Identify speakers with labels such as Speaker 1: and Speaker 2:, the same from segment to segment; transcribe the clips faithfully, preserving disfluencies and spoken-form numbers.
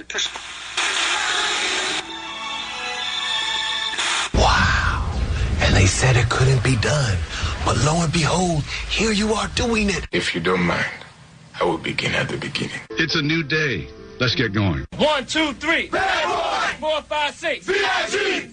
Speaker 1: detectors.
Speaker 2: Wow. And they said it couldn't be done. But lo and behold, here you are doing it.
Speaker 1: If you don't mind, I will begin at the beginning.
Speaker 3: It's a new day. Let's get going.
Speaker 4: One, two, three. Bad boy. Four, five, six. V I G.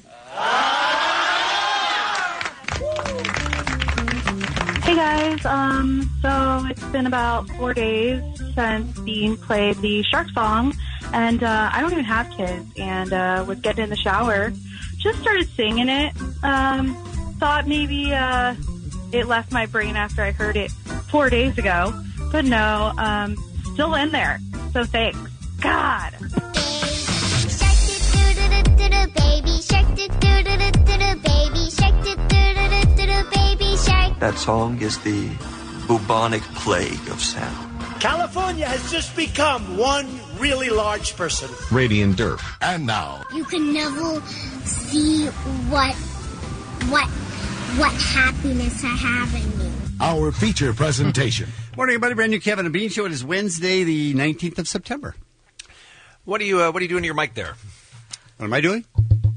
Speaker 5: Hey guys, um, so it's been about four days since Dean played the Shark song, and uh, I don't even have kids, and uh, was getting in the shower, just started singing it. Um, thought maybe uh, it left my brain after I heard it four days ago, but no, um, still in there. So thanks. God.
Speaker 6: Baby shark, do do do do do, baby shark, do do do do do, baby shark.
Speaker 7: That song is the bubonic plague of sound.
Speaker 8: California has just become one really large person.
Speaker 3: Radiant Derp.
Speaker 1: And now,
Speaker 6: You can never see what what what happiness I have in me.
Speaker 1: our feature presentation.
Speaker 9: Morning, everybody. Brand new Kevin and Bean Show. It is Wednesday, the nineteenth of September.
Speaker 10: What are you? Uh, what are you doing to your mic there?
Speaker 9: What am I doing?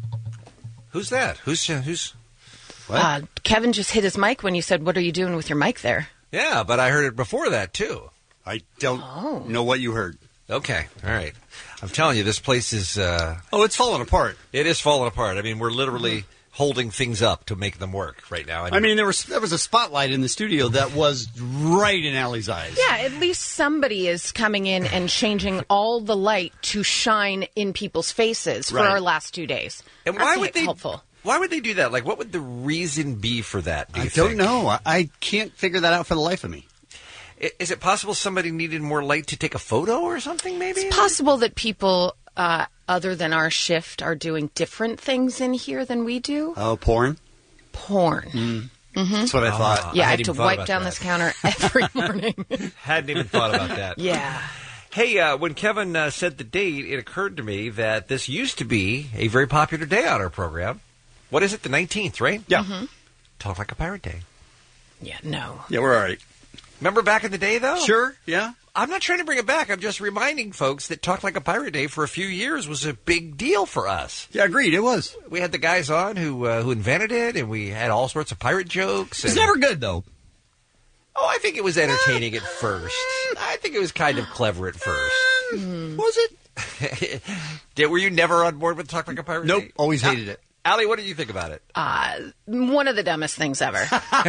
Speaker 10: Who's that? Who's uh, who's?
Speaker 9: What?
Speaker 11: Uh, Kevin just hit his mic when you said, "What are you doing with your mic there?"
Speaker 10: Yeah, but I heard it before that too.
Speaker 9: I don't
Speaker 11: Oh.
Speaker 9: know what you heard.
Speaker 10: Okay, all right. I'm telling you, this place is. Uh,
Speaker 9: Oh, it's falling apart.
Speaker 10: it is falling apart. I mean, we're literally holding things up to make them work right now.
Speaker 9: I mean, there was there was a spotlight in the studio that was right in Allie's eyes.
Speaker 11: Yeah, at least somebody is coming in and changing all the light to shine in people's faces for
Speaker 9: Right.
Speaker 11: our last two days.
Speaker 10: and
Speaker 11: That's
Speaker 10: why would they?
Speaker 11: helpful?
Speaker 10: Why would they do that? Like, what would the reason be for that? Do you
Speaker 9: I don't
Speaker 10: think?
Speaker 9: know. I, I can't figure that out for the life of me.
Speaker 10: I- Is it possible somebody needed more light to take a photo or something? Maybe
Speaker 11: It's possible that people uh, other than our shift are doing different things in here than we do.
Speaker 9: Oh, porn?
Speaker 11: Porn.
Speaker 9: Mm. That's what I thought.
Speaker 11: Yeah, I,
Speaker 10: I
Speaker 11: have
Speaker 10: hadn't
Speaker 11: to
Speaker 10: even thought
Speaker 11: wipe
Speaker 10: about
Speaker 11: down
Speaker 10: that.
Speaker 11: this counter every morning.
Speaker 10: Hadn't even thought about that.
Speaker 11: Yeah.
Speaker 10: Hey, uh, when Kevin uh, said the date, it occurred to me that this used to be a very popular day on our program. What is it? The nineteenth, right?
Speaker 9: Yeah.
Speaker 11: Mm-hmm.
Speaker 10: Talk Like a Pirate Day.
Speaker 11: Yeah, no.
Speaker 9: Yeah, we're all right.
Speaker 10: Remember back in the day, though?
Speaker 9: Sure, yeah.
Speaker 10: I'm not trying to bring it back. I'm just reminding folks that Talk Like a Pirate Day for a few years was a big deal for us.
Speaker 9: Yeah, agreed. It was.
Speaker 10: We had the guys on who uh, who invented it, and we had all sorts of pirate jokes.
Speaker 9: It's
Speaker 10: and-
Speaker 9: never good, though.
Speaker 10: Oh, I think it was entertaining at first. I think it was kind of clever at first.
Speaker 9: Was it?
Speaker 10: Did, were you never on board with Talk Like a Pirate
Speaker 9: Nope.
Speaker 10: Day?
Speaker 9: Always
Speaker 10: Al-
Speaker 9: hated it.
Speaker 10: Allie, what did you think about it?
Speaker 11: Uh, one of the dumbest things ever.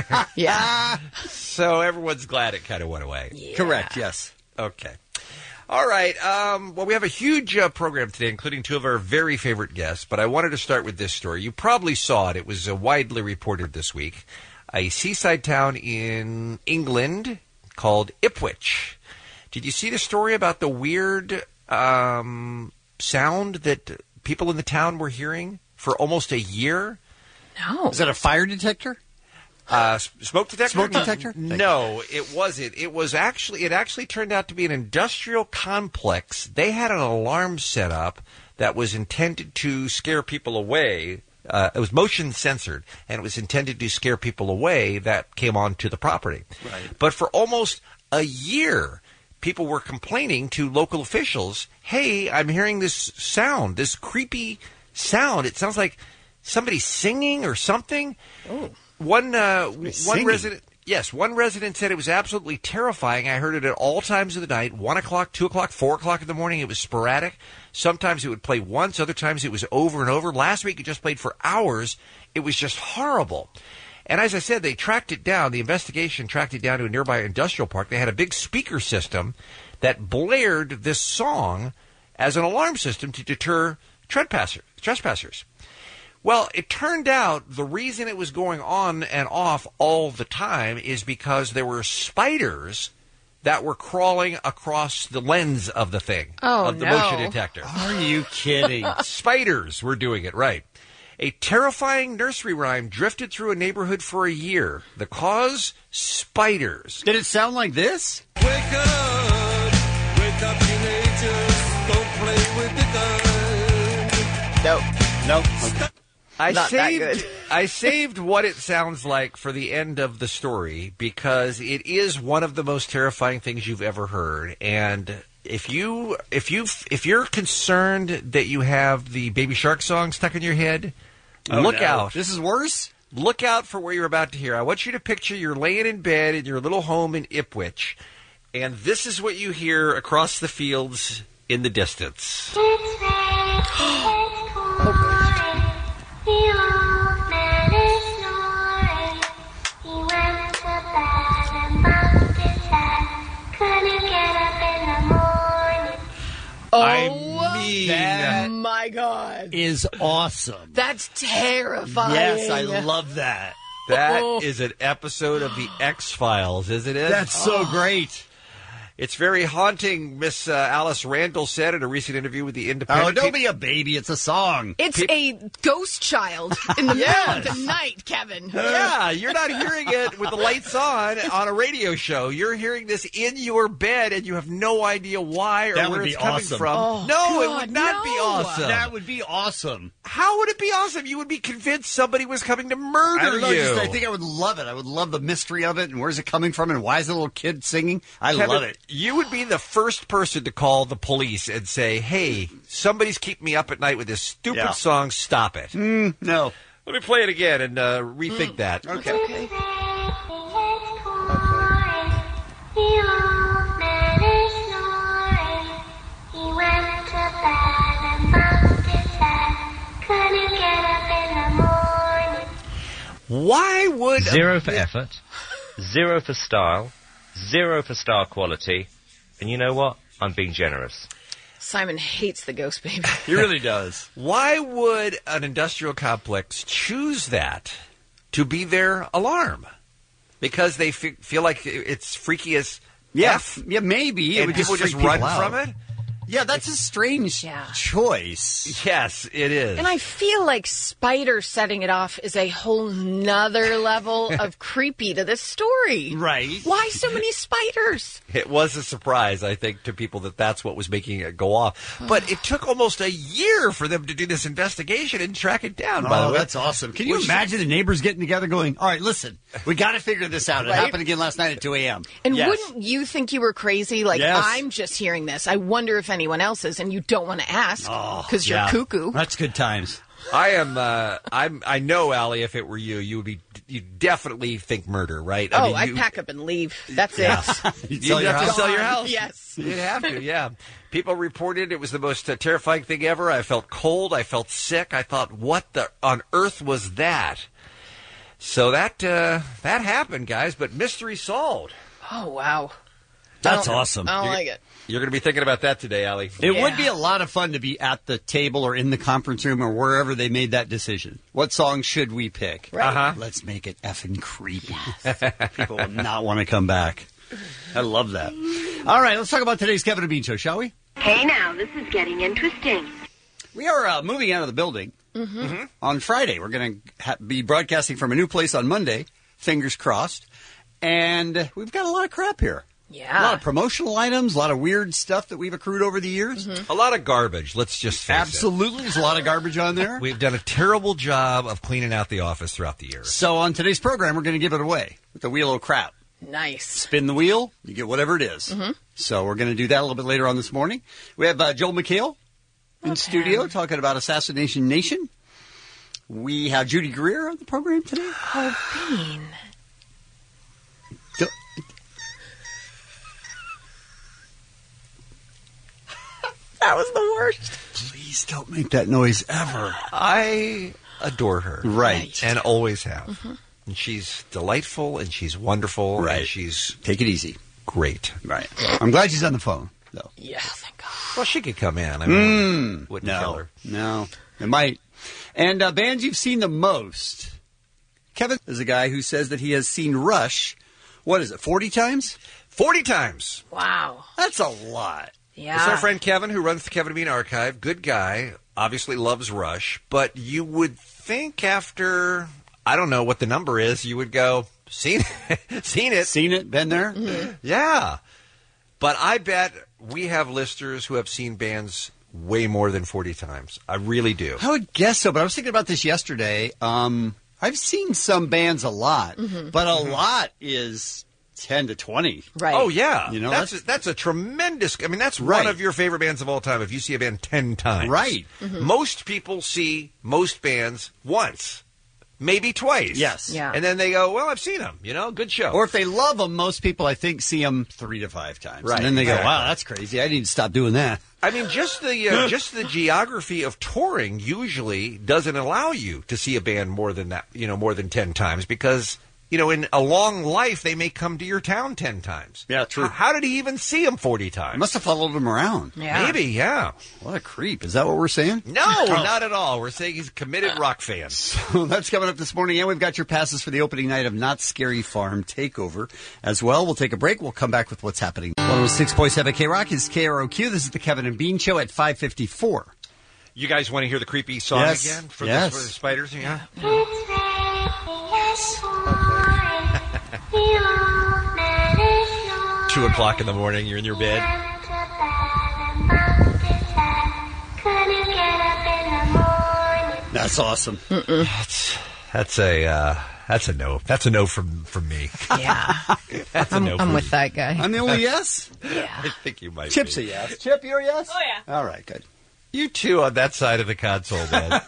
Speaker 11: Yeah.
Speaker 10: So everyone's glad it kind of went away.
Speaker 11: Yeah.
Speaker 9: Correct, yes.
Speaker 10: Okay. All right. Um, well, we have a huge uh, program today, including two of our very favorite guests, but I wanted to start with this story. You probably saw it. It was uh, widely reported this week. A seaside town in England called Ipswich. Did you see the story about the weird um, sound that people in the town were hearing for almost a year?
Speaker 11: No.
Speaker 9: Is that a fire detector?
Speaker 10: Uh, s- smoke detector?
Speaker 9: Smoke detector?
Speaker 10: N- No, it wasn't. It was actually, it actually turned out to be an industrial complex. They had an alarm set up that was intended to scare people away. Uh, it was motion censored, and it was intended to scare people away that came onto the property.
Speaker 9: Right.
Speaker 10: But for almost a year, people were complaining to local officials, hey, I'm hearing this sound, this creepy sound. It sounds like somebody singing or something.
Speaker 11: Oh.
Speaker 10: One uh, one
Speaker 9: singing?
Speaker 10: resident, yes, one resident said it was absolutely terrifying. I heard it at all times of the night, one o'clock, two o'clock, four o'clock in the morning. It was sporadic. Sometimes it would play once, other times it was over and over. Last week it just played for hours. It was just horrible. And as I said, they tracked it down. The investigation tracked it down to a nearby industrial park. They had a big speaker system that blared this song as an alarm system to deter trespassers. trespassers. Well, it turned out the reason it was going on and off all the time is because there were spiders that were crawling across the lens of the thing,
Speaker 11: Oh,
Speaker 10: of the
Speaker 11: no.
Speaker 10: motion detector.
Speaker 9: Are you kidding?
Speaker 10: Spiders were doing it, right. A terrifying nursery rhyme drifted through a neighborhood for a year. The cause? Spiders.
Speaker 9: Did it sound like this?
Speaker 4: Wake up, wake up, teenagers, don't play with the gun.
Speaker 11: Nope.
Speaker 9: No. Okay.
Speaker 10: I
Speaker 11: Not that
Speaker 10: saved,
Speaker 11: good.
Speaker 10: I saved what it sounds like for the end of the story because it is one of the most terrifying things you've ever heard. And if you if you if you're concerned that you have the Baby Shark song stuck in your head,
Speaker 9: Oh,
Speaker 10: look
Speaker 9: no.
Speaker 10: out.
Speaker 9: This is worse?
Speaker 10: Look out for what you're about to hear. I want you to picture you're laying in bed in your little home in Ipswich, and this is what you hear across the fields in the distance.
Speaker 11: Oh,
Speaker 9: I mean,
Speaker 11: that my God.
Speaker 9: is awesome.
Speaker 11: That's terrifying.
Speaker 9: Yes, I love that.
Speaker 10: That is an episode of the X-Files, isn't it?
Speaker 9: That's so great.
Speaker 10: It's very haunting, Miss uh, Alice Randall said in a recent interview with The Independent.
Speaker 9: Oh, don't be a baby. It's a song.
Speaker 11: It's a ghost child in the middle of the night, Kevin.
Speaker 10: Yeah, you're not hearing it with the lights on on a radio show. You're hearing this in your bed, and you have no idea why or
Speaker 9: That
Speaker 10: where
Speaker 9: would
Speaker 10: it's
Speaker 9: be
Speaker 10: coming
Speaker 9: awesome.
Speaker 10: from.
Speaker 11: Oh,
Speaker 10: no, it
Speaker 11: God,
Speaker 10: would not be
Speaker 11: no.
Speaker 10: awesome.
Speaker 9: That would be awesome.
Speaker 10: How would it be awesome? You would be convinced somebody was coming to murder
Speaker 9: I don't know.
Speaker 10: you.
Speaker 9: Just, I think I would love it. I would love the mystery of it, and where's it coming from, and why is the little kid singing? I
Speaker 10: Kevin,
Speaker 9: love it.
Speaker 10: You would be the first person to call the police and say, hey, somebody's keeping me up at night with this stupid
Speaker 9: Yeah.
Speaker 10: song. Stop it.
Speaker 9: Mm, no.
Speaker 10: Let me play it again and uh, rethink that.
Speaker 9: Okay.
Speaker 11: Okay.
Speaker 10: Why would...
Speaker 12: Zero for effort, zero for style, zero for star quality, and you know what? I'm being generous.
Speaker 11: Simon hates the ghost baby.
Speaker 9: He really does.
Speaker 10: Why would an industrial complex choose that to be their alarm? Because they f- feel like it's freaky as
Speaker 9: Yeah,
Speaker 10: F,
Speaker 9: yeah, maybe. It
Speaker 10: and
Speaker 9: would
Speaker 10: people
Speaker 9: just,
Speaker 10: just
Speaker 9: freak
Speaker 10: run
Speaker 9: people out.
Speaker 10: from it?
Speaker 9: Yeah, that's a strange
Speaker 11: Yeah.
Speaker 9: choice.
Speaker 10: Yes, it is.
Speaker 11: And I feel like Spider setting it off is a whole nother level of creepy to this story.
Speaker 9: Right.
Speaker 11: Why so many spiders?
Speaker 10: It was a surprise, I think, to people that that's what was making it go off. But it took almost a year for them to do this investigation and track it down, by the
Speaker 9: Oh,
Speaker 10: way.
Speaker 9: that's awesome. Can you
Speaker 10: Which-
Speaker 9: imagine the neighbors getting together going, all right, listen, we got to figure this out. It
Speaker 11: Right?
Speaker 9: happened again last night at two a.m.
Speaker 11: And
Speaker 9: Yes.
Speaker 11: wouldn't you think you were crazy? Like,
Speaker 9: Yes.
Speaker 11: I'm just hearing this. I wonder if anyone else is, and you don't want to ask because you're
Speaker 9: Yeah.
Speaker 11: cuckoo.
Speaker 9: That's good times.
Speaker 10: I am. Uh, I'm. I know, Allie. If it were you, you would be. You definitely think murder, right?
Speaker 11: Oh,
Speaker 10: mean,
Speaker 11: I'd
Speaker 10: you,
Speaker 11: pack up and leave. That's
Speaker 10: Yeah.
Speaker 11: it.
Speaker 10: You'd
Speaker 9: sell your
Speaker 10: have to
Speaker 9: house?
Speaker 10: sell your house.
Speaker 11: Yes.
Speaker 10: You'd have to. Yeah. People reported it was the most uh, terrifying thing ever. I felt cold. I felt sick. I thought, what the on earth was that? So that uh, that happened, guys. But mystery solved.
Speaker 11: Oh, wow.
Speaker 9: That's
Speaker 11: I don't-
Speaker 9: awesome.
Speaker 11: I don't
Speaker 10: You're-
Speaker 11: like it.
Speaker 10: You're going to be thinking about that today, Allie.
Speaker 9: It
Speaker 11: Yeah.
Speaker 9: would be a lot of fun to be at the table or in the conference room or wherever they made that decision. What song should we pick?
Speaker 11: Right.
Speaker 10: Uh-huh.
Speaker 9: Let's make it effing creepy. People will not want to come back. I love that. All right, let's talk about today's Kevin and Bean Show, shall we?
Speaker 13: Hey now, this is getting interesting.
Speaker 9: We are uh, moving out of the building
Speaker 11: Mm-hmm.
Speaker 9: on Friday. We're going to ha- be broadcasting from a new place on Monday, fingers crossed. And we've got a lot of crap here.
Speaker 11: Yeah.
Speaker 9: A lot of promotional items, a lot of weird stuff that we've accrued over the years.
Speaker 11: Mm-hmm.
Speaker 10: A lot of garbage. Let's just face
Speaker 9: Absolutely. There's a lot of garbage on there.
Speaker 10: it. We've done a terrible job of cleaning out the office throughout the years.
Speaker 9: So on today's program, we're going to give it away with the Wheel of Crap.
Speaker 11: Nice.
Speaker 9: Spin the wheel, you get whatever it is.
Speaker 11: Mm-hmm.
Speaker 9: So we're going to do that a little bit later on this morning. We have uh, Joel McHale in studio talking about Assassination Nation. We have Judy Greer on the program today.
Speaker 11: Oh, Bean.
Speaker 9: Do-
Speaker 11: That was the worst.
Speaker 9: Please don't make that noise ever.
Speaker 10: I adore her.
Speaker 9: Right.
Speaker 10: And always have.
Speaker 11: Mm-hmm.
Speaker 10: And she's delightful and she's wonderful.
Speaker 9: Right.
Speaker 10: And she's
Speaker 9: Take it easy.
Speaker 10: great.
Speaker 9: Right. I'm glad she's on the phone, though.
Speaker 11: Yeah, thank God.
Speaker 10: Well, she could come in. I mean,
Speaker 9: Mm,
Speaker 10: wouldn't kill
Speaker 9: no,
Speaker 10: her.
Speaker 9: no, it might. And uh, bands you've seen the most. Kevin is a guy who says that he has seen Rush. What is it? Forty times?
Speaker 10: forty times.
Speaker 11: Wow.
Speaker 9: That's a lot.
Speaker 11: Yeah.
Speaker 10: It's our friend Kevin who runs the Kevin and Bean Archive. Good guy. Obviously loves Rush. But you would think after, I don't know what the number is, you would go, seen it. seen it.
Speaker 9: Seen it? Been there?
Speaker 11: Mm-hmm.
Speaker 10: Yeah. But I bet we have listeners who have seen bands way more than forty times. I really do.
Speaker 9: I would guess so, but I was thinking about this yesterday. Um, I've seen some bands a lot,
Speaker 11: Mhm.
Speaker 9: but a
Speaker 10: Mhm.
Speaker 9: lot is ten to twenty.
Speaker 11: Right.
Speaker 10: Oh, yeah.
Speaker 9: You know,
Speaker 10: that's,
Speaker 9: that's-
Speaker 10: a, that's a tremendous... I mean, that's
Speaker 9: Right.
Speaker 10: one of your favorite bands of all time if you see a band ten times.
Speaker 9: Right.
Speaker 11: Mhm.
Speaker 10: Most people see most bands once, maybe twice.
Speaker 9: Yes.
Speaker 11: Yeah.
Speaker 10: And then they go, well, I've seen them. You know, good show.
Speaker 9: Or if they love them, most people, I think, see them three to five times.
Speaker 10: Right,
Speaker 9: And then they go,
Speaker 10: exactly.
Speaker 9: wow, that's crazy. I need to stop doing that.
Speaker 10: I mean, just the uh, just the geography of touring usually doesn't allow you to see a band more than that, you know, more than ten times because, you know, in a long life they may come to your town ten times.
Speaker 9: Yeah, true.
Speaker 10: H- how did he even see them forty times?
Speaker 9: I must have followed them around.
Speaker 11: Yeah.
Speaker 10: Maybe, yeah.
Speaker 9: What a creep. Is that what we're saying?
Speaker 10: No, not at all. We're saying he's a committed rock fan.
Speaker 9: So that's coming up this morning, and we've got your passes for the opening night of Not Scary Farm Takeover as well. We'll take a break. We'll come back with what's happening. one oh six point seven K-Rock is K R O Q. This is the Kevin and Bean Show at five fifty-four.
Speaker 10: You guys want to hear the creepy song
Speaker 9: Yes.
Speaker 10: again for,
Speaker 9: Yes.
Speaker 10: the, for the spiders? Yeah. Two o'clock in the morning. You're in your bed.
Speaker 9: That's awesome.
Speaker 10: That's that's a uh, that's a no. That's a no from from me.
Speaker 11: Yeah.
Speaker 10: That's a
Speaker 11: I'm,
Speaker 10: no.
Speaker 11: I'm
Speaker 10: from
Speaker 11: with
Speaker 10: me.
Speaker 11: that guy.
Speaker 9: I'm the only yes?
Speaker 10: I think you might.
Speaker 9: Chip's
Speaker 10: be.
Speaker 9: a yes. Chip, you're a yes?
Speaker 11: Oh, yeah.
Speaker 9: All right, good.
Speaker 10: You two on that side of the console, man.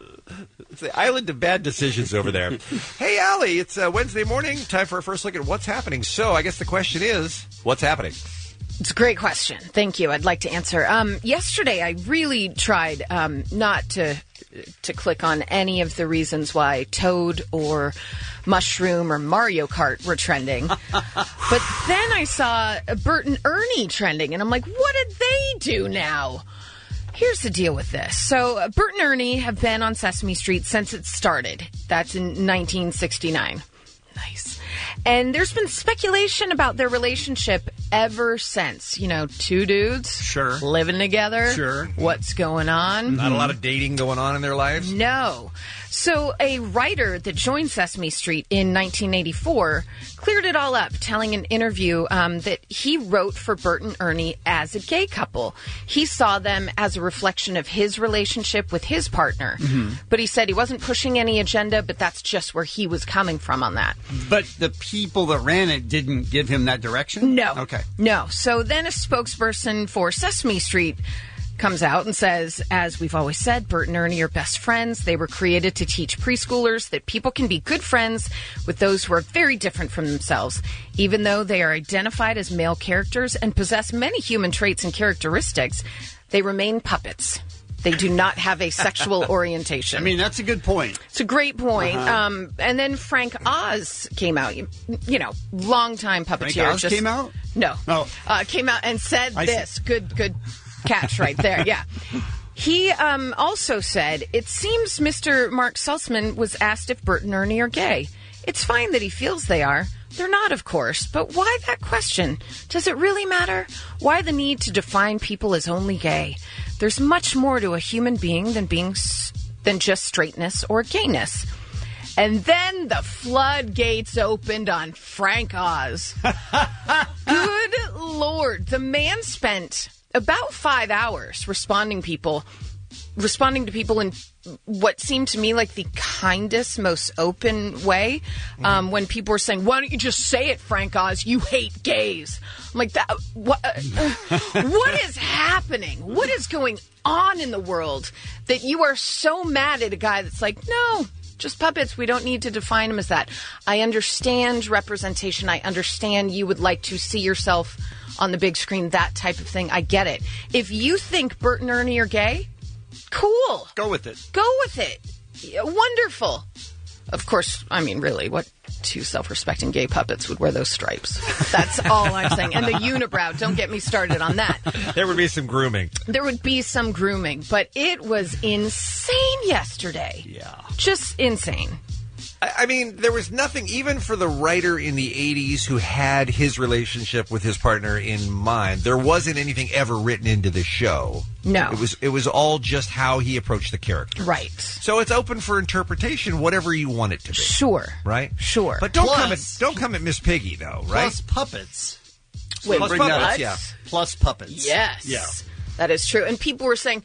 Speaker 10: It's the island of bad decisions over there. Hey, Allie, it's uh, Wednesday morning. Time for our first look at what's happening. So I guess the question is, what's happening?
Speaker 11: It's a great question. Thank you. I'd like to answer. Um, yesterday, I really tried um, not to to click on any of the reasons why Toad or Mushroom or Mario Kart were trending. But then I saw Bert and Ernie trending, and I'm like, what did they do now? Here's the deal with this. So uh, Bert and Ernie have been on Sesame Street since it started. That's in nineteen sixty-nine. Nice. And there's been speculation about their relationship ever since. You know, two dudes.
Speaker 10: Sure.
Speaker 11: Living together.
Speaker 10: Sure.
Speaker 11: What's going on?
Speaker 10: Not a lot of dating going on in their lives?
Speaker 11: No. So a writer that joined Sesame Street in nineteen eighty-four cleared it all up, telling an interview um, that he wrote for Bert and Ernie as a gay couple. He saw them as a reflection of his relationship with his partner.
Speaker 9: Mm-hmm.
Speaker 11: But he said he wasn't pushing any agenda, but that's just where he was coming from on that.
Speaker 9: But the people that ran it didn't give him that direction?
Speaker 11: No.
Speaker 9: Okay.
Speaker 11: No. So then a spokesperson for Sesame Street comes out and says, as we've always said, Bert and Ernie are best friends. They were created to teach preschoolers that people can be good friends with those who are very different from themselves, even though they are identified as male characters and possess many human traits and characteristics. They remain puppets. They do not have a sexual orientation.
Speaker 9: I mean, that's a good point.
Speaker 11: It's a great point.
Speaker 9: Uh-huh.
Speaker 11: Um, and then Frank Oz came out. You, you know, longtime puppeteer.
Speaker 9: Frank Oz
Speaker 11: just,
Speaker 9: came out?
Speaker 11: No.
Speaker 9: Oh.
Speaker 11: Uh, came out and said
Speaker 9: I see.
Speaker 11: this. Good, good catch right there. Yeah. He um, also said, it seems Mister Mark Sussman was asked if Bert and Ernie are gay. It's fine that he feels they are. They're not, of course. But why that question? Does it really matter? Why the need to define people as only gay? There's much more to a human being than being s- than just straightness or gayness. And then the floodgates opened on Frank Oz. Good Lord. The man spent about five hours responding people, responding to people in what seemed to me like the kindest, most open way. Um, when people were saying, why don't you just say it, Frank Oz? You hate gays. I'm like, that. What, uh, what is happening? What is going on in the world that you are so mad at a guy that's like, no, just puppets. We don't need to define them as that. I understand representation. I understand you would like to see yourself on the big screen, that type of thing. I get it. If you think Bert and Ernie are gay, cool.
Speaker 9: Go with it.
Speaker 11: Go with it. Yeah, wonderful. Of course, I mean, really, what two self-respecting gay puppets would wear those stripes? That's all I'm saying. And the unibrow, don't get me started on that.
Speaker 10: There would be some grooming.
Speaker 11: There would be some grooming, but it was insane yesterday.
Speaker 9: Yeah.
Speaker 11: Just insane.
Speaker 10: I I mean, there was nothing, even for the writer in the eighties who had his relationship with his partner in mind, there wasn't anything ever written into the show.
Speaker 11: No.
Speaker 10: It was it was all just how he approached the character.
Speaker 11: Right.
Speaker 10: So it's open for interpretation, whatever you want it to be.
Speaker 11: Sure.
Speaker 10: Right?
Speaker 11: Sure.
Speaker 10: But don't
Speaker 9: Plus-
Speaker 10: come at don't come at Miss Piggy though, right?
Speaker 9: Plus puppets.
Speaker 11: Wait,
Speaker 10: Plus
Speaker 9: Bring that up.
Speaker 10: puppets, yeah.
Speaker 9: Plus puppets.
Speaker 11: Yes.
Speaker 9: Yeah.
Speaker 11: That is true. And people were saying,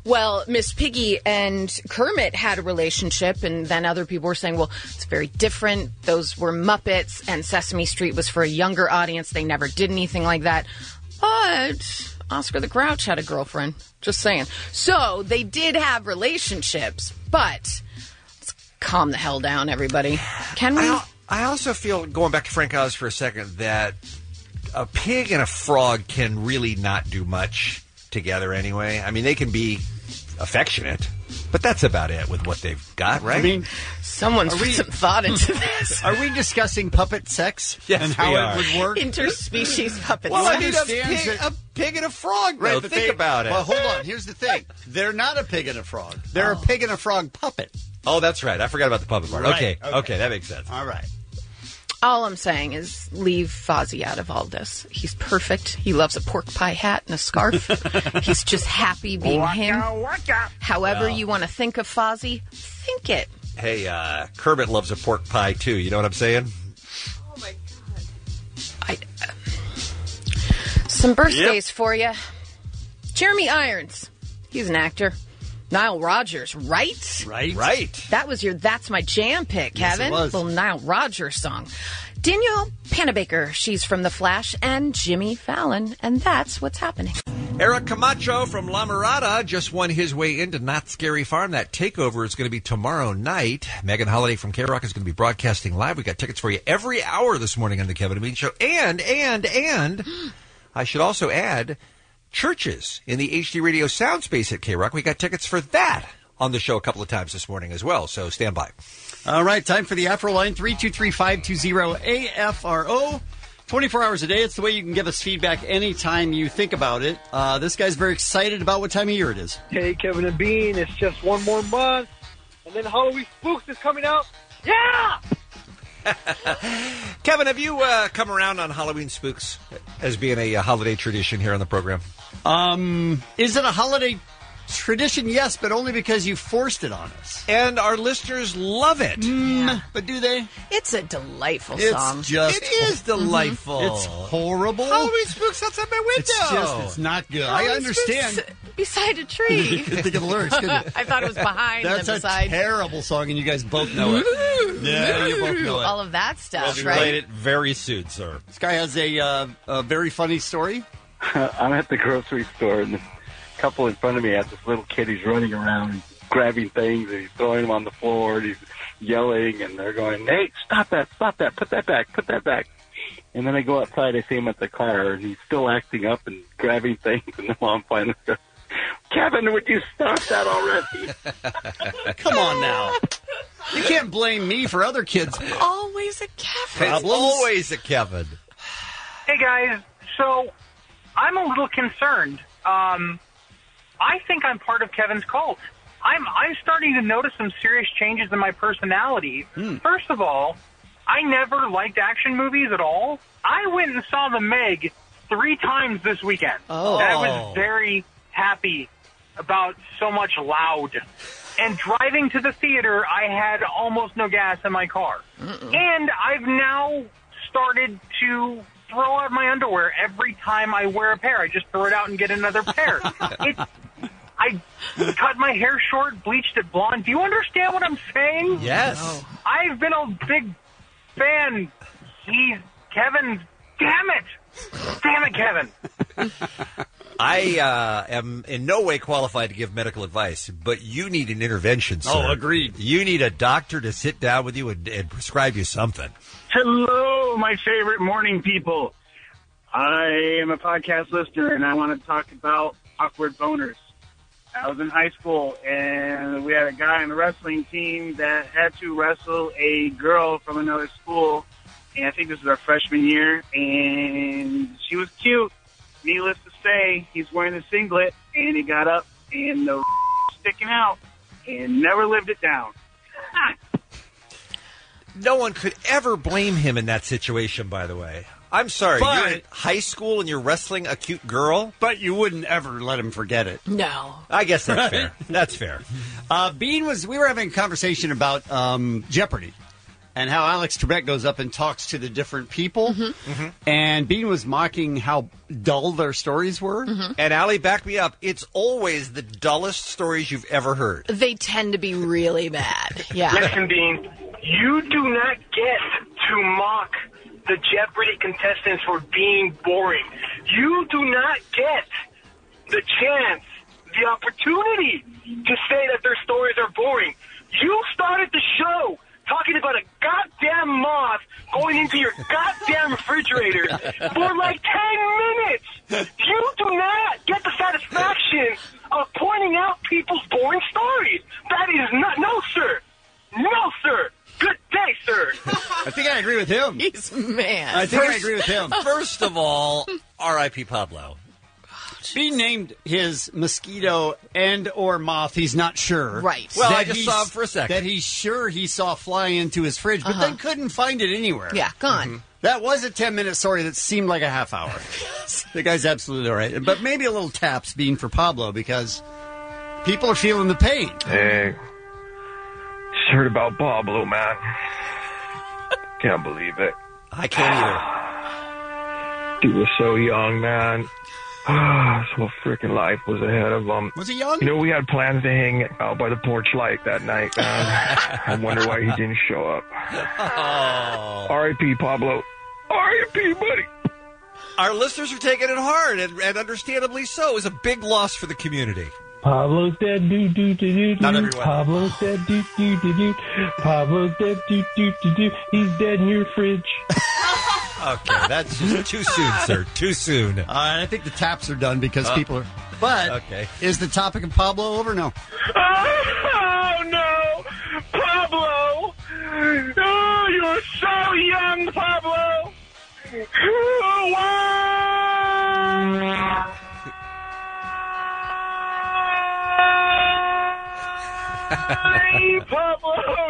Speaker 11: Well, Miss Piggy and Kermit had a relationship, and then other people were saying, well, it's very different. Those were Muppets, and Sesame Street was for a younger audience. They never did anything like that. But Oscar the Grouch had a girlfriend. Just saying. So they did have relationships, but let's calm the hell down, everybody. Can we?
Speaker 10: I, I also feel, going back to Frank Oz for a second, that a pig and a frog can really not do much together anyway. I mean, they can be affectionate, but that's about it with what they've got, right?
Speaker 9: I mean,
Speaker 11: someone's
Speaker 9: are
Speaker 11: put
Speaker 9: we,
Speaker 11: some thought into this.
Speaker 9: Are we discussing puppet sex
Speaker 10: yes,
Speaker 9: and how
Speaker 10: we
Speaker 9: it
Speaker 10: are.
Speaker 9: would work?
Speaker 11: Interspecies puppet
Speaker 10: well,
Speaker 11: sex.
Speaker 10: I mean, a pig, a pig and a frog, right? Think
Speaker 9: they,
Speaker 10: about it.
Speaker 9: Well, hold on. Here's the thing. They're not a pig and a frog. They're oh. a pig and a frog puppet.
Speaker 10: Oh, that's right. I forgot about the puppet part.
Speaker 9: Right.
Speaker 10: Okay.
Speaker 9: okay.
Speaker 10: Okay, that makes sense.
Speaker 9: All right.
Speaker 11: All I'm saying is leave Fozzie out of all this. He's perfect. He loves a pork pie hat and a scarf. He's just happy being waka, him.
Speaker 8: Waka.
Speaker 11: However
Speaker 10: well.
Speaker 11: you want to think of Fozzie, think it.
Speaker 10: Hey, uh, Kermit loves a pork pie, too. You know what I'm saying?
Speaker 11: Oh, my God. I, uh, some birthdays yep. for you. Jeremy Irons. He's an actor. Nile Rodgers, right?
Speaker 9: Right.
Speaker 10: Right.
Speaker 11: That was your That's My Jam pick, Kevin.
Speaker 9: Yes, it was.
Speaker 11: Little Nile Rodgers song. Danielle Panabaker, she's from The Flash, and Jimmy Fallon, and that's what's happening.
Speaker 10: Eric Camacho from La Mirada just won his way into Not Scary Farm. That takeover is going to be tomorrow night. Megan Holiday from K-Rock is going to be broadcasting live. We got tickets for you every hour this morning on the Kevin and Bean Show. And, and, and, I should also add, Churches in the H D Radio sound space at K-Rock. We got tickets for that on the show a couple of times this morning as well, so stand by.
Speaker 9: All right, time for the Afro line, three two three, five two zero, A F R O. twenty-four hours a day. It's the way you can give us feedback anytime you think about it. Uh, this guy's very excited about what time of year it is.
Speaker 14: Hey, Kevin and Bean, it's just one more month, and then Halloween Spooks is coming out. Yeah!
Speaker 10: Kevin, have you uh, come around on Halloween Spooks as being a, a holiday tradition here on the program?
Speaker 9: Um, is it a holiday tradition? Yes, but only because you forced it on us.
Speaker 10: And our listeners love it.
Speaker 9: Mm, yeah. But do they?
Speaker 11: It's a delightful
Speaker 9: it's
Speaker 11: song.
Speaker 9: Just
Speaker 10: it is delightful.
Speaker 9: Mm-hmm. It's horrible.
Speaker 10: Halloween Spooks outside my window.
Speaker 9: It's just, it's not good.
Speaker 11: Halloween
Speaker 9: I understand.
Speaker 11: Spooks beside a tree.
Speaker 9: You could think of the lyrics, couldn't you?
Speaker 11: I thought it was behind
Speaker 9: That's
Speaker 11: and beside.
Speaker 9: a terrible song, and you guys both know it. Yeah, you both know it.
Speaker 11: All of that stuff,
Speaker 12: we'll
Speaker 11: right?
Speaker 12: played it very soon, sir.
Speaker 9: This guy has a, uh, a very funny story.
Speaker 15: I'm at the grocery store, and this couple in front of me has this little kid. He's running around, he's grabbing things, and he's throwing them on the floor, and he's yelling, and they're going, "Nate, stop that, stop that, put that back, put that back." And then I go outside, I see him at the car, and he's still acting up and grabbing things, and the mom finally goes, "Kevin, would you stop that already?"
Speaker 9: Come on now. You can't blame me for other kids'
Speaker 11: Always a Kevin.
Speaker 10: It's always a Kevin.
Speaker 16: Hey, guys. So I'm a little concerned. Um, I think I'm part of Kevin's cult. I'm I'm starting to notice some serious changes in my personality.
Speaker 9: Hmm.
Speaker 16: First of all, I never liked action movies at all. I went and saw The Meg three times this weekend.
Speaker 11: Oh.
Speaker 16: And I was very happy about so much loud. And driving to the theater, I had almost no gas in my car. Mm-mm. And I've now started to throw out my underwear every time I wear a pair. I just throw it out and get another pair. It, I cut my hair short, bleached it blonde. Do you understand what I'm saying?
Speaker 10: Yes.
Speaker 16: No. I've been a big fan. He's Kevin. Damn it. Damn it, Kevin.
Speaker 10: I uh, am in no way qualified to give medical advice, but you need an intervention, sir.
Speaker 9: Oh, agreed.
Speaker 10: You need a doctor to sit down with you and, and prescribe you something.
Speaker 17: Hello, my favorite morning people. I am a podcast listener, and I want to talk about awkward boners. I was in high school, and we had a guy on the wrestling team that had to wrestle a girl from another school, and I think this was our freshman year, and she was cute. Needless to say, he's wearing a singlet, and he got up, and the sticking out, and never lived it down.
Speaker 10: No one could ever blame him in that situation, by the way. I'm sorry,
Speaker 9: But-
Speaker 10: you're in high school and you're wrestling a cute girl?
Speaker 9: But you wouldn't ever let him forget it.
Speaker 11: No.
Speaker 10: I guess that's fair. That's fair.
Speaker 9: Uh, Bean was, we were having a conversation about um, Jeopardy. and how Alex Trebek goes up and talks to the different people.
Speaker 11: Mm-hmm.
Speaker 10: Mm-hmm.
Speaker 9: And Bean was mocking how dull their stories were.
Speaker 11: Mm-hmm.
Speaker 10: And Allie, back me up. It's always the dullest stories you've ever heard.
Speaker 11: They tend to be really bad. Yeah.
Speaker 16: Listen, Bean, you do not get to mock the Jeopardy contestants for being boring. You do not get the chance, the opportunity to say that their stories are boring. You started the show talking about a goddamn moth going into your goddamn refrigerator for like ten minutes. You do not get the satisfaction of pointing out people's boring stories. That is not, no, sir. No, sir. Good day, sir.
Speaker 9: I think I agree with him.
Speaker 11: He's mad.
Speaker 9: I think
Speaker 10: First-
Speaker 9: I agree with him.
Speaker 10: First of all, R I P Pablo.
Speaker 9: Bean named his mosquito and or moth. He's not sure.
Speaker 11: Right.
Speaker 10: Well,
Speaker 9: That
Speaker 10: I just
Speaker 9: he's-
Speaker 10: saw him for a second.
Speaker 9: That he's sure he saw fly into his fridge, but
Speaker 11: Uh-huh.
Speaker 9: then couldn't find it anywhere.
Speaker 11: Yeah, gone.
Speaker 10: Mm-hmm.
Speaker 9: That was a ten-minute story that seemed like a half hour. The guy's absolutely all right. But maybe a little taps Bean for Pablo because people are feeling the pain.
Speaker 15: Hey, just heard about Pablo, man. Can't believe it.
Speaker 10: I can't either.
Speaker 15: He was so young, man. His whole freaking life was ahead of him.
Speaker 9: Was he young?
Speaker 15: You know, we had plans to hang out by the porch light that night, man. I wonder why he didn't show up.
Speaker 10: Oh.
Speaker 15: R I P Pablo. R I P buddy.
Speaker 10: Our listeners are taking it hard, and, and understandably so. It was a big loss for the community.
Speaker 18: Pablo's dead, do do do do do.
Speaker 10: Not everyone.
Speaker 18: Pablo's dead, do do do do. Pablo's dead, do do do do. He's dead in your fridge.
Speaker 10: Okay, that's just too soon, sir. Too soon.
Speaker 9: Uh, I think the taps are done because
Speaker 10: Uh,
Speaker 9: people are. But
Speaker 10: okay.
Speaker 9: Is the topic of Pablo over? No.
Speaker 16: Oh, no! Pablo! Oh, you're so young, Pablo! Oh, wow! Hey, Pablo,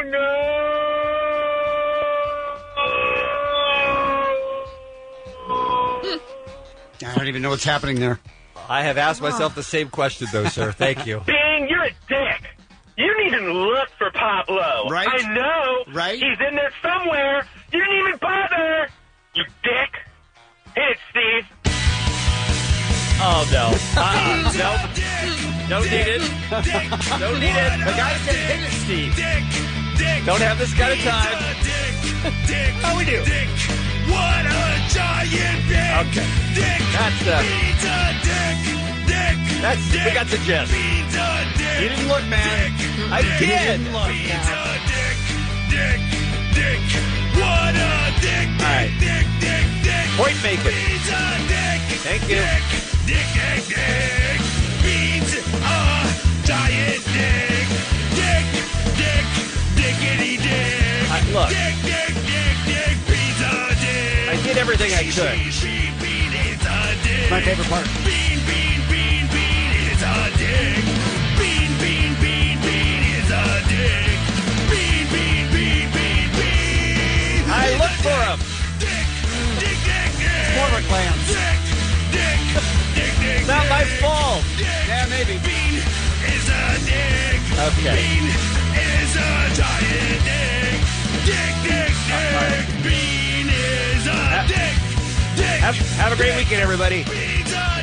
Speaker 16: no!
Speaker 9: I don't even know what's happening there.
Speaker 10: I have asked myself the same question, though, sir. Thank you.
Speaker 16: Bing, you're a dick. You didn't even look for Pablo.
Speaker 9: Right?
Speaker 16: I know.
Speaker 9: Right?
Speaker 16: He's in there somewhere. You didn't even bother. You dick. Hit it, Steve.
Speaker 10: Oh, no. Uh-uh. No. Don't need it. Don't need it. The guy said hit it, Steve. Don't have this kind of time. How we do?
Speaker 4: What a giant dick!
Speaker 10: Okay.
Speaker 4: Dick!
Speaker 10: That's, uh,
Speaker 4: Bean's a dick! Dick!
Speaker 10: That's, we got the gist.
Speaker 4: Bean's a dick!
Speaker 9: You didn't look, man.
Speaker 10: I did.
Speaker 9: Didn't look.
Speaker 4: Bean's a dick! Dick! Dick! What a dick! Dick!
Speaker 10: All right.
Speaker 4: Dick! Dick! Dick!
Speaker 10: Point making.
Speaker 4: Bean's a dick!
Speaker 10: Thank you.
Speaker 4: Dick! Dick! Dick! Dick! Bean's a giant dick! Dick! Dick! Dickity dick!
Speaker 10: I- look.
Speaker 4: Dick! Dick! Dick! Dick! Bean's a dick!
Speaker 10: I did everything I could.
Speaker 4: Bean, bean, it's a dick.
Speaker 9: My favorite part.
Speaker 4: Bean, bean, bean, bean, it's a dick. Bean, bean, bean, bean, it's a dick. Bean, bean, bean, bean, bean.
Speaker 10: I
Speaker 4: it's
Speaker 10: look
Speaker 4: a
Speaker 10: for
Speaker 4: dick.
Speaker 10: him.
Speaker 4: Dick, dick, dick, dick.
Speaker 9: More of a glance.
Speaker 4: Dick, dick, dick, dick.
Speaker 10: Not my
Speaker 4: dick.
Speaker 10: fault.
Speaker 4: Dick.
Speaker 9: Yeah, maybe.
Speaker 4: Bean is a dick.
Speaker 10: Okay.
Speaker 4: Bean is a giant dick. Dick, dick, dick. Bean is a dick. Dick.
Speaker 10: Have, have a great weekend, everybody.
Speaker 4: Bean's a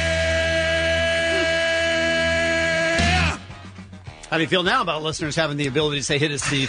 Speaker 4: dick.
Speaker 9: How do you feel now about listeners having the ability to say hit it, Steve?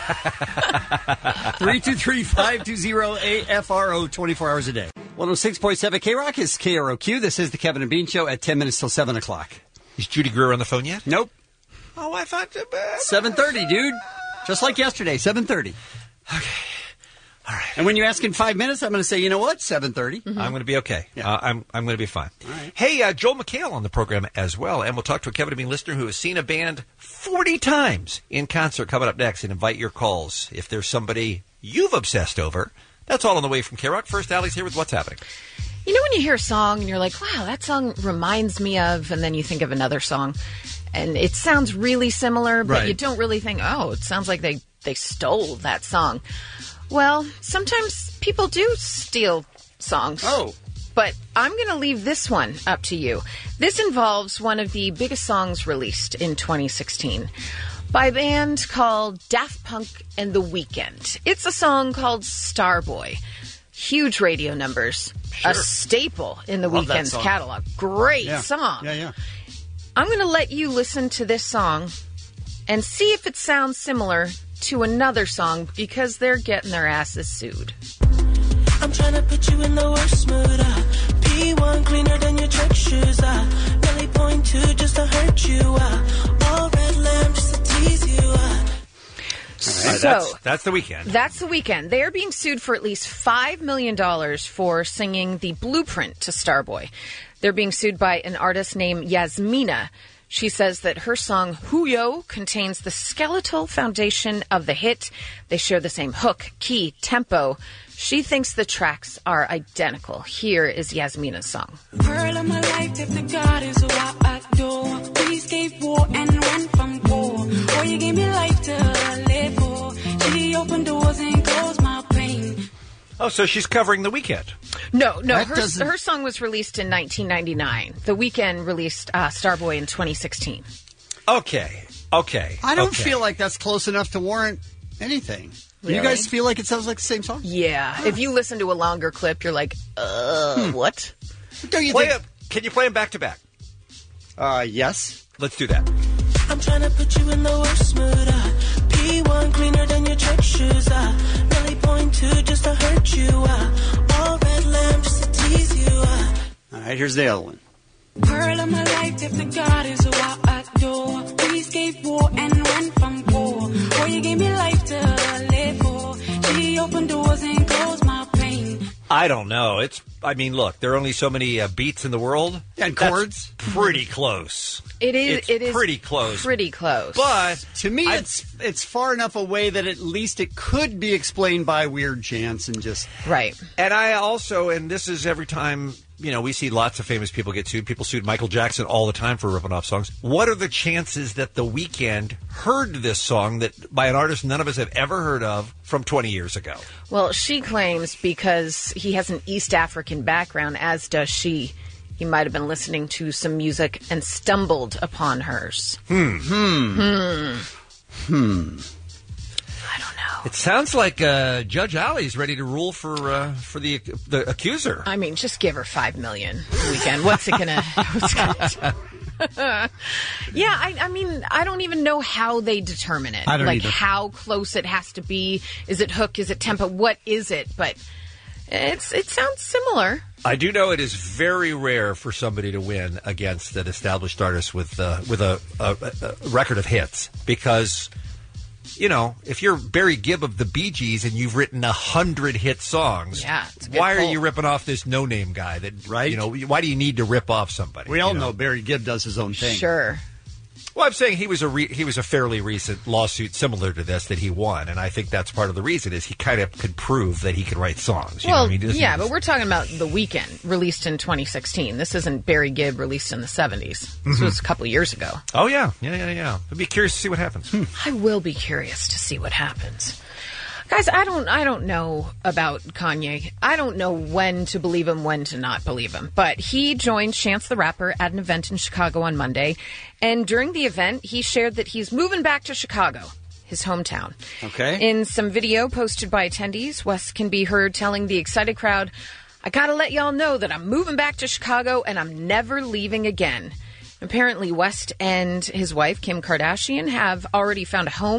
Speaker 9: three two three, five two zero, A F R O, twenty-four hours a day. one oh six point seven K-Rock is K R O Q. This is the Kevin and Bean Show at ten minutes till seven o'clock.
Speaker 10: Is Judy Greer on the phone yet?
Speaker 9: Nope.
Speaker 10: Oh, I thought... Uh,
Speaker 9: seven thirty, dude. Just like yesterday, seven thirty.
Speaker 10: Okay. All right.
Speaker 9: And when you ask in five minutes, I'm going to say, you know what, seven thirty.
Speaker 10: I'm going to be okay.
Speaker 9: Yeah.
Speaker 10: Uh, I'm I'm going to be fine.
Speaker 9: right.
Speaker 10: Hey, uh, Joel McHale on the program as well, and we'll talk to a Kevin and Bean listener who has seen a band forty times in concert coming up next, and invite your calls if there's somebody you've obsessed over. That's all on the way from K-Rock. First, Allie's here with What's Happening.
Speaker 11: You know when you hear a song and you're like, wow, that song reminds me of, and then you think of another song, and it sounds really similar, but
Speaker 9: Right.
Speaker 11: you don't really think, oh, it sounds like they, they stole that song. Well, sometimes people do steal songs.
Speaker 9: Oh.
Speaker 11: But I'm going to leave this one up to you. This involves one of the biggest songs released in twenty sixteen. by a band called Daft Punk and The Weeknd. It's a song called Starboy. Huge radio numbers.
Speaker 9: Sure.
Speaker 11: A staple in The
Speaker 9: Love that
Speaker 11: Weeknd's
Speaker 9: song.
Speaker 11: catalog. Great
Speaker 9: Yeah.
Speaker 11: song.
Speaker 9: Yeah, yeah.
Speaker 11: I'm going to let you listen to this song and see if it sounds similar to another song because they're getting their asses sued.
Speaker 19: I'm trying to put you in the worst mood. Uh. P one cleaner than your church shoes. Uh. Belly point two just to hurt you. Uh. All red lamb just to tease you. Uh.
Speaker 10: All right,
Speaker 11: So-
Speaker 10: that's, that's the weekend.
Speaker 11: That's The Weeknd. They are being sued for at least five million dollars for singing the blueprint to Starboy. They're being sued by an artist named Yasmina. She says that her song Huyo contains the skeletal foundation of the hit. They share the same hook, key, tempo. She thinks the tracks are identical. Here is Yasmina's song.
Speaker 19: Pearl of my life, if the God is who I adore. We escaped war and ran from war. Or you gave me life to live for. She opened doors and closed my pain.
Speaker 10: Oh, so she's covering the weekend.
Speaker 11: No, no,
Speaker 10: That
Speaker 11: her,
Speaker 10: doesn't-
Speaker 11: her song was released in nineteen ninety-nine. The Weeknd released uh, Starboy in twenty sixteen.
Speaker 10: Okay, okay.
Speaker 9: I don't
Speaker 10: okay.
Speaker 9: feel like that's close enough to warrant anything. Do You
Speaker 11: Really?
Speaker 9: guys feel like it sounds like the same song?
Speaker 11: Yeah. If you listen to a longer clip, you're like, uh, what?
Speaker 9: Don't you
Speaker 10: Play
Speaker 9: think?
Speaker 10: it. Can you play them back to back?
Speaker 9: Uh, yes.
Speaker 10: Let's do that.
Speaker 19: I'm trying to put you in the worst mood. Uh. P one cleaner than your church shoes. Uh. Belly point two just to hurt you. Uh. All red lamb just to tease you. Uh.
Speaker 9: All right, here's the other one.
Speaker 19: Pearl of my life, if the God is who I adore. We escaped war and ran from war. Or you gave me life to live for. She opened doors and closed my pain.
Speaker 10: I don't know. It's. I mean, look, there are only so many uh, beats in the world.
Speaker 9: And
Speaker 10: That's
Speaker 9: chords.
Speaker 10: pretty close.
Speaker 11: It is.
Speaker 10: It's
Speaker 11: it is
Speaker 10: pretty close.
Speaker 11: Pretty close.
Speaker 10: But
Speaker 9: To me,
Speaker 10: I-
Speaker 9: it's it's far enough away that at least it could be explained by weird chants and just
Speaker 11: right.
Speaker 10: And I also, and this is every time, you know, we see lots of famous people get sued. People sued Michael Jackson all the time for ripping off songs. What are the chances that The Weeknd heard this song that by an artist none of us have ever heard of from twenty years ago?
Speaker 11: Well, she claims because he has an East African background, as does she, he might have been listening to some music and stumbled upon hers.
Speaker 10: Hmm.
Speaker 9: Hmm.
Speaker 11: Hmm.
Speaker 9: Hmm.
Speaker 10: It sounds like uh, Judge Alley's ready to rule for uh, for the the accuser.
Speaker 11: I mean, just give her five million a weekend. What's it gonna? What's it gonna do? Yeah, I, I mean, I don't even know how they determine it.
Speaker 9: I don't
Speaker 11: like
Speaker 9: either.
Speaker 11: how close it has to be. Is it hook? Is it tempo? What is it? But it's it sounds similar.
Speaker 10: I do know it is very rare for somebody to win against an established artist with uh, with a, a, a record of hits because, you know, if you're Barry Gibb of the Bee Gees and you've written a hundred hit songs,
Speaker 11: Yeah, it's a good
Speaker 10: why are
Speaker 11: pull.
Speaker 10: you ripping off this no-name guy? That
Speaker 9: Right.
Speaker 10: You know, why do you need to rip off somebody?
Speaker 9: We all
Speaker 10: you
Speaker 9: know Barry Gibb does his own thing.
Speaker 11: Sure.
Speaker 10: Well, I'm saying he was a re- he was a fairly recent lawsuit similar to this that he won, and I think that's part of the reason is he kind of could prove that he could write songs. You know
Speaker 11: Well,
Speaker 10: what I mean? He doesn't
Speaker 11: yeah,
Speaker 10: just-
Speaker 11: but we're talking about The Weeknd, released in twenty sixteen. This isn't Barry Gibb, released in the seventies. This
Speaker 10: Mhm.
Speaker 11: was a couple years ago.
Speaker 10: Oh yeah, yeah, yeah, yeah. I'd be curious to see what happens.
Speaker 11: I will be curious to see what happens. Guys, I don't I don't know about Kanye. I don't know when to believe him, when to not believe him. But he joined Chance the Rapper at an event in Chicago on Monday. And during the event, he shared that he's moving back to Chicago, his hometown.
Speaker 9: Okay.
Speaker 11: In some video posted by attendees, West can be heard telling the excited crowd, I gotta let y'all know that I'm moving back to Chicago and I'm never leaving again. Apparently, West and his wife, Kim Kardashian, have already found a home.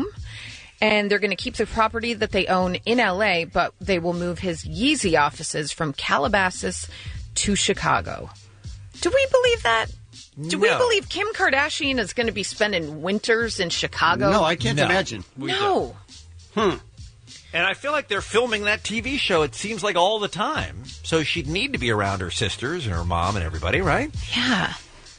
Speaker 11: And they're going to keep the property that they own in L A, but they will move his Yeezy offices from Calabasas to Chicago. Do we believe that? Do we
Speaker 10: No.
Speaker 11: believe Kim Kardashian is going to be spending winters in Chicago?
Speaker 9: No, I can't
Speaker 10: No.
Speaker 9: imagine.
Speaker 11: No.
Speaker 9: Hmm.
Speaker 10: And I feel like they're filming that T V show, it seems like all the time. So she'd need to be around her sisters and her mom and everybody, right?
Speaker 11: Yeah.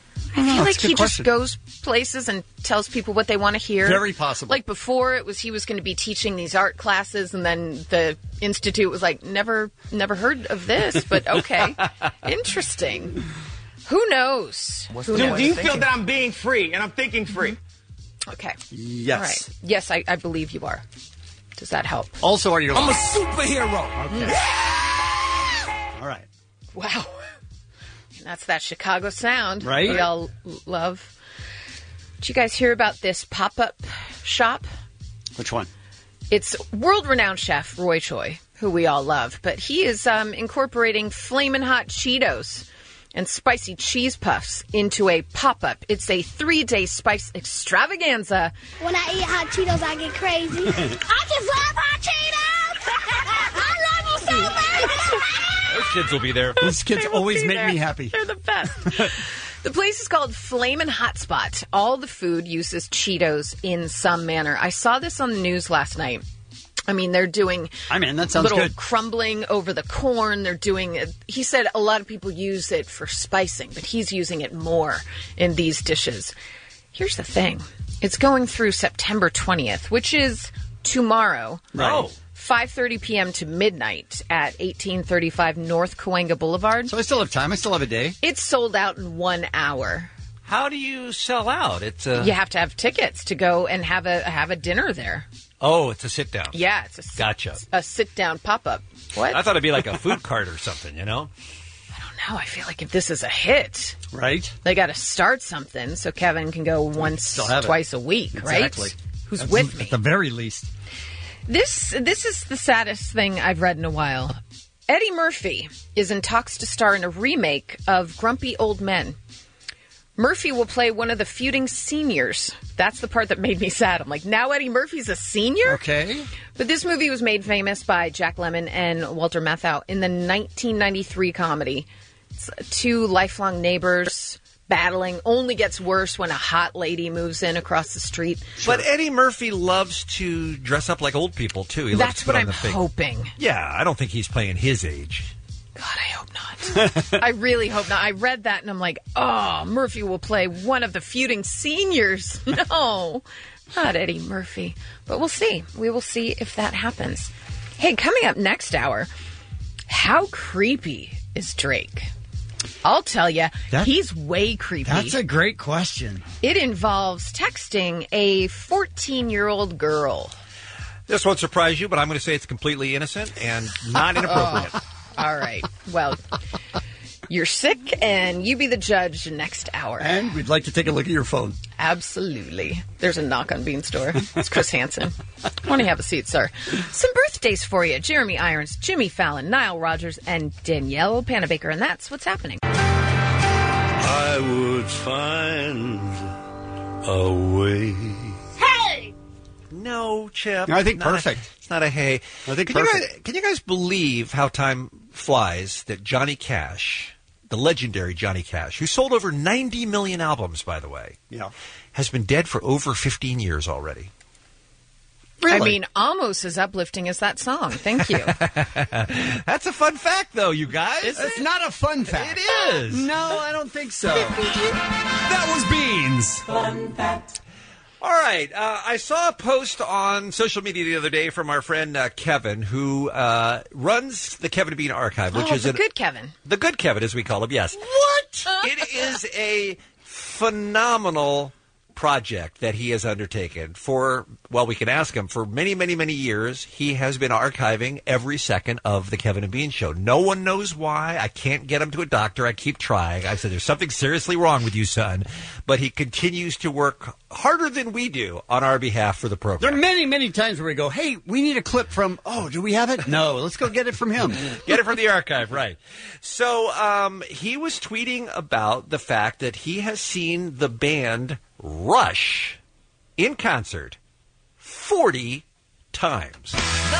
Speaker 9: I
Speaker 11: I
Speaker 9: don't know.
Speaker 11: feel like
Speaker 9: It's a good
Speaker 11: he
Speaker 9: question.
Speaker 11: just goes places and tells people what they want to hear.
Speaker 9: Very possible.
Speaker 11: Like before, it was he was going to be teaching these art classes, and then the institute was like, "Never, never heard of this," but okay, interesting. Who knows? Who
Speaker 20: Do,
Speaker 11: knows?
Speaker 20: do you feel that I'm being free and I'm thinking free?
Speaker 11: Okay.
Speaker 9: Yes.
Speaker 11: All right. Yes, I, I believe you are. Does that help?
Speaker 9: Also, are you?
Speaker 20: I'm a superhero.
Speaker 9: Okay. All right.
Speaker 11: Wow. That's that Chicago sound
Speaker 9: Right?
Speaker 11: we all love. Did you guys hear about this pop-up shop?
Speaker 9: Which one?
Speaker 11: It's world-renowned chef Roy Choi, who we all love, but he is um, incorporating Flamin' Hot Cheetos and spicy cheese puffs into a pop-up. It's a three-day spice extravaganza.
Speaker 6: When I eat hot Cheetos, I get crazy. I just love hot Cheetos! I love them so much!
Speaker 12: Those kids will be there.
Speaker 9: Those kids always make
Speaker 11: there.
Speaker 9: me happy.
Speaker 11: They're the best. The place is called Flamin' Hotspot. All the food uses Cheetos in some manner. I saw this on the news last night. I mean, they're doing
Speaker 9: I mean, that sounds
Speaker 11: little
Speaker 9: good.
Speaker 11: crumbling over the corn. They're doing, he said a lot of people use it for spicing, but he's using it more in these dishes. Here's the thing. It's going through September twentieth, which is tomorrow.
Speaker 9: Right.
Speaker 11: Oh. five thirty p.m. to midnight at eighteen thirty-five North Cahuenga Boulevard.
Speaker 9: So I still have time. I still have a day.
Speaker 11: It's sold out in one hour.
Speaker 10: How do you sell out? It's a...
Speaker 11: You have to have tickets to go and have a have a dinner there.
Speaker 10: Oh, it's a sit down.
Speaker 11: Yeah, it's a sit,
Speaker 10: Gotcha.
Speaker 11: a sit down pop up. What?
Speaker 10: I thought it'd be like a food cart or something, you know?
Speaker 11: I don't know. I feel like if this is a hit,
Speaker 9: right?
Speaker 11: They got to start something so Kevin can go once, twice a week,
Speaker 9: Exactly.
Speaker 11: right? Who's
Speaker 9: That's
Speaker 11: with me?
Speaker 9: At the very least.
Speaker 11: This this is the saddest thing I've read in a while. Eddie Murphy is in talks to star in a remake of Grumpy Old Men. Murphy will play one of the feuding seniors. That's the part that made me sad. I'm like, now Eddie Murphy's a senior?
Speaker 9: Okay.
Speaker 11: But this movie was made famous by Jack Lemmon and Walter Matthau in the nineteen ninety-three comedy. It's two lifelong neighbors battling. Only gets worse when a hot lady moves in across the street.
Speaker 10: But Eddie Murphy loves to dress up like old people, too. He loves
Speaker 11: That's
Speaker 10: to put
Speaker 11: what
Speaker 10: on
Speaker 11: I'm
Speaker 10: the fake-
Speaker 11: hoping.
Speaker 10: Yeah, I don't think he's playing his age.
Speaker 11: God, I hope not. I really hope not. I read that and I'm like, oh, Murphy will play one of the feuding seniors. No, not Eddie Murphy. But we'll see. We will see if that happens. Hey, coming up next hour, how creepy is Drake? I'll tell you,
Speaker 9: That-
Speaker 11: he's way creepy.
Speaker 9: That's a great question.
Speaker 11: It involves texting a fourteen-year-old girl.
Speaker 10: This won't surprise you, but I'm going to say it's completely innocent and not inappropriate.
Speaker 11: Oh, all right. Well, you're sick, and you be the judge next hour.
Speaker 9: And we'd like to take a look at your phone.
Speaker 11: Absolutely. There's a knock on Bean's door. It's Chris Hansen. Want to have a seat, sir. Some birthdays for you. Jeremy Irons, Jimmy Fallon, Nile Rodgers, and Danielle Panabaker. And that's what's happening.
Speaker 4: I would find a way.
Speaker 6: Hey!
Speaker 10: No, Chip.
Speaker 9: No, I think
Speaker 10: not
Speaker 9: perfect.
Speaker 10: A, it's not a hey.
Speaker 9: I think
Speaker 10: can
Speaker 9: perfect.
Speaker 10: You guys, can you guys believe how time flies that Johnny Cash, the legendary Johnny Cash, who sold over ninety million albums, by the way,
Speaker 9: Yeah.
Speaker 10: has been dead for over fifteen years already?
Speaker 11: I mean, almost as uplifting as that song. Thank you.
Speaker 10: That's a fun fact, though, you guys.
Speaker 9: It's not a fun fact.
Speaker 10: It is.
Speaker 9: No, I don't think so.
Speaker 1: That was Beans.
Speaker 19: Fun fact.
Speaker 10: All right. Uh, I saw a post on social media the other day from our friend uh, Kevin, who uh, runs the Kevin and Bean Archive, which
Speaker 11: oh,
Speaker 10: is
Speaker 11: the
Speaker 10: an-
Speaker 11: good Kevin.
Speaker 10: the good Kevin, as we call him. Yes.
Speaker 9: What?
Speaker 10: It is a phenomenal project that he has undertaken for, well, we can ask him, for many, many, many years. He has been archiving every second of the Kevin and Bean Show. No one knows why. I can't get him to a doctor. I keep trying. I said, there's something seriously wrong with you, son. But he continues to work harder than we do on our behalf for the
Speaker 9: There
Speaker 10: program.
Speaker 9: are many, many times where we go, hey, we need a clip from, oh, do we have it? No, let's go get it from him.
Speaker 10: Get it from the archive, right. So um, he was tweeting about the fact that he has seen the band Rush in concert forty times.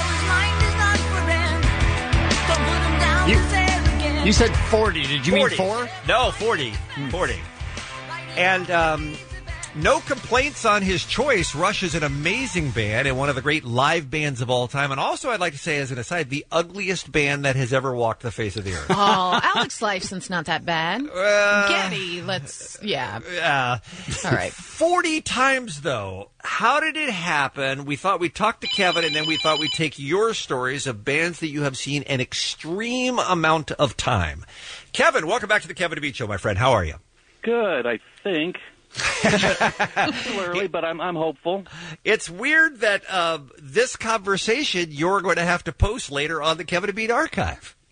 Speaker 9: You, you said forty. Did you
Speaker 10: forty.
Speaker 9: mean four?
Speaker 10: No, forty. forty. And um, no complaints on his choice. Rush is an amazing band and one of the great live bands of all time. And also, I'd like to say, as an aside, the ugliest band that has ever walked the face of the earth.
Speaker 11: Oh, Alex Lifeson's not that bad.
Speaker 10: Uh,
Speaker 11: Getty, let's, yeah.
Speaker 10: Yeah.
Speaker 11: All right.
Speaker 10: forty times, though. How did it happen? We thought we'd talk to Kevin, and then we thought we'd take your stories of bands that you have seen an extreme amount of time. Kevin, welcome back to the Kevin and Bean Show, my friend. How are you?
Speaker 21: Good, I think. Still early, but I'm I'm hopeful.
Speaker 10: It's weird that uh, this conversation you're going to have to post later on the Kevin and Bean archive.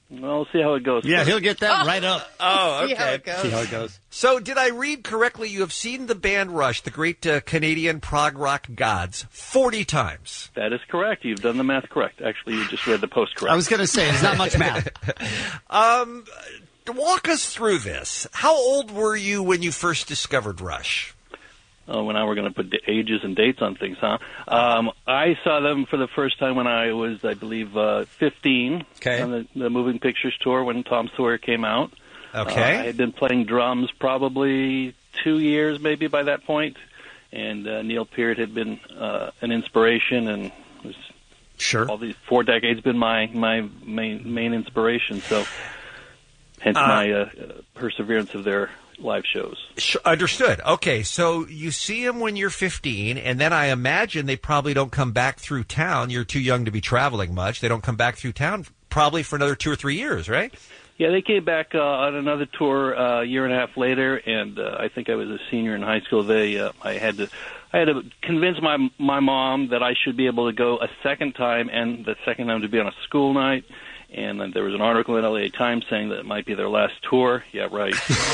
Speaker 21: Well, we'll see how it goes.
Speaker 9: Yeah,
Speaker 21: first.
Speaker 9: he'll get that right up.
Speaker 10: Oh,
Speaker 11: See how
Speaker 10: okay.
Speaker 11: it goes.
Speaker 9: See how it goes.
Speaker 10: So, did I read correctly? You have seen the band Rush, the great uh, Canadian prog rock gods, forty times.
Speaker 21: That is correct. You've done the math correct. Actually, you just read the post correct.
Speaker 9: I was going to say, it's not much math.
Speaker 10: um, walk us through this. How old were you when you first discovered Rush?
Speaker 21: Oh, well, now we're going to put ages and dates on things, huh? Um, I saw them for the first time when I was, I believe, uh, fifteen.
Speaker 9: Okay.
Speaker 21: On the, the Moving Pictures tour when Tom Sawyer came out.
Speaker 10: Okay.
Speaker 21: Uh, I had been playing drums probably two years, maybe by that point, and uh, Neil Peart had been uh, an inspiration, and was
Speaker 9: sure
Speaker 21: all these four decades been my my main main inspiration. So, hence
Speaker 10: Uh,
Speaker 21: my uh, perseverance of their live shows.
Speaker 10: Sh- Understood. Okay, so you see them when you're fifteen, and then I imagine they probably don't come back through town. You're too young to be traveling much. They don't come back through town probably for another two or three years, right?
Speaker 21: Yeah, they came back uh, on another tour uh, a year and a half later, and uh, I think I was a senior in high school. They, uh, I had to, I had to convince my my mom that I should be able to go a second time, and the second time to be on a school night. And uh, there was an article in L A Times saying that it might be their last tour. Yeah, right.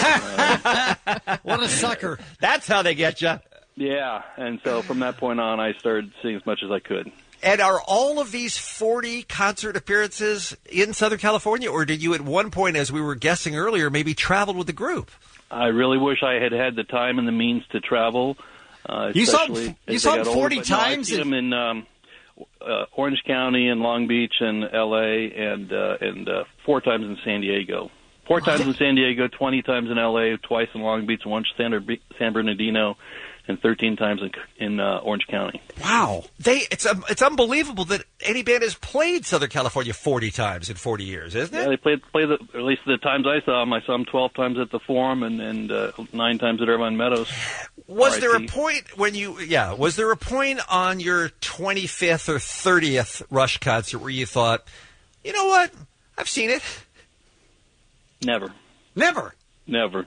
Speaker 21: uh,
Speaker 9: what a sucker!
Speaker 10: That's how they get you.
Speaker 21: Yeah, and so from that point on, I started seeing as much as I could.
Speaker 10: And are all of these forty concert appearances in Southern California, or did you at one point, as we were guessing earlier, maybe travel with the group?
Speaker 21: I really wish I had had the time and the means to travel. Uh,
Speaker 9: You saw
Speaker 21: especially
Speaker 9: them-
Speaker 21: as
Speaker 9: you saw
Speaker 21: they
Speaker 9: them
Speaker 21: got
Speaker 9: forty
Speaker 21: older. But no,
Speaker 9: times
Speaker 21: I've seen them in um, uh, Orange County and Long Beach and L A and uh, and uh, four times in San Diego. Four times in San Diego, twenty times in L A, twice in Long Beach, once in San Bernardino, and thirteen times in, in uh, Orange County.
Speaker 10: Wow, they it's um, it's unbelievable that any band has played Southern California forty times in forty years, isn't it?
Speaker 21: Yeah, they played play the at least the times I saw them. I saw them twelve times at the Forum and and uh, nine times at Irvine Meadows.
Speaker 10: Was
Speaker 21: R I P
Speaker 10: there a point when you yeah? Was there a point on your twenty-fifth or thirtieth Rush concert where you thought, you know what, I've seen it?
Speaker 21: Never,
Speaker 9: never,
Speaker 21: never.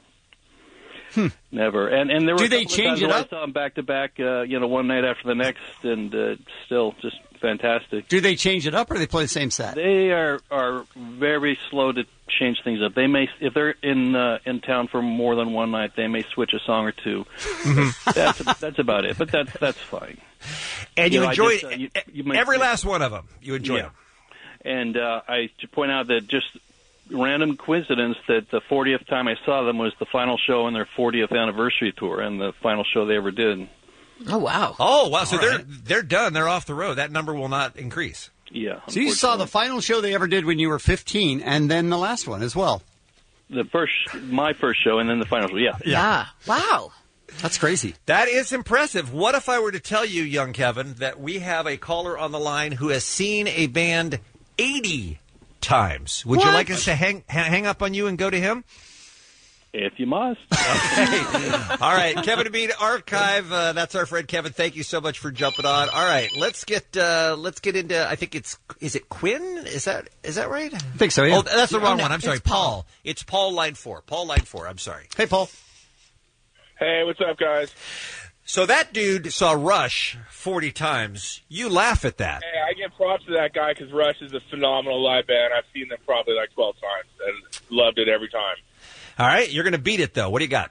Speaker 21: Never, and and there were
Speaker 9: Do
Speaker 21: a
Speaker 9: they
Speaker 21: couple of
Speaker 9: change
Speaker 21: times
Speaker 9: it
Speaker 21: where
Speaker 9: up?
Speaker 21: I saw them back to back, uh, you know, one night after the next, and uh, still just fantastic.
Speaker 9: Do they change it up, or do they play the same set?
Speaker 21: They are are very slow to change things up. They may, if they're in uh, in town for more than one night, they may switch a song or two. that's that's about it, but that's that's fine.
Speaker 10: And you,
Speaker 21: know, I
Speaker 10: enjoyed
Speaker 21: just, uh, you- you might-
Speaker 10: every last one of them. You enjoyed
Speaker 21: Yeah.
Speaker 10: them.
Speaker 21: And uh, I should point out that just random coincidence that the fortieth time I saw them was the final show in their fortieth anniversary tour, and the final show they ever did.
Speaker 11: Oh wow!
Speaker 10: Oh wow! So they're they're done. They're off the road. That number will not increase.
Speaker 21: Yeah.
Speaker 9: So you saw the final show they ever did when you were fifteen, and then the last one as well.
Speaker 21: The first, my first show, and then the final show. Yeah.
Speaker 11: Yeah. Wow.
Speaker 9: That's crazy.
Speaker 10: That is impressive. What if I were to tell you, young Kevin, that we have a caller on the line who has seen a band eighty times? Would you
Speaker 21: What?
Speaker 10: like us to hang ha- hang up on you and go to him?
Speaker 21: If you must.
Speaker 10: Okay. All right, Kevin and Bean Archive. Uh, that's our friend Kevin. Thank you so much for jumping on. All right, let's get uh, let's get into. I think it's is it Quinn? Is that is that right? I
Speaker 9: think so. Yeah.
Speaker 10: Oh, that's the wrong
Speaker 11: no,
Speaker 10: one. I'm sorry,
Speaker 11: it's Paul.
Speaker 10: Paul. It's Paul line four. Paul line four. I'm sorry.
Speaker 9: Hey, Paul.
Speaker 2: Hey, what's up, guys?
Speaker 10: So that dude saw Rush forty times. You laugh at that.
Speaker 2: Hey, I give props to that guy because Rush is a phenomenal live band. I've seen them probably like twelve times and loved it every time.
Speaker 10: All right, you're going to beat it, though. What do you got?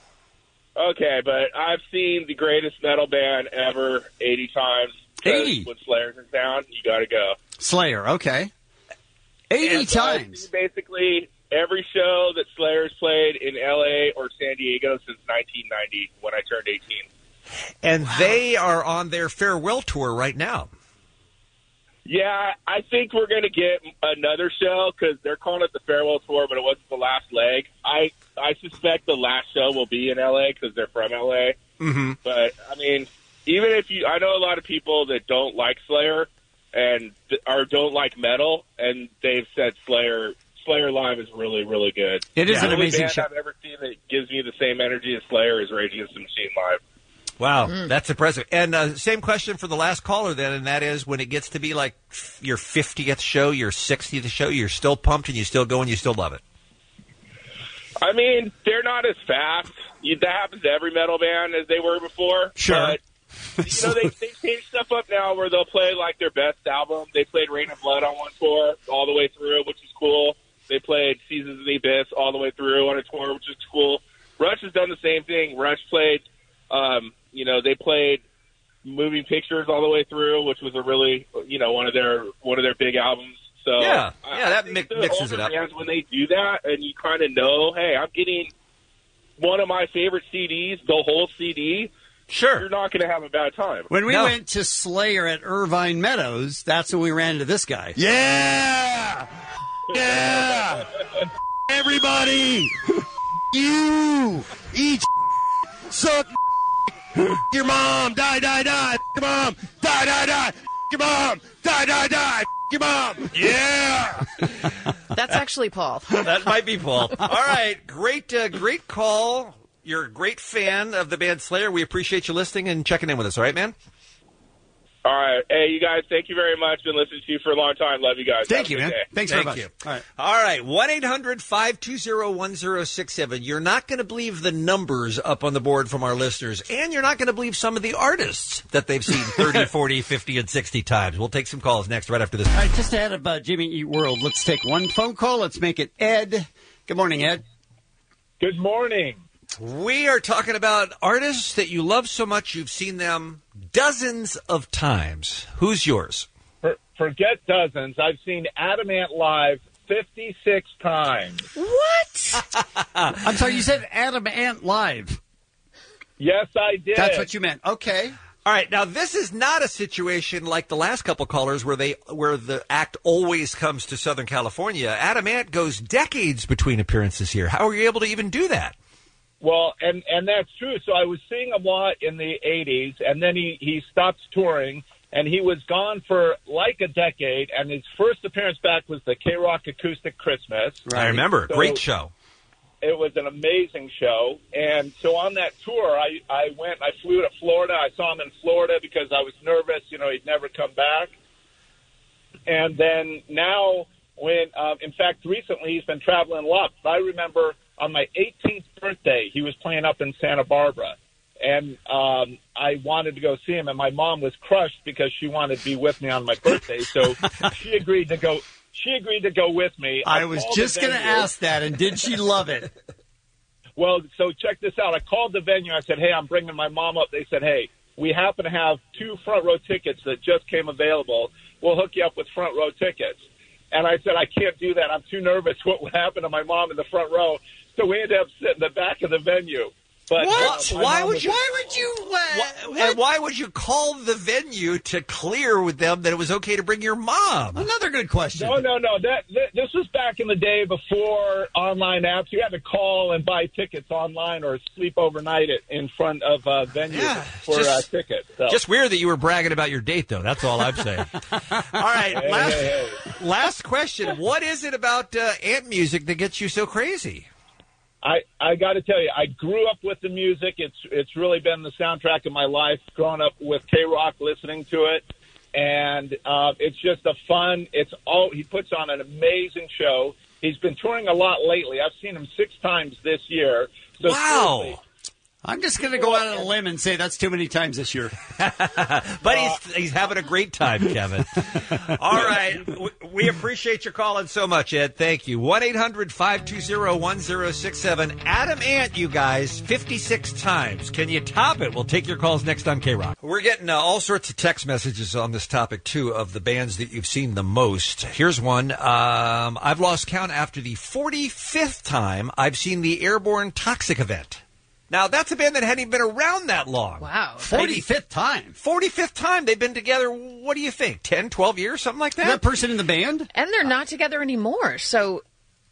Speaker 2: Okay, but I've seen the greatest metal band ever eighty times. 'cause
Speaker 9: eighty?
Speaker 2: When Slayer's in town, you got to go.
Speaker 9: Slayer, okay. eighty
Speaker 2: And so I've
Speaker 9: times.
Speaker 2: seen basically every show that Slayer's played in L A or San Diego since nineteen ninety when I turned eighteen.
Speaker 10: And they are on their farewell tour right now.
Speaker 2: Yeah, I think we're going to get another show because they're calling it the farewell tour, but it wasn't the last leg. I I suspect the last show will be in L A because they're from L A.
Speaker 10: Mm-hmm.
Speaker 2: But, I mean, even if you – I know a lot of people that don't like Slayer and or don't like metal, and they've said Slayer Slayer Live is really, really good.
Speaker 9: It is
Speaker 2: the
Speaker 9: an
Speaker 2: only
Speaker 9: amazing
Speaker 2: band
Speaker 9: show.
Speaker 2: I've ever seen that gives me the same energy as Slayer is Rage Against the Machine Live.
Speaker 10: Wow, that's impressive. And uh, same question for the last caller then, and that is when it gets to be like f- your fiftieth show, your sixtieth show, you're still pumped and you still go and you still love it.
Speaker 2: I mean, they're not as fast. You, that happens to every metal band as they were before.
Speaker 10: Sure.
Speaker 2: But you know, they, they change stuff up now where they'll play, like, their best album. They played Rain and Blood on one tour all the way through, which is cool. They played Seasons of the Abyss all the way through on a tour, which is cool. Rush has done the same thing. Rush played, um, you know, they played Moving Pictures all the way through, which was a really, you know, one of their one of their big albums. So
Speaker 10: Yeah,
Speaker 2: I,
Speaker 10: yeah,
Speaker 2: I
Speaker 10: that
Speaker 2: think
Speaker 10: mi-
Speaker 2: the
Speaker 10: mixes
Speaker 2: older
Speaker 10: it up.
Speaker 2: bands, when they do that, and you kind of know, hey, I'm getting one of my favorite C Ds, the whole C D.
Speaker 10: Sure,
Speaker 2: you're not going to have a bad time.
Speaker 9: When we went to Slayer at Irvine Meadows, that's when we ran into this guy.
Speaker 4: Yeah! Yeah! Everybody! You! Eat suck your mom! Die, die, die! Your mom! Die, die, die! Your mom! Die, die, die! Your mom! Yeah!
Speaker 11: That's actually Paul.
Speaker 10: That might be Paul. All right, great, uh, great call. You're a great fan of the band Slayer. We appreciate you listening and checking in with us. All right, man?
Speaker 2: All right. Hey, you guys, thank you very much. Been listening to you for a long time. Love you guys.
Speaker 9: Thank
Speaker 2: Have a
Speaker 9: you,
Speaker 2: good
Speaker 9: man.
Speaker 2: day.
Speaker 9: Thanks
Speaker 10: Thank
Speaker 9: very much.
Speaker 10: you.
Speaker 9: All right.
Speaker 10: All right, one eight hundred five two zero one zero six seven. You're not going to believe the numbers up on the board from our listeners, and you're not going to believe some of the artists that they've seen thirty, forty, fifty, and sixty times. We'll take some calls next, right after this.
Speaker 9: All right, just ahead of uh, Jimmy Eat World, let's take one phone call. Let's make it Ed. Good morning, Ed.
Speaker 5: Good morning.
Speaker 10: We are talking about artists that you love so much you've seen them dozens of times. Who's yours?
Speaker 5: For, forget dozens. I've seen Adam Ant live fifty-six times.
Speaker 11: What?
Speaker 9: I'm sorry, you said Adam Ant live.
Speaker 5: Yes, I did.
Speaker 9: That's what you meant. Okay.
Speaker 10: All right, now this is not a situation like the last couple callers where they where the act always comes to Southern California. Adam Ant goes decades between appearances here. How are you able to even do that?
Speaker 5: Well, and, and that's true. So I was seeing him a lot in the eighties, and then he, he stopped touring, and he was gone for like a decade, and his first appearance back was the K-Rock Acoustic Christmas.
Speaker 10: I remember.
Speaker 5: So
Speaker 10: Great show.
Speaker 5: It was an amazing show. And so on that tour, I, I went, I flew to Florida. I saw him in Florida because I was nervous, you know, he'd never come back. And then now when, um, in fact, recently he's been traveling a lot. I remember on my eighteenth birthday, he was playing up in Santa Barbara. And um, I wanted to go see him, and my mom was crushed because she wanted to be with me on my birthday. So she agreed to go. She agreed to go with me.
Speaker 9: I was just going to ask that, and did she love it?
Speaker 5: Well, so check this out. I called the venue. I said, hey, I'm bringing my mom up. They said, hey, we happen to have two front row tickets that just came available. We'll hook you up with front row tickets. And I said, I can't do that. I'm too nervous. What would happen to my mom in the front row? So we ended up sitting in the back of the venue. But,
Speaker 10: what?
Speaker 5: Uh, my
Speaker 10: why
Speaker 5: mom
Speaker 10: would
Speaker 5: was-
Speaker 10: you? Why would you? Why, and why would you call the venue to clear with them that it was okay to bring your mom?
Speaker 9: Another good question.
Speaker 5: No, no, no. That, that this was back in the day before online apps. You had to call and buy tickets online or sleep overnight it in front of uh, venues
Speaker 10: Yeah,
Speaker 5: for
Speaker 10: just-
Speaker 5: uh, tickets. So.
Speaker 10: Just weird that you were bragging about your date, though. That's all I'm saying. All right,
Speaker 5: Hey,
Speaker 10: last,
Speaker 5: hey,
Speaker 10: last question. What is it about uh, Ant music that gets you so crazy?
Speaker 5: I, I got to tell you, I grew up with the music. It's it's really been the soundtrack of my life. Growing up with K-Rock, listening to it, and uh, it's just a fun. It's all he puts on an amazing show. He's been touring a lot lately. I've seen him six times this year. So
Speaker 9: Wow.
Speaker 5: seriously,
Speaker 9: I'm just going to go out on a limb and say that's too many times this year.
Speaker 10: But he's he's having a great time, Kevin. All right. We, we appreciate your calling so much, Ed. Thank you. one eight hundred five two zero one zero six seven. Adam Ant, you guys, fifty-six times. Can you top it? We'll take your calls next on K-Rock. We're getting uh, all sorts of text messages on this topic, too, of the bands that you've seen the most. Here's one. Um, I've lost count after the forty-fifth time I've seen the Airborne Toxic event. Now, that's a band that hadn't even been around that long.
Speaker 11: Wow.
Speaker 9: forty-fifth time.
Speaker 10: forty-fifth time. They've been together, what do you think, ten, twelve years, something like that?
Speaker 9: That person in the band?
Speaker 11: And they're not together anymore. So,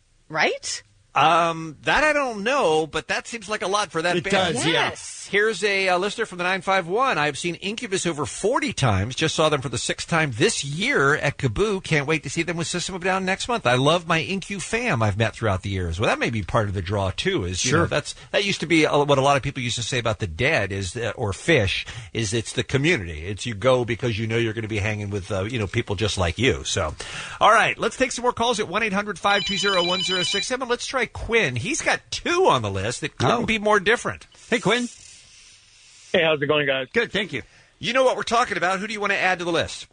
Speaker 11: right?
Speaker 10: Um, that I don't know, but that seems like a lot for that
Speaker 9: It
Speaker 10: band.
Speaker 9: does, yeah.
Speaker 11: Yes.
Speaker 10: Here's a uh, listener from the nine five one. I've seen Incubus over forty times. Just saw them for the sixth time this year at Kaboo. Can't wait to see them with System of a Down next month. I love my Incu fam I've met throughout the years. Well, that may be part of the draw, too. Is you
Speaker 9: Sure.
Speaker 10: know, that's That used to be uh, what a lot of people used to say about the Dead, is that, or Fish, is it's the community. It's you go because you know you're going to be hanging with uh, you know people just like you. So, all right, let's take some more calls at one eight hundred five two zero one zero six seven. Let's try Quinn. He's got two on the list that couldn't
Speaker 9: Oh.
Speaker 10: be more different.
Speaker 9: Hey, Quinn.
Speaker 14: Hey, how's it going, guys?
Speaker 9: Good, thank you.
Speaker 10: You know what we're talking about. Who do you want to add to the list?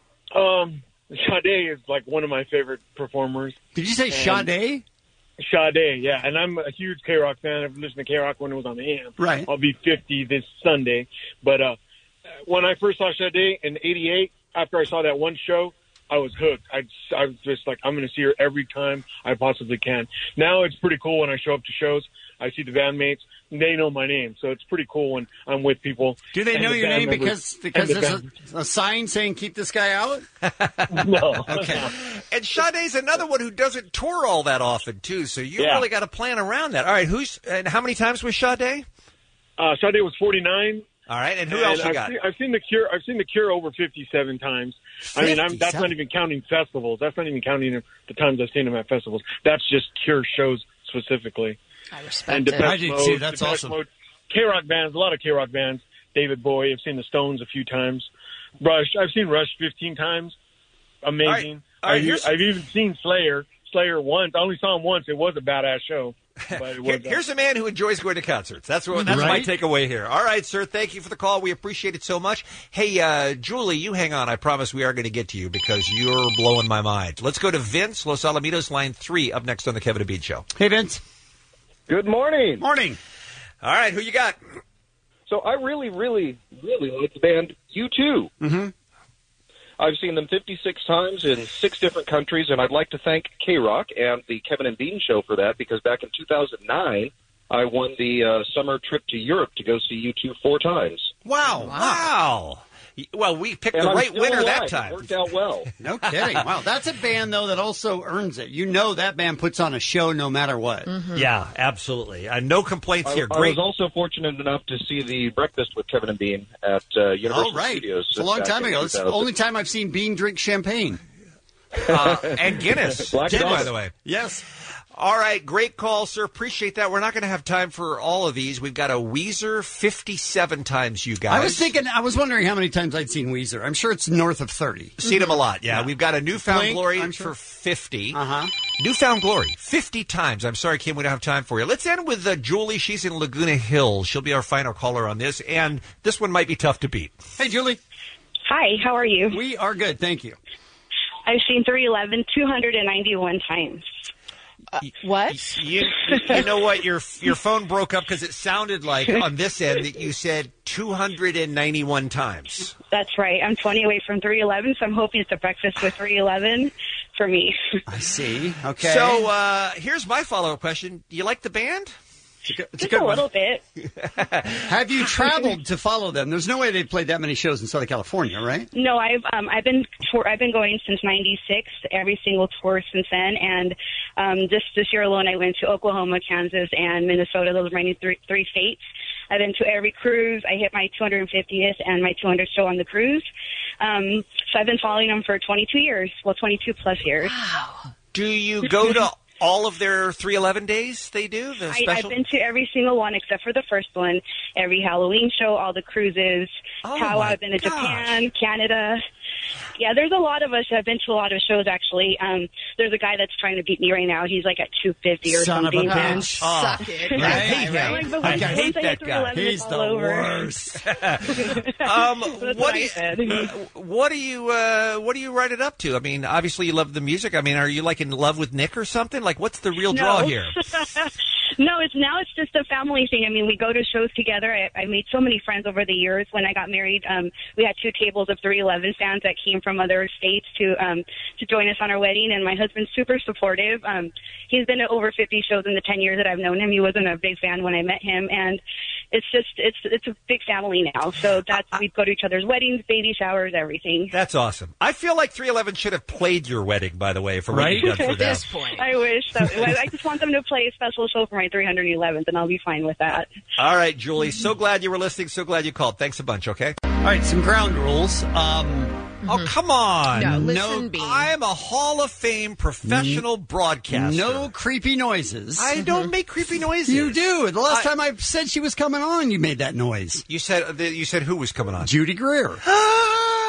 Speaker 7: Um, Sade is like one of my favorite performers.
Speaker 9: Did you say
Speaker 7: And-
Speaker 9: Sade?
Speaker 7: Sade, yeah. And I'm a huge K-Rock fan. I've listened to K-Rock when it was on the A M.
Speaker 9: Right.
Speaker 7: I'll be fifty this Sunday. But uh, when I first saw Sade in eighty-eight, after I saw that one show, I was hooked. I, I was just like, I'm going to see her every time I possibly can. Now it's pretty cool when I show up to shows. I see the bandmates. They know my name, so it's pretty cool when I'm with people.
Speaker 9: Do they
Speaker 7: and
Speaker 9: know
Speaker 7: the
Speaker 9: your
Speaker 7: band
Speaker 9: name
Speaker 7: members
Speaker 9: because because
Speaker 7: and the
Speaker 9: there's
Speaker 7: band-
Speaker 9: a, a sign saying keep this guy out?
Speaker 7: No.
Speaker 9: Okay.
Speaker 10: And Sade's another one who doesn't tour all that often, too, so you
Speaker 7: Yeah.
Speaker 10: really got to plan around that. All right, who's and how many times was Sade?
Speaker 7: Uh, Sade was forty-nine.
Speaker 10: All right, and who else you
Speaker 7: I've
Speaker 10: got?
Speaker 7: Seen, I've seen the Cure. I've seen the Cure over fifty-seven times. I mean, I'm, that's not
Speaker 10: fifty-seven?
Speaker 7: even counting festivals. That's not even counting the times I've seen them at festivals. That's just Cure shows specifically.
Speaker 11: I respect
Speaker 7: And
Speaker 11: it.
Speaker 7: Depeche
Speaker 9: I do
Speaker 7: Mode,
Speaker 9: too. That's
Speaker 7: Depeche
Speaker 9: awesome.
Speaker 7: Mode, K-Rock bands, a lot of K-Rock bands. David Bowie. I've seen the Stones a few times. Rush. I've seen Rush fifteen times. Amazing.
Speaker 10: All right. All right,
Speaker 7: I've,
Speaker 10: here's-
Speaker 7: I've even seen Slayer. Slayer once. I only saw him once. It was a badass show. But it was,
Speaker 10: Here- here's a man who enjoys going to concerts. That's what. That's my
Speaker 9: Right.
Speaker 10: takeaway here. All right, sir. Thank you for the call. We appreciate it so much. Hey, uh, Julie, you hang on. I promise we are going to get to you because you're blowing my mind. Let's go to Vince, Los Alamitos, line three, up next on the Kevin and Bean Show.
Speaker 9: Hey, Vince.
Speaker 22: Good morning.
Speaker 9: Morning.
Speaker 10: All right, who you got?
Speaker 22: So I really, really, really like the band U two.
Speaker 9: Mm-hmm.
Speaker 22: I've seen them fifty-six times in six different countries, and I'd like to thank K-Rock and the Kevin and Bean Show for that, because back in two thousand nine, I won the uh, summer trip to Europe to go see U two four times.
Speaker 10: Wow. Wow. Well, we picked
Speaker 22: And
Speaker 10: the
Speaker 22: I'm
Speaker 10: right
Speaker 22: still
Speaker 10: winner that
Speaker 22: alive. It
Speaker 10: time.
Speaker 22: worked out well.
Speaker 9: No kidding. Wow, that's a band, though, that also earns it. You know that band puts on a show no matter what.
Speaker 10: Yeah, absolutely. Uh, no complaints
Speaker 22: I,
Speaker 10: here.
Speaker 22: I
Speaker 10: Great.
Speaker 22: was also fortunate enough to see the Breakfast with Kevin and Bean at uh, Universal
Speaker 9: Oh, right.
Speaker 22: Studios.
Speaker 9: It's a long
Speaker 22: back
Speaker 9: time
Speaker 22: in
Speaker 9: ago. It's the
Speaker 22: two thousand.
Speaker 9: only time I've seen Bean drink champagne.
Speaker 10: Uh, and Guinness,
Speaker 22: Black
Speaker 10: too,
Speaker 22: Dog.
Speaker 10: by the way.
Speaker 9: Yes.
Speaker 10: All right, great call, sir. Appreciate that. We're not going to have time for all of these. We've got a Weezer fifty-seven times, you guys.
Speaker 9: I was thinking, I was wondering how many times I'd seen Weezer. I'm sure it's north of thirty.
Speaker 10: Seen them a lot, yeah. We've got a Newfound
Speaker 9: Blink,
Speaker 10: Glory
Speaker 9: I'm sure.
Speaker 10: for fifty.
Speaker 9: Uh-huh.
Speaker 10: Newfound Glory, fifty times. I'm sorry, Kim, we don't have time for you. Let's end with uh, Julie. She's in Laguna Hills. She'll be our final caller on this, and this one might be tough to beat.
Speaker 9: Hey, Julie.
Speaker 23: Hi, how are you?
Speaker 9: We are good, thank you.
Speaker 23: I've seen three eleven two hundred ninety-one times.
Speaker 11: What?
Speaker 10: You, you know what? Your your phone broke up because it sounded like on this end that you said two hundred ninety-one times.
Speaker 23: That's right. I'm twenty away from three eleven, so I'm hoping it's a breakfast with three eleven for me.
Speaker 9: I see. Okay.
Speaker 10: So uh, here's my follow-up question. Do you like the band?
Speaker 9: It's a,
Speaker 23: Just a little bit.
Speaker 9: Have you traveled to follow them? There's no way they've played that many shows in Southern California, right?
Speaker 23: No, I've um, I've been tour- I've been going since ninety-six. Every single tour since then, and um, just this year alone, I went to Oklahoma, Kansas, and Minnesota. Those are my three, three states. I've been to every cruise. I hit my two hundred fiftieth and my two hundredth show on the cruise. Um, so I've been following them for twenty-two years. Well, twenty-two plus years.
Speaker 11: Wow.
Speaker 10: Do you go to all of their three eleven days they do? The
Speaker 23: I,
Speaker 10: special?
Speaker 23: I've been to every single one except for the first one. Every Halloween show, all the cruises.
Speaker 10: Oh,
Speaker 23: How
Speaker 10: my
Speaker 23: I've been to
Speaker 10: gosh.
Speaker 23: Japan, Canada. Yeah, there's a lot of us that have been to a lot of shows, actually. Um, there's a guy that's trying to beat me right now. He's like at two fifty or
Speaker 9: Son of a
Speaker 23: something.
Speaker 9: bitch.
Speaker 23: Oh.
Speaker 11: Suck it.
Speaker 10: I hate him.
Speaker 23: I'm like, but
Speaker 10: I
Speaker 23: once-
Speaker 10: hate
Speaker 23: once I
Speaker 10: that
Speaker 23: hit three
Speaker 10: guy.
Speaker 23: eleven,
Speaker 9: He's
Speaker 23: it's
Speaker 9: the
Speaker 23: all over.
Speaker 9: worst.
Speaker 10: Um,
Speaker 23: That's
Speaker 10: what
Speaker 23: I
Speaker 10: do you
Speaker 23: said.
Speaker 10: what do you uh, what do you write it up to? I mean, obviously you love the music. I mean, are you like in love with Nick or something? Like, what's the real draw
Speaker 23: No.
Speaker 10: here?
Speaker 23: No, it's now it's just a family thing. I mean, we go to shows together. I, I made so many friends over the years. When I got married, um, we had two tables of three eleven fans that came from other states to um, to join us on our wedding. And my husband's super supportive. Um, he's been to over fifty shows in the ten years that I've known him. He wasn't a big fan when I met him, and it's just it's it's a big family now. So that's we go to each other's weddings, baby showers, everything.
Speaker 10: That's awesome. I feel like three eleven should have played your wedding, by the way, for what
Speaker 9: Right?
Speaker 10: you've done for
Speaker 11: At
Speaker 10: them.
Speaker 11: this point.
Speaker 23: I wish. That, I just want them to play a special show for my three hundred eleventh, and I'll be fine with that.
Speaker 10: All right, Julie. So glad you were listening. So glad you called. Thanks a bunch. Okay.
Speaker 9: All right, some ground rules. Um,
Speaker 10: Oh, come on.
Speaker 11: No, listen, Bean.
Speaker 10: I'm a Hall of Fame professional broadcaster.
Speaker 9: no creepy noises.
Speaker 10: I don't make creepy noises.
Speaker 9: You do. The last
Speaker 10: I-
Speaker 9: time I said she was coming on, you made that noise.
Speaker 10: You said you said who was coming on?
Speaker 9: Judy Greer.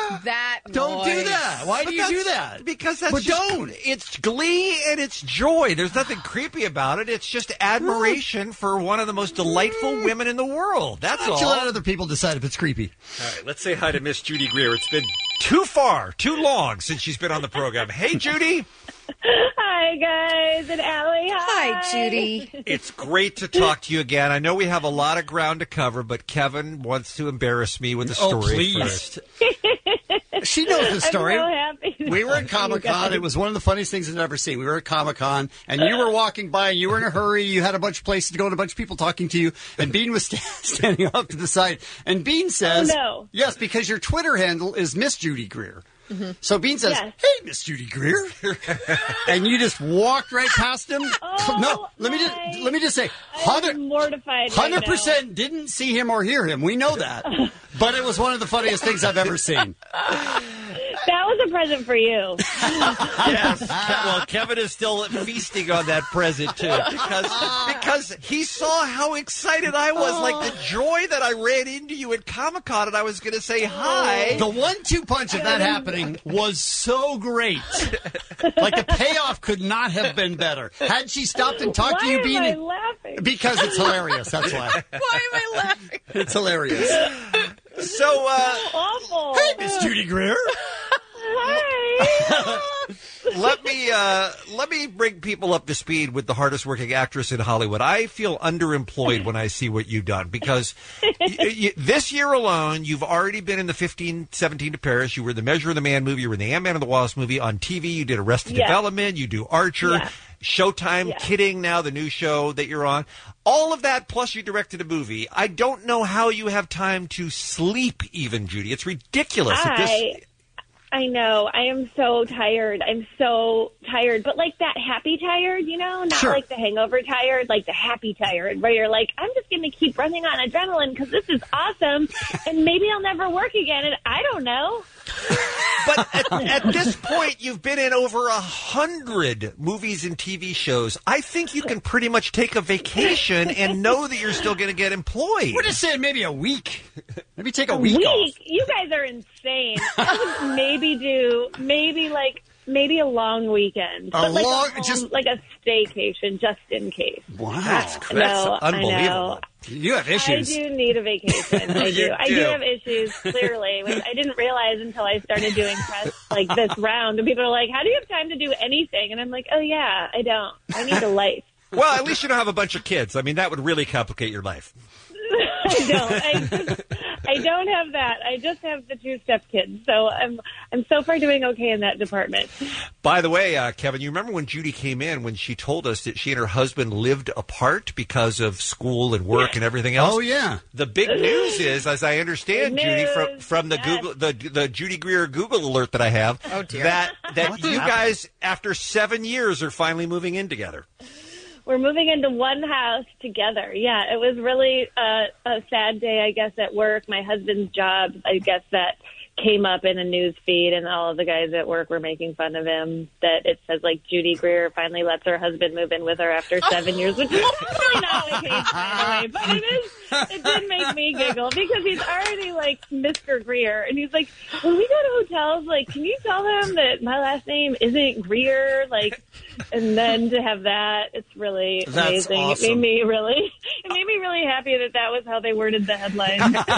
Speaker 11: that
Speaker 9: Don't do
Speaker 11: noise.
Speaker 9: that. Why
Speaker 10: But
Speaker 9: do you do
Speaker 10: that's-
Speaker 9: that?
Speaker 10: Because that's
Speaker 9: But
Speaker 10: just,
Speaker 9: don't.
Speaker 10: It's glee and it's joy. There's nothing creepy about it. It's just admiration for one of the most delightful women in the world. That's
Speaker 9: Why don't
Speaker 10: all.
Speaker 9: you let other people decide if it's creepy?
Speaker 10: All right, let's say hi to Miss Judy Greer. It's been too far, too long since she's been on the program. Hey, Judy.
Speaker 3: Hi, guys. And Allie, hi.
Speaker 11: Hi, Judy.
Speaker 10: It's great to talk to you again. I know we have a lot of ground to cover, but Kevin wants to embarrass me with a
Speaker 9: Oh,
Speaker 10: story
Speaker 9: please.
Speaker 10: first.
Speaker 9: She knows the story.
Speaker 3: I'm so happy.
Speaker 9: We were at Comic Con. It was one of the funniest things I've ever seen. We were at Comic Con, and you were walking by, and you were in a hurry. You had a bunch of places to go and a bunch of people talking to you. And Bean was sta- standing off to the side. And Bean says,
Speaker 3: Oh, no.
Speaker 9: yes, because your Twitter handle is Miss Judy Greer. So Bean says,
Speaker 3: Yes.
Speaker 9: hey, Miss Judy Greer. And you just walked right past him.
Speaker 3: Oh,
Speaker 9: no, let me just let me just say,
Speaker 3: I'm mortified. right
Speaker 9: Hundred percent didn't see him or hear him. We know that, but it was one of the funniest things I've ever seen.
Speaker 3: now. That was a present for you.
Speaker 10: Yes. Ke- Well, Kevin is still feasting on that present too, because because he saw how excited I was, like the joy that I ran into you at Comic Con, and I was going to say hi.
Speaker 9: The one-two punch of that happening was so great. Like the payoff could not have been better. Had she stopped and talked to
Speaker 3: Why
Speaker 9: you,
Speaker 3: am
Speaker 9: Bean,
Speaker 3: I laughing?
Speaker 9: because it's hilarious. That's why.
Speaker 11: Why am I laughing?
Speaker 9: It's hilarious.
Speaker 10: So, uh,
Speaker 3: Awful.
Speaker 9: Hey, Miss Judy Greer.
Speaker 3: Hi.
Speaker 10: let me uh, let me bring people up to speed with the hardest working actress in Hollywood. I feel underemployed when I see what you've done, because y- y- this year alone, you've already been in the fifteen seventeen to Paris. You were in the Measure of the Man movie. You were in the Ant-Man and the Wasp movie. On T V, you did Arrested
Speaker 3: Yeah.
Speaker 10: Development. You do Archer.
Speaker 3: Yeah.
Speaker 10: Showtime,
Speaker 3: Yeah.
Speaker 10: Kidding now, the new show that you're on. All of that, plus you directed a movie. I don't know how you have time to sleep even, Judy. It's ridiculous. at this-
Speaker 3: I, I know. I am so tired. I'm so tired. But like that happy tired, you know, not
Speaker 9: Sure.
Speaker 3: like the hangover tired, like the happy tired, where you're like, I'm just going to keep running on adrenaline because this is awesome, and maybe I'll never work again, and I don't know.
Speaker 10: But at, at this point, you've been in over a hundred movies and T V shows. I think you can pretty much take a vacation and know that you're still going to get employed.
Speaker 9: We're just saying maybe a week. Maybe take a
Speaker 3: A
Speaker 9: week,
Speaker 3: week?
Speaker 9: off.
Speaker 3: You guys are insane. I would maybe do maybe like maybe a long weekend,
Speaker 9: A
Speaker 3: but like
Speaker 9: long-
Speaker 3: a home,
Speaker 9: just-
Speaker 3: like a staycation, just in case.
Speaker 9: Wow.
Speaker 10: That's,
Speaker 3: I
Speaker 10: that's
Speaker 3: know, I
Speaker 10: unbelievable.
Speaker 3: know.
Speaker 9: You have issues.
Speaker 3: I do need a vacation. I
Speaker 9: You
Speaker 3: do. I
Speaker 9: do.
Speaker 3: do have issues, clearly, which I didn't realize until I started doing press like this round. And people are like, how do you have time to do anything? And I'm like, oh, yeah, I don't. I need a life.
Speaker 10: Well, at least you don't have a bunch of kids. I mean, that would really complicate your life.
Speaker 3: I don't. I, just, I don't have that. I just have the two step kids. So I'm I'm so far doing okay in that department.
Speaker 10: By the way, uh, Kevin, you remember when Judy came in, when she told us that she and her husband lived apart because of school and work and everything else?
Speaker 9: Oh, yeah.
Speaker 10: The big news is, as I understand,
Speaker 3: Big
Speaker 10: Judy, from
Speaker 3: news,
Speaker 10: from the
Speaker 3: yes.
Speaker 10: Google, the the Judy Greer Google alert that I have,
Speaker 11: Oh, dear.
Speaker 10: that that
Speaker 9: What
Speaker 10: you
Speaker 9: happened?
Speaker 10: guys, after seven years, are finally moving in together.
Speaker 3: We're moving into one house together. Yeah, it was really uh, a sad day, I guess, at work. My husband's job, I guess, that came up in a news feed, and all of the guys at work were making fun of him. That it says, like, Judy Greer finally lets her husband move in with her after seven years, which is totally not the case, by the way. But it is. It did make me giggle because he's already like Mister Greer, and he's like, when we go to hotels, like, can you tell them that my last name isn't Greer? Like, and then to have that, it's really
Speaker 9: That's
Speaker 3: amazing.
Speaker 9: awesome.
Speaker 3: It made me really, it made me really happy that that was how they worded the headline.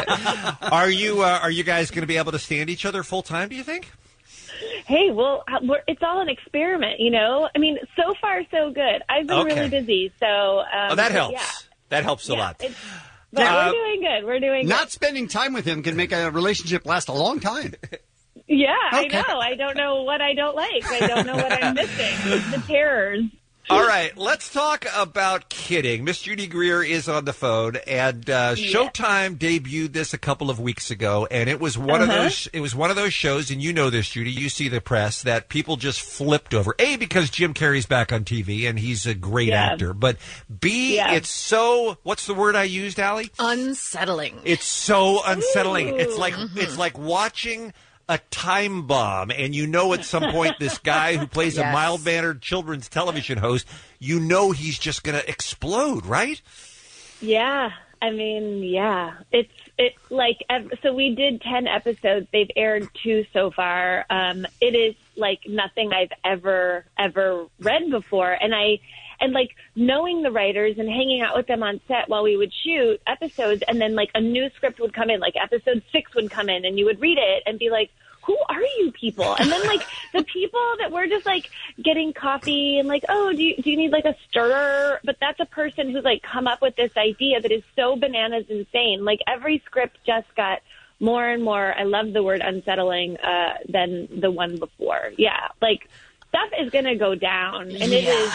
Speaker 10: Are you uh, are you guys going to be able to stand each other full time, do you think?
Speaker 3: Hey, well, we're, it's all an experiment, you know? I mean, so far, so good. I've been
Speaker 10: Okay.
Speaker 3: really busy, so... Um,
Speaker 10: Oh, that helps.
Speaker 3: Yeah,
Speaker 10: That helps a
Speaker 3: yeah,
Speaker 10: lot.
Speaker 3: it's- but
Speaker 10: Uh,
Speaker 3: we're doing good. We're doing
Speaker 9: Not spending time with him can make a relationship last a long time.
Speaker 3: good. Yeah,
Speaker 9: Okay.
Speaker 3: I know. I don't know what I don't like. I don't know what I'm missing. The terrors.
Speaker 10: All right, let's talk about Kidding. Miss Judy Greer is on the phone, and uh, Showtime debuted this a couple of weeks ago, and it was one of
Speaker 3: Uh-huh.
Speaker 10: those. It was one of those shows, and you know this, Judy. You see the press that people just flipped over. A, because Jim Carrey's back on T V, and he's a great
Speaker 3: Yeah.
Speaker 10: actor. But B,
Speaker 3: Yeah.
Speaker 10: it's so. What's the word I used, Allie?
Speaker 11: Unsettling.
Speaker 10: It's so unsettling.
Speaker 3: Ooh.
Speaker 10: It's like it's like watching a time bomb, and you know at some point this guy who plays a
Speaker 11: Yes.
Speaker 10: mild-mannered children's television host, you know he's just going to explode, right?
Speaker 3: Yeah. I mean, yeah. It's it like, ev- so we did ten episodes. They've aired two so far. Um, it is like nothing I've ever, ever read before. And I, and like knowing the writers and hanging out with them on set while we would shoot episodes, and then like a new script would come in, like episode six would come in, and you would read it and be like, who are you people? And then like the people that were just like getting coffee and like, oh, do you, do you need like a stirrer? But that's a person who's like come up with this idea that is so bananas insane. Like every script just got more and more, I love the word unsettling, uh, than the one before. Yeah. Like stuff is going to go down, and it is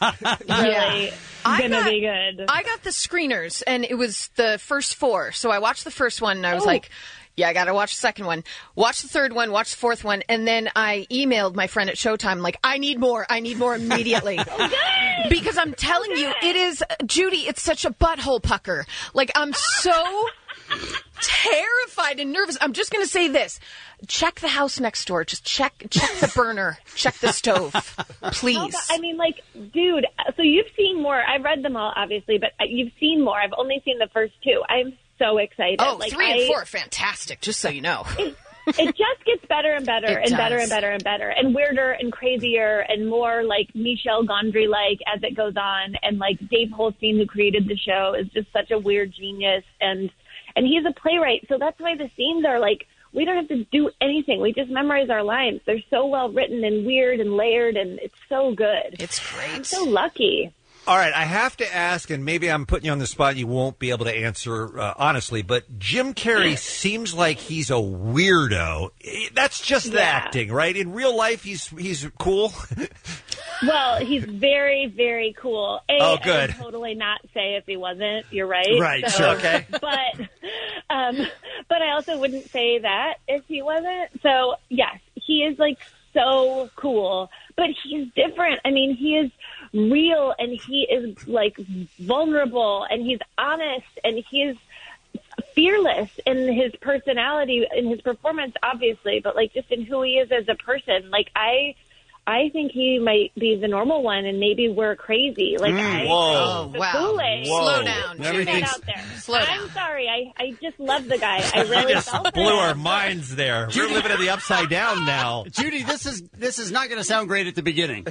Speaker 3: really going to be good.
Speaker 11: I got the screeners, and it was the first four. So I watched the first one, and I was
Speaker 3: Oh.
Speaker 11: like, yeah, I got to watch the second one, watch the third one, watch the fourth one, and then I emailed my friend at Showtime, like, I need more, I need more immediately. Because I'm telling you, it is, Judy, it's such a butthole pucker. Like, I'm so terrified and nervous. I'm just going to say this. Check the house next door. Just check check the burner. Check the stove. Please.
Speaker 3: I mean, like, dude, so you've seen more. I've read them all, obviously, but you've seen more. I've only seen the first two. I'm so excited.
Speaker 11: Oh,
Speaker 3: like,
Speaker 11: three
Speaker 3: I,
Speaker 11: and four are fantastic, just so you know.
Speaker 3: It, it just gets better and better
Speaker 11: It
Speaker 3: and better
Speaker 11: does.
Speaker 3: and better and better and weirder and crazier and more like Michel Gondry-like as it goes on. And like Dave Holstein, who created the show, is just such a weird genius. And, and he's a playwright. So that's why the scenes are like, we don't have to do anything. We just memorize our lines. They're so well written and weird and layered, and it's so good.
Speaker 11: It's great.
Speaker 3: I'm so lucky.
Speaker 10: All right, I have to ask, and maybe I'm putting you on the spot. You won't be able to answer uh, honestly, but Jim Carrey seems like he's a weirdo. That's just the
Speaker 3: Yeah.
Speaker 10: acting, right? In real life, he's he's cool.
Speaker 3: Well, he's very, very cool. A,
Speaker 10: Oh,
Speaker 3: I
Speaker 10: good.
Speaker 3: would totally not say if he wasn't. You're right.
Speaker 10: Right,
Speaker 3: So-
Speaker 10: sure, okay.
Speaker 3: But, um, but I also wouldn't say that if he wasn't. So, yes, he is like so cool, but he's different. I mean, he is real, and he is like vulnerable, and he's honest, and he is fearless in his personality, in his performance, obviously, but like just in who he is as a person. Like I, I think he might be the normal one, and maybe we're crazy. Like
Speaker 11: Mm,
Speaker 3: I,
Speaker 11: whoa.
Speaker 3: the
Speaker 11: Wow.
Speaker 3: Kool-Aid.
Speaker 11: Whoa. Slow down.
Speaker 3: Put that
Speaker 11: Everything's-
Speaker 3: out there.
Speaker 11: Slow
Speaker 3: I'm
Speaker 11: down.
Speaker 3: sorry. I, I just love the guy. I really
Speaker 9: You just
Speaker 3: felt
Speaker 9: blew
Speaker 3: it.
Speaker 9: our
Speaker 10: minds there. We're living in the upside down now.
Speaker 9: Judy, this is this is not going to sound great at the beginning,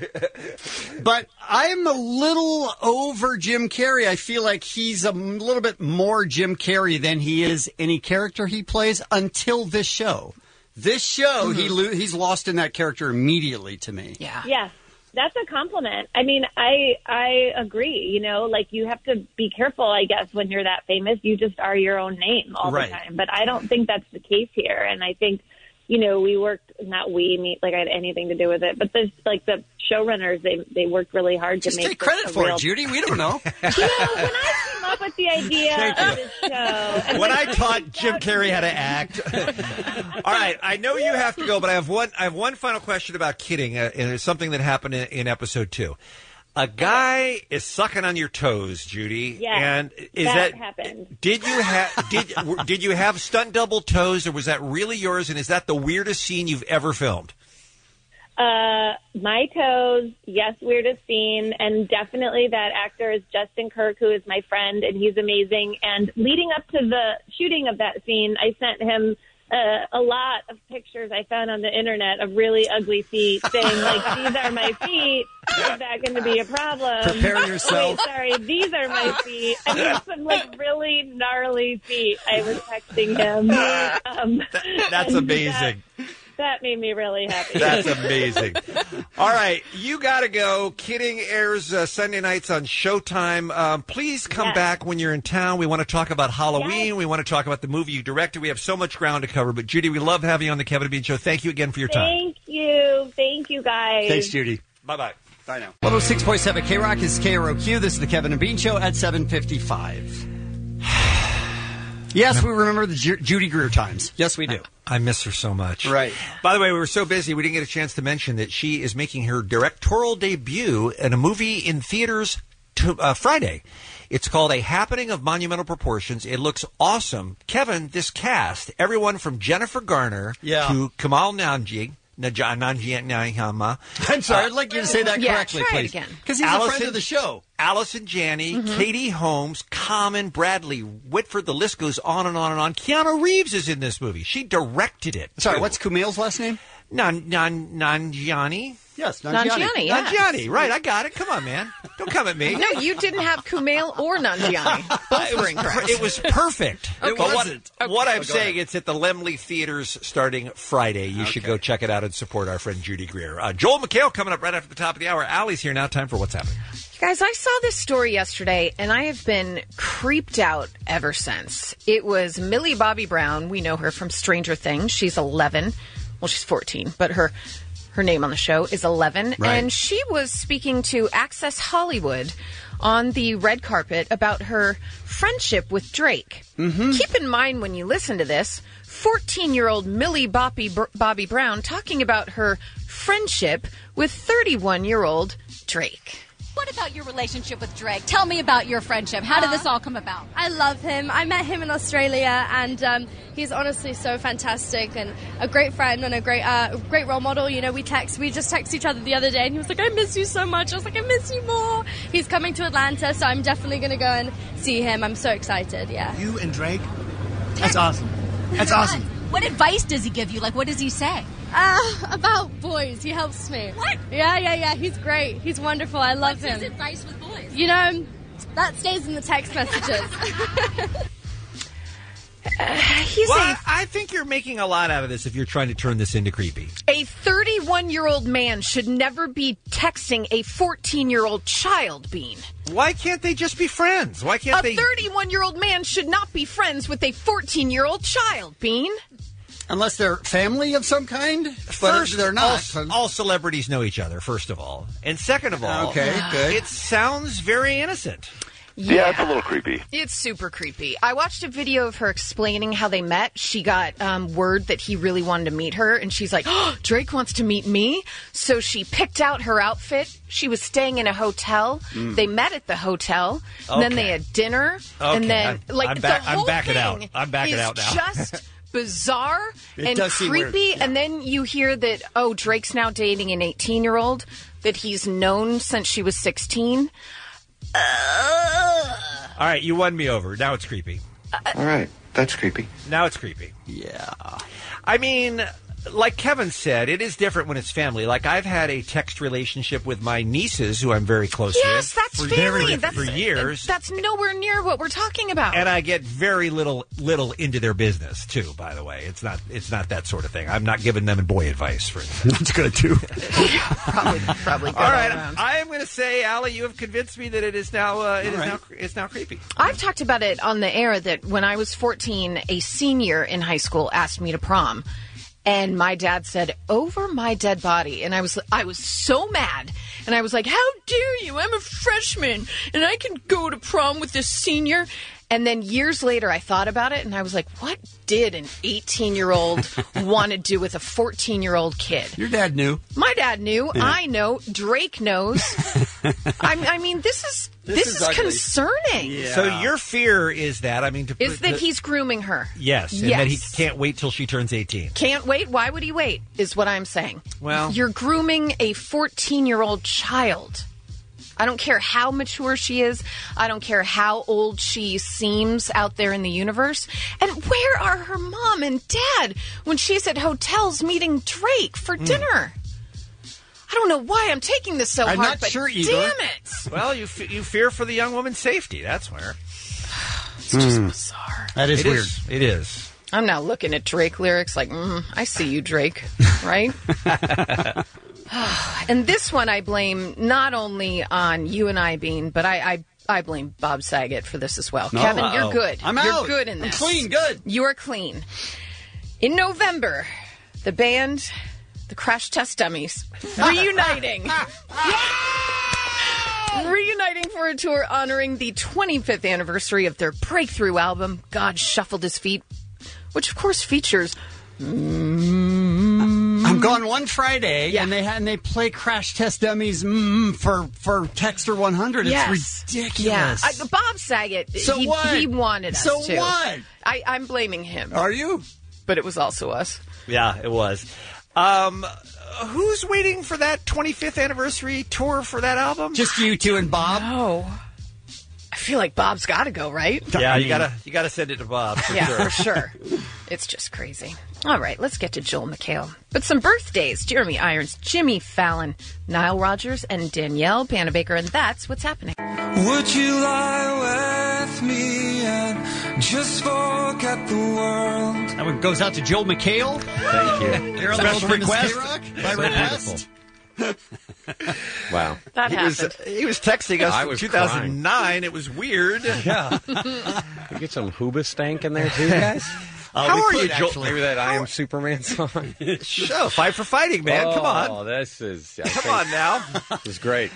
Speaker 9: but I'm a little over Jim Carrey. I feel like he's a little bit more Jim Carrey than he is any character he plays until this show. This show, he lo- he's lost in that character immediately to me.
Speaker 11: Yeah.
Speaker 3: Yes, that's a compliment. I mean, I I agree. You know, like you have to be careful, I guess, when you're that famous. You just are your own name all
Speaker 8: Right.
Speaker 3: the time. But I don't think that's the case here. And I think, you know, we worked, not we, me, like I had anything to do with it, but the, like the showrunners, they they worked really hard
Speaker 9: Just
Speaker 3: to make
Speaker 9: take
Speaker 3: this
Speaker 9: credit
Speaker 3: a
Speaker 9: for
Speaker 3: real-
Speaker 9: it, Judy. We don't know.
Speaker 3: You know, when I came up with the idea
Speaker 10: Thank
Speaker 3: of
Speaker 10: you.
Speaker 3: this show, and
Speaker 10: When
Speaker 3: like,
Speaker 10: I taught Jim Carrey how to act. All right, I know you have to go, but I have one. I have one final question about kidding, uh, and it's something that happened in, in episode two. A guy is sucking on your toes, Judy.
Speaker 3: Yes,
Speaker 10: and is
Speaker 3: that
Speaker 10: that,
Speaker 3: happened.
Speaker 10: Did you have did w- did you have stunt double toes, or was that really yours? And is that the weirdest scene you've ever filmed?
Speaker 3: Uh, my toes, yes, weirdest scene, and definitely that actor is Justin Kirk, who is my friend, and he's amazing. And leading up to the shooting of that scene, I sent him uh, a lot of pictures I found on the internet of really ugly feet, saying like, "These are my feet. Is that going to be a problem?
Speaker 9: Prepare yourself."
Speaker 3: Wait, sorry, these are my feet. I mean, some like really gnarly feet. I was texting him. Um,
Speaker 10: That's
Speaker 3: and
Speaker 10: amazing.
Speaker 3: That, that made me really happy.
Speaker 10: That's amazing. All right, you got to go. Kidding airs uh, Sunday nights on Showtime. Um, please come
Speaker 3: Yes.
Speaker 10: back when you're in town. We want to talk about Halloween. We want to talk about the movie you directed. We have so much ground to cover. But, Judy, we love having you on the Kevin and Bean Show. Thank you again for your time.
Speaker 3: Thank you. Thank you, guys.
Speaker 9: Thanks, Judy.
Speaker 10: Bye-bye.
Speaker 9: Bye now. one oh six point seven K-Rock is K R O Q. This is the Kevin and Bean Show at seven fifty-five. Yes, we remember the Ju- Judy Greer times. Yes, we do.
Speaker 10: I miss her so much.
Speaker 9: Right.
Speaker 10: By the way, we were so busy we didn't get a chance to mention that she is making her directorial debut in a movie in theaters to, uh, Friday. It's called A Happening of Monumental Proportions. It looks awesome. Kevin, this cast, everyone from Jennifer Garner
Speaker 9: Yeah.
Speaker 10: to Kamal Namji Naja- Nanjiani.
Speaker 9: I'm sorry, I'd like you to say that
Speaker 11: Yeah,
Speaker 9: correctly,
Speaker 11: try it
Speaker 9: please.
Speaker 11: again.
Speaker 9: Because he's a
Speaker 10: Allison-
Speaker 9: friend of the show.
Speaker 10: Allison Janney,
Speaker 11: Mm-hmm.
Speaker 10: Katie Holmes, Common, Bradley Whitford. The list goes on and on and on. Keanu Reeves is in this movie. She directed it.
Speaker 9: Sorry,
Speaker 10: too.
Speaker 9: what's Kumail's last name?
Speaker 10: Nan Nan Nanjiani?
Speaker 9: Yes,
Speaker 11: Nanjiani, yes.
Speaker 10: Nanjiani, right? I got it. Come on, man. Don't come at me.
Speaker 11: No, you didn't have Kumail or Nanjiani. Both were incorrect.
Speaker 10: It was perfect.
Speaker 11: Okay.
Speaker 10: But what,
Speaker 9: wasn't.
Speaker 10: what I'm
Speaker 9: Oh, go
Speaker 10: saying,
Speaker 9: ahead.
Speaker 10: it's at the Lemley Theaters starting Friday. You should go check it out and support our friend Judy Greer. Uh, Joel McHale coming up right after the top of the hour. Allie's here now. Time for What's Happening.
Speaker 11: Guys, I saw this story yesterday, and I have been creeped out ever since. It was Millie Bobby Brown. We know her from Stranger Things. She's eleven. Well, she's fourteen, but her her name on the show is eleven.
Speaker 8: Right.
Speaker 11: And she was speaking to Access Hollywood on the red carpet about her friendship with Drake. Mm-hmm. Keep in mind when you listen to this, fourteen-year-old Millie Bobby, Bobby Brown talking about her friendship with thirty-one-year-old Drake.
Speaker 8: What about your relationship with Drake? Tell me about your friendship. How did this all come about?
Speaker 13: I love him. I met him in Australia, and um, he's honestly so fantastic and a great friend and a great, uh, great role model. You know, we text, we just texted each other the other day, and he was like, "I miss you so much." I was like, "I miss you more." He's coming to Atlanta, so I'm definitely going to go and see him. I'm so excited. Yeah.
Speaker 20: You and Drake? That's awesome. That's awesome.
Speaker 8: What advice does he give you? Like, what does he say?
Speaker 13: Uh, about boys. He helps me.
Speaker 8: What?
Speaker 13: Yeah, yeah, yeah. He's great. He's wonderful. I love
Speaker 8: What's
Speaker 13: him.
Speaker 8: his advice with boys?
Speaker 13: You know, that stays in the text messages.
Speaker 11: He's
Speaker 10: well,
Speaker 11: a-
Speaker 10: I, I think you're making a lot out of this if you're trying to turn this into creepy.
Speaker 11: A thirty-one-year-old man should never be texting a fourteen-year-old child, Bean.
Speaker 10: Why can't they just be friends? Why can't
Speaker 11: a
Speaker 10: they?
Speaker 11: A thirty-one-year-old man should not be friends with a fourteen-year-old child, Bean.
Speaker 9: Unless they're family of some kind, but
Speaker 10: First,
Speaker 9: they're not.
Speaker 10: All, all celebrities know each other, first of all. And second of all,
Speaker 9: Okay, good.
Speaker 10: it sounds very innocent.
Speaker 11: Yeah.
Speaker 17: it's a little creepy.
Speaker 11: It's super creepy. I watched a video of her explaining how they met. She got um, word that he really wanted to meet her, and she's like, oh, Drake wants to meet me. So she picked out her outfit. She was staying in a hotel.
Speaker 10: Mm.
Speaker 11: They met at the hotel. And then
Speaker 10: Okay.
Speaker 11: they had dinner.
Speaker 10: Okay,
Speaker 11: And then,
Speaker 10: I'm-
Speaker 11: like,
Speaker 10: I'm back-
Speaker 11: the
Speaker 10: I'm
Speaker 11: whole
Speaker 10: backing out.
Speaker 11: thing
Speaker 10: I'm backing
Speaker 11: is
Speaker 10: out now.
Speaker 11: just bizarre
Speaker 9: It
Speaker 11: and
Speaker 9: does seem weird.
Speaker 11: creepy. And then you hear that, oh, Drake's now dating an eighteen-year-old that he's known since she was sixteen.
Speaker 10: All right, you won me over. Now it's creepy.
Speaker 17: All right, that's creepy.
Speaker 10: Now it's creepy.
Speaker 9: Yeah.
Speaker 10: I mean, like Kevin said, it is different when it's family. Like, I've had a text relationship with my nieces, who I'm very close
Speaker 11: Yes,
Speaker 10: with.
Speaker 11: that's
Speaker 10: for,
Speaker 11: family.
Speaker 10: for-
Speaker 11: That's,
Speaker 10: for years.
Speaker 11: That's nowhere near what we're talking about.
Speaker 10: And I get very little little into their business too. By the way, it's not it's not that sort of thing. I'm not giving them boy advice, for instance.
Speaker 9: That's good too.
Speaker 11: probably, probably good
Speaker 10: All right,
Speaker 11: all around.
Speaker 10: I am going to say, Allie, you have convinced me that it is now uh, it is
Speaker 9: right.
Speaker 10: now it's now creepy.
Speaker 11: I've talked about it on the air that when I was fourteen, a senior in high school asked me to prom. And my dad said, over my dead body. And I was I was so mad. And I was like, how dare you? I'm a freshman. And I can go to prom with this senior. And then years later, I thought about it. And I was like, what did an eighteen-year-old want to do with a fourteen-year-old kid?
Speaker 9: Your dad knew.
Speaker 11: My dad knew.
Speaker 9: Yeah.
Speaker 11: I know. Drake knows. I, I mean, this is
Speaker 9: This
Speaker 11: this,
Speaker 9: is
Speaker 11: is,
Speaker 9: ugly.
Speaker 11: concerning.
Speaker 10: So your fear is that I mean to
Speaker 11: Is that
Speaker 10: the-
Speaker 11: he's grooming her.
Speaker 10: yes, and
Speaker 11: Yes.
Speaker 10: that he can't wait till she turns eighteen.
Speaker 11: Can't wait. Why would he wait? Is what I'm saying.
Speaker 10: Well-
Speaker 11: you're grooming a fourteen-year-old child. I don't care how mature she is. I don't care how old she seems out there in the universe. And where are her mom and dad when she's at hotels meeting Drake for dinner? I don't know why I'm taking this so
Speaker 10: I'm
Speaker 11: hard,
Speaker 10: not
Speaker 11: but
Speaker 10: sure either.
Speaker 11: damn it.
Speaker 10: Well, you f- you fear for the young woman's safety. That's where.
Speaker 11: It's just bizarre.
Speaker 9: That is
Speaker 10: It
Speaker 9: weird.
Speaker 10: is. It is.
Speaker 11: I'm now looking at Drake lyrics like, mm, I see you, Drake, right? And this one I blame not only on you and I, Bean, but I, I, I blame Bob Saget for this as well.
Speaker 9: No.
Speaker 11: Kevin,
Speaker 9: Uh-oh.
Speaker 11: you're good.
Speaker 9: I'm
Speaker 11: you're
Speaker 9: out.
Speaker 11: good in
Speaker 9: I'm
Speaker 11: this.
Speaker 9: clean, good.
Speaker 11: You're clean. In November, the band, the Crash Test Dummies, reuniting. Reuniting for a tour honoring the twenty-fifth anniversary of their breakthrough album, God Shuffled His Feet, which of course features.
Speaker 9: I'm gone one Friday, and they and they play Crash Test Dummies mm, for for Texter one hundred. It's
Speaker 11: Yes.
Speaker 9: ridiculous.
Speaker 11: Yeah, I, Bob Saget.
Speaker 9: So
Speaker 11: he,
Speaker 9: what?
Speaker 11: he wanted us
Speaker 9: So
Speaker 11: to.
Speaker 9: what?
Speaker 11: I, I'm blaming him.
Speaker 9: Are you?
Speaker 11: But it was also us.
Speaker 10: Yeah, it was. Um, who's waiting for that twenty-fifth anniversary tour for that album?
Speaker 9: Just you two and Bob?
Speaker 11: No. I feel like Bob's got to go, right?
Speaker 10: Yeah, you gotta you gotta send it to Bob. For
Speaker 11: yeah,
Speaker 10: sure.
Speaker 11: for sure. It's just crazy. All right, let's get to Joel McHale. But some birthdays. Jeremy Irons, Jimmy Fallon, Nile Rodgers, and Danielle Panabaker, and that's what's happening.
Speaker 4: Would you lie with me and just forget the world?
Speaker 9: That one goes out to Joel McHale.
Speaker 15: Thank you.
Speaker 9: Your
Speaker 15: Special
Speaker 9: little
Speaker 15: request.
Speaker 9: K-Rock by
Speaker 15: So
Speaker 9: request.
Speaker 15: Wow.
Speaker 11: That
Speaker 10: he was,
Speaker 11: happened.
Speaker 10: he was texting us
Speaker 15: I
Speaker 10: from
Speaker 15: was
Speaker 10: two thousand nine. It was weird.
Speaker 15: Yeah. You get some Hoobastank in there too, guys?
Speaker 10: Uh, How
Speaker 15: we
Speaker 10: are
Speaker 15: could,
Speaker 10: you, Joel?
Speaker 15: actually. Maybe that I Am Superman song.
Speaker 10: Show, fight for fighting, man.
Speaker 15: Oh,
Speaker 10: Come on.
Speaker 15: Oh, this is... I
Speaker 10: Come
Speaker 15: think
Speaker 10: on now.
Speaker 15: This is great.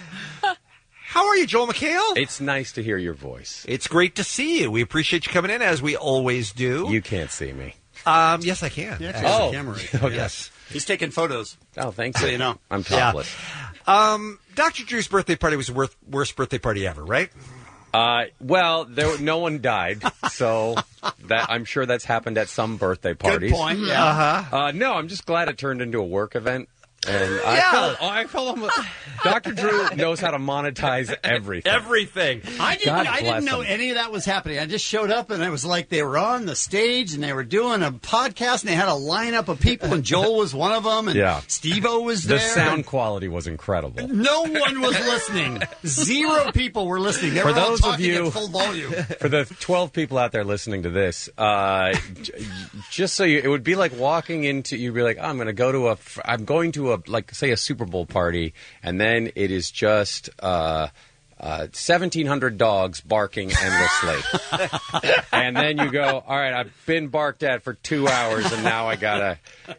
Speaker 10: How are you, Joel McHale?
Speaker 15: It's nice to hear your voice.
Speaker 10: It's great to see you. We appreciate you coming in, as we always do.
Speaker 15: You can't see me.
Speaker 10: Um, yes, I can.
Speaker 9: Yeah,
Speaker 15: Oh.
Speaker 9: the camera right there.
Speaker 15: Okay.
Speaker 10: Yes.
Speaker 9: He's taking photos.
Speaker 15: Oh, thank you.
Speaker 9: So you know.
Speaker 15: I'm topless.
Speaker 10: Um, Doctor Drew's birthday party was the worst, worst birthday party ever, right?
Speaker 15: Uh, well, there no one died, so that I'm sure that's happened at some birthday parties.
Speaker 9: Good point. Yeah.
Speaker 10: Uh-huh.
Speaker 15: Uh, no, I'm just glad it turned into a work event. And I
Speaker 10: Yeah.
Speaker 15: felt, oh, I felt almost, Doctor Drew knows how to monetize everything.
Speaker 10: Everything.
Speaker 9: I didn't.
Speaker 15: God
Speaker 9: I
Speaker 15: bless
Speaker 9: didn't know
Speaker 15: him.
Speaker 9: any of that was happening. I just showed up, and it was like they were on the stage, and they were doing a podcast, and they had a lineup of people, and Joel was one of them, and
Speaker 15: Yeah.
Speaker 9: Steve-O was
Speaker 15: The
Speaker 9: there.
Speaker 15: sound
Speaker 9: and
Speaker 15: quality was incredible.
Speaker 9: no one was listening. Zero people were listening. They
Speaker 15: For
Speaker 9: were all
Speaker 15: those of
Speaker 9: talking
Speaker 15: you-
Speaker 9: at full volume.
Speaker 15: For the twelve people out there listening to this, uh, j- just so you, it would be like walking into, you'd be like, oh, I'm going to go to a, f- I'm going to a, like, say a Super Bowl party, and then it is just, uh, uh, seventeen hundred dogs barking endlessly. And then you go, all right, I've been barked at for two hours, and now I gotta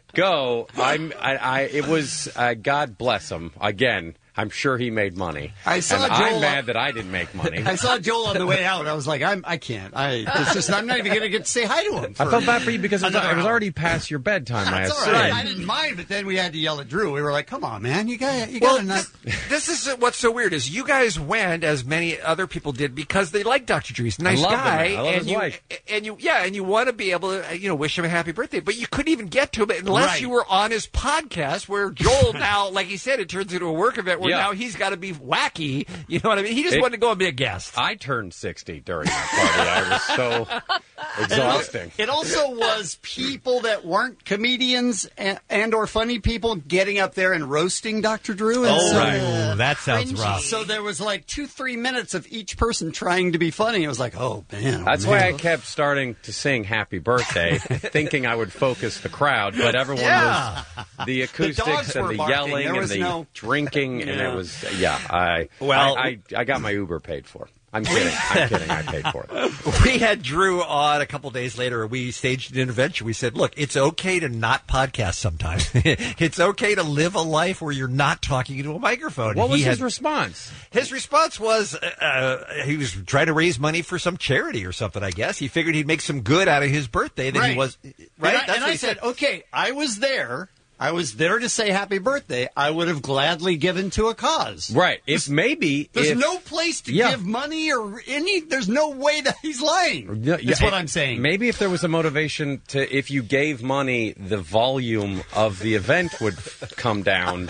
Speaker 15: go. I'm, I, I it was, uh, God bless him. Again, I'm sure he made money.
Speaker 9: I saw
Speaker 15: and
Speaker 9: Joel-
Speaker 15: I'm mad that I didn't make money.
Speaker 9: I saw Joel on the way out. I was like, I'm, I can't. I, it's just, I'm not even going to get to say hi to him.
Speaker 15: I
Speaker 9: for
Speaker 15: felt bad for you because it was,
Speaker 9: another
Speaker 15: it was
Speaker 9: hour.
Speaker 15: already past your bedtime, I
Speaker 9: That's all
Speaker 15: assume.
Speaker 9: right. I didn't mind, but then we had to yell at Drew. We were like, "Come on, man! You got, you
Speaker 10: Well,
Speaker 9: got to not."
Speaker 10: this is what's so weird is you guys went, as many other people did, because they like Doctor Drew. He's a nice
Speaker 15: love the
Speaker 10: guy,
Speaker 15: man. I love
Speaker 10: and
Speaker 15: his
Speaker 10: you
Speaker 15: wife.
Speaker 10: and you yeah, and you want to be able to you know wish him a happy birthday, but you couldn't even get to him unless
Speaker 9: Right.
Speaker 10: you were on his podcast. Where Joel now, like he said, it turns into a work event where
Speaker 15: Yeah.
Speaker 10: now he's got to be wacky. You know what I mean? He just
Speaker 15: It-
Speaker 10: wanted to go and be a guest.
Speaker 15: I turned sixty during that party. I was so exhausting.
Speaker 9: It also was people that weren't comedians and, and or funny people getting up there and roasting Doctor Drew. And
Speaker 10: Oh,
Speaker 9: so,
Speaker 10: right. Ooh, that sounds
Speaker 9: Cringy.
Speaker 10: rough.
Speaker 9: So there was like two, three minutes of each person trying to be funny. It was like, oh man, oh,
Speaker 15: That's
Speaker 9: man.
Speaker 15: why I kept starting to sing "Happy Birthday," thinking I would focus the crowd, but everyone
Speaker 9: Yeah.
Speaker 15: was the acoustics
Speaker 9: dogs
Speaker 15: and
Speaker 9: were
Speaker 15: the
Speaker 9: barking.
Speaker 15: yelling
Speaker 9: There
Speaker 15: and
Speaker 9: was
Speaker 15: the
Speaker 9: no-
Speaker 15: drinking, and
Speaker 9: Yeah.
Speaker 15: it was yeah. I
Speaker 10: Well-
Speaker 15: I, I I got my Uber paid for. I'm kidding. I'm kidding. I paid for it.
Speaker 10: We had Drew on a couple days later. We staged an intervention. We said, look, it's okay to not podcast sometimes. It's okay to live a life where you're not talking into a microphone.
Speaker 15: What was
Speaker 10: He
Speaker 15: his
Speaker 10: had-
Speaker 15: response?
Speaker 10: His response was uh, uh, he was trying to raise money for some charity or something, I guess. He figured he'd make some good out of his birthday. Then he
Speaker 9: Right.
Speaker 10: was,
Speaker 9: And
Speaker 10: right?
Speaker 9: I,
Speaker 10: That's
Speaker 9: and
Speaker 10: what
Speaker 9: I
Speaker 10: he
Speaker 9: said, okay, I was there. I was there to say happy birthday. I would have gladly given to a cause.
Speaker 15: Right. If maybe
Speaker 9: There's
Speaker 15: if,
Speaker 9: no place to
Speaker 15: Yeah.
Speaker 9: give money or any. There's no way that he's lying.
Speaker 15: Yeah,
Speaker 9: That's
Speaker 15: yeah,
Speaker 9: what I'm saying.
Speaker 15: Maybe if there was a motivation to, if you gave money, the volume of the event would come down,